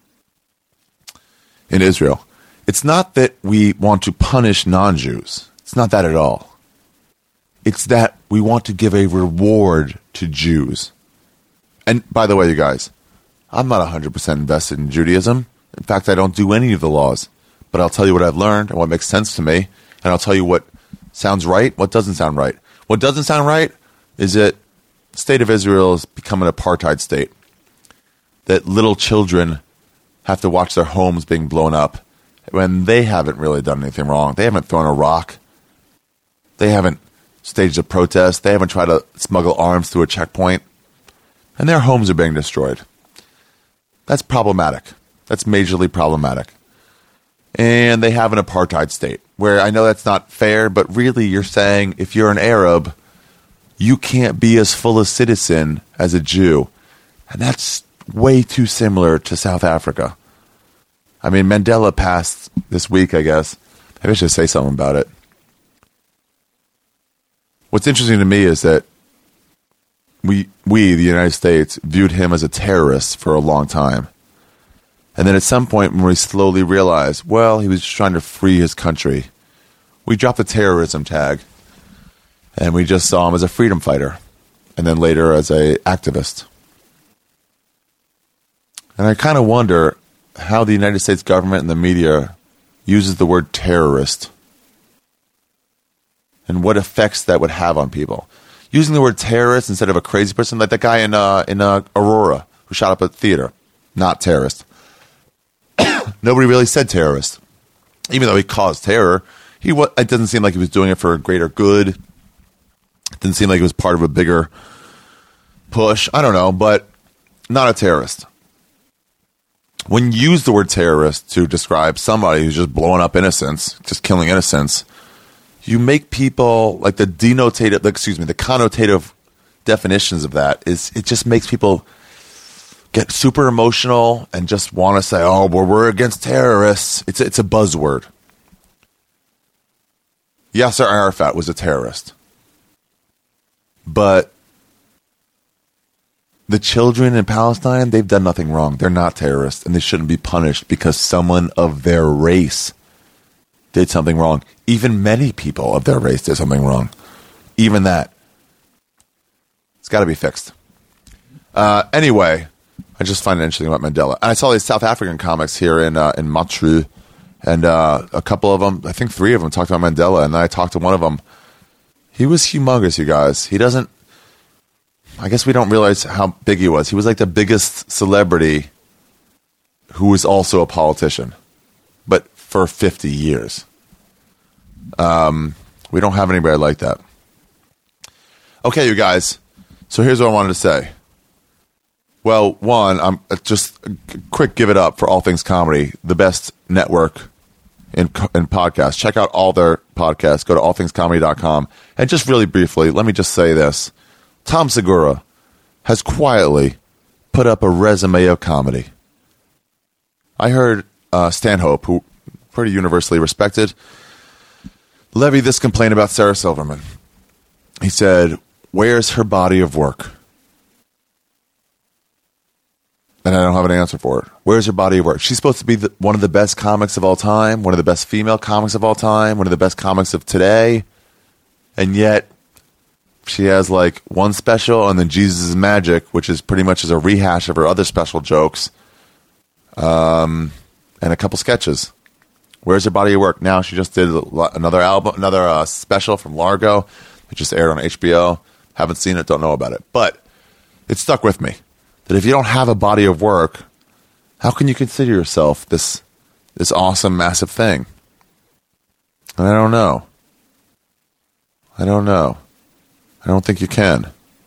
In Israel, it's not that we want to punish non-Jews. It's not that at all. It's that we want to give a reward to Jews. And by the way, you guys, I'm not one hundred percent invested in Judaism. In fact, I don't do any of the laws. But I'll tell you what I've learned and what makes sense to me. And I'll tell you what sounds right, what doesn't sound right. What doesn't sound right is that the state of Israel has become an apartheid state. That little children have to watch their homes being blown up when they haven't really done anything wrong. They haven't thrown a rock. They haven't staged a protest. They haven't tried to smuggle arms through a checkpoint. And their homes are being destroyed. That's problematic. That's majorly problematic. And they have an apartheid state where I know that's not fair, but really you're saying if you're an Arab, you can't be as full a citizen as a Jew. And that's way too similar to South Africa. I mean, Mandela passed this week, I guess. Maybe I should say something about it. What's interesting to me is that we, we, the United States, viewed him as a terrorist for a long time. And then at some point when we slowly realized, well, he was just trying to free his country, we dropped the terrorism tag. And we just saw him as a freedom fighter. And then later as an activist. And I kind of wonder how the United States government and the media uses the word terrorist and what effects that would have on people. Using the word terrorist instead of a crazy person, like that guy in uh, in uh, Aurora who shot up a theater. Not terrorist. Nobody really said terrorist. Even though he caused terror, he wa- it doesn't seem like he was doing it for a greater good. It didn't seem like it was part of a bigger push. I don't know, but not a terrorist. When you use the word terrorist to describe somebody who's just blowing up innocents, just killing innocents, you make people like the denotative, excuse me, the connotative definitions of that is it just makes people get super emotional and just want to say, "Oh, well, we're against terrorists." It's a, it's a buzzword. Yasser Arafat was a terrorist, but the children in Palestine, they've done nothing wrong. They're not terrorists, and they shouldn't be punished because someone of their race did something wrong. Even many people of their race did something wrong. Even that. It's got to be fixed. Uh, anyway, I just find it interesting about Mandela. And I saw these South African comics here in uh, in Matru, and uh, a couple of them, I think three of them, talked about Mandela, and then I talked to one of them. He was humongous, you guys. He doesn't, I guess we don't realize how big he was. He was like the biggest celebrity who was also a politician, but for fifty years. Um, we don't have anybody like that. Okay, you guys. So here's what I wanted to say. Well, one, I'm just quick give it up for All Things Comedy, the best network in in podcasts. Check out all their podcasts. Go to all things comedy dot com. And just really briefly, let me just say this. Tom Segura has quietly put up a resume of comedy. I heard uh, Stanhope, who pretty universally respected, levy this complaint about Sarah Silverman. He said, "Where's her body of work?" And I don't have an answer for it. Where's her body of work? She's supposed to be the, one of the best comics of all time, one of the best female comics of all time, one of the best comics of today, and yet she has like one special and then Jesus is Magic, which is pretty much as a rehash of her other special jokes, um, and a couple sketches. Where's her body of work? Now she just did another album, another uh, special from Largo. It just aired on H B O. Haven't seen it, don't know about it. But it stuck with me that if you don't have a body of work, how can you consider yourself this this awesome, massive thing? And I don't know. I don't know. I don't think you can.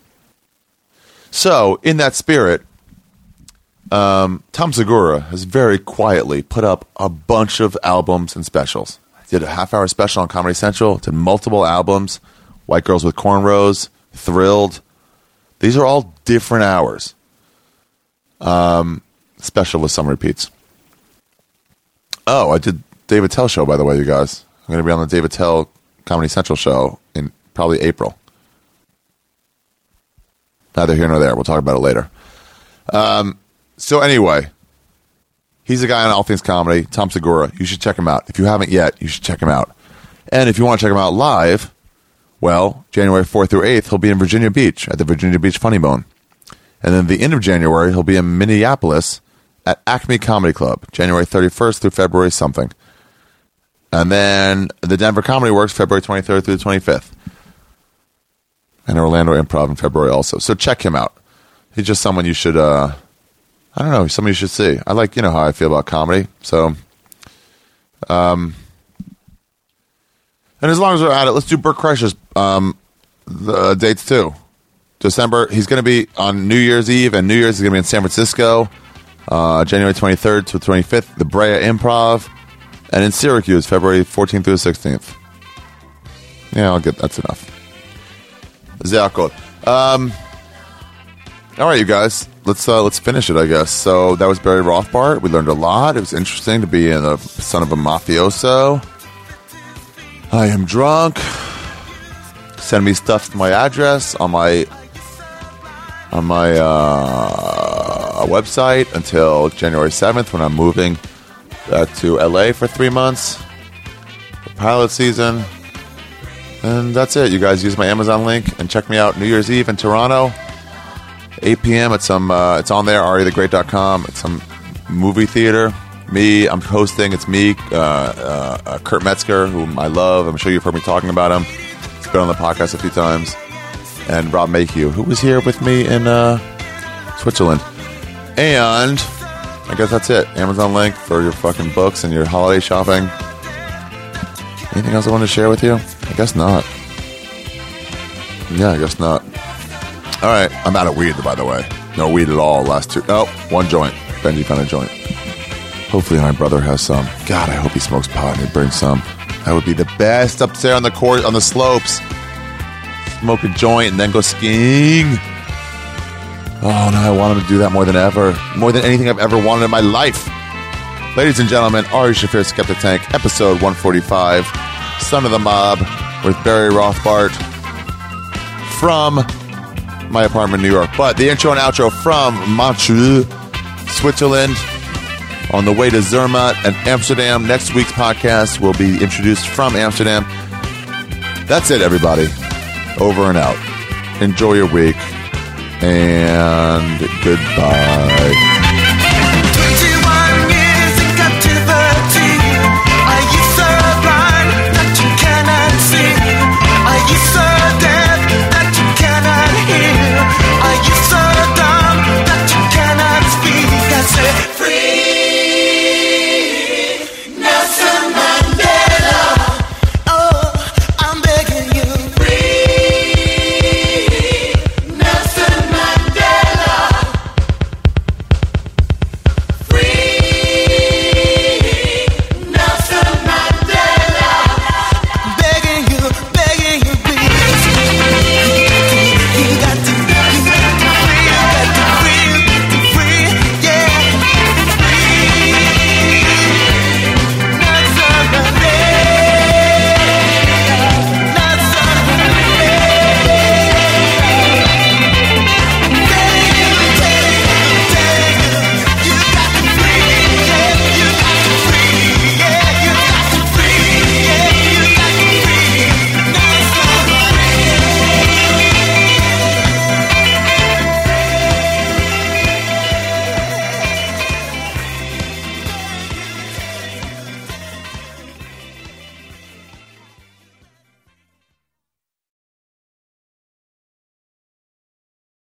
So, in that spirit, um, Tom Segura has very quietly put up a bunch of albums and specials. He did a half-hour special on Comedy Central, did multiple albums, White Girls with Cornrows, Thrilled. These are all different hours. Um, special with some repeats. Oh, I did David Tell show, by the way, you guys. I'm going to be on the David Tell Comedy Central show in probably April. Neither here nor there. We'll talk about it later. Um, so anyway, he's a guy on All Things Comedy, Tom Segura. You should check him out. If you haven't yet, you should check him out. And if you want to check him out live, well, January fourth through eighth, he'll be in Virginia Beach at the Virginia Beach Funny Bone. And then the end of January, he'll be in Minneapolis at Acme Comedy Club, January thirty-first through February something. And then the Denver Comedy Works, February twenty-third through the twenty-fifth. And Orlando Improv in February also. So check him out. He's just someone you should, uh, I don't know, someone you should see. I like, you know how I feel about comedy. So, um, and as long as we're at it, let's do Bert Kreischer's um, the dates too. December, he's going to be on New Year's Eve, and New Year's is going to be in San Francisco, uh, January twenty-third to twenty-fifth, the Brea Improv, and in Syracuse, February fourteenth through the sixteenth. Yeah, I'll get, that's enough. Sehr gut. Um, all right, you guys, let's uh, let's finish it, I guess. So that was Barry Rothbart. We learned a lot. It was interesting to be in the son of a mafioso. I am drunk. Send me stuff to my address on my on my uh, website until January seventh when I'm moving uh, to L A for three months. The pilot season. And that's it. You guys use my Amazon link and check me out New Year's Eve in Toronto. eight p.m. at some, uh, it's on there, ari the great dot com. It's some movie theater. Me, I'm hosting. It's me, uh, uh, uh, Kurt Metzger, whom I love. I'm sure you've heard me talking about him. He's been on the podcast a few times. And Rob Mayhew, who was here with me in uh, Switzerland. And I guess that's it. Amazon link for your fucking books and your holiday shopping. Anything else I want to share with you? I guess not. Yeah, I guess not. All right. I'm out of weed, by the way. No weed at all. Last two. Oh, one joint. Benji found a joint. Hopefully my brother has some. God, I hope he smokes pot and he brings some. That would be the best up there on the court, on the slopes. Smoke a joint and then go skiing. Oh, no, I want him to do that more than ever. More than anything I've ever wanted in my life. Ladies and gentlemen, Ari Shaffir, Skeptic Tank, episode one forty-five, Son of the Mob, with Barry Rothbart from my apartment in New York. But the intro and outro from Montreux, Switzerland, on the way to Zermatt and Amsterdam. Next week's podcast will be introduced from Amsterdam. That's it, everybody. Over and out. Enjoy your week, and goodbye.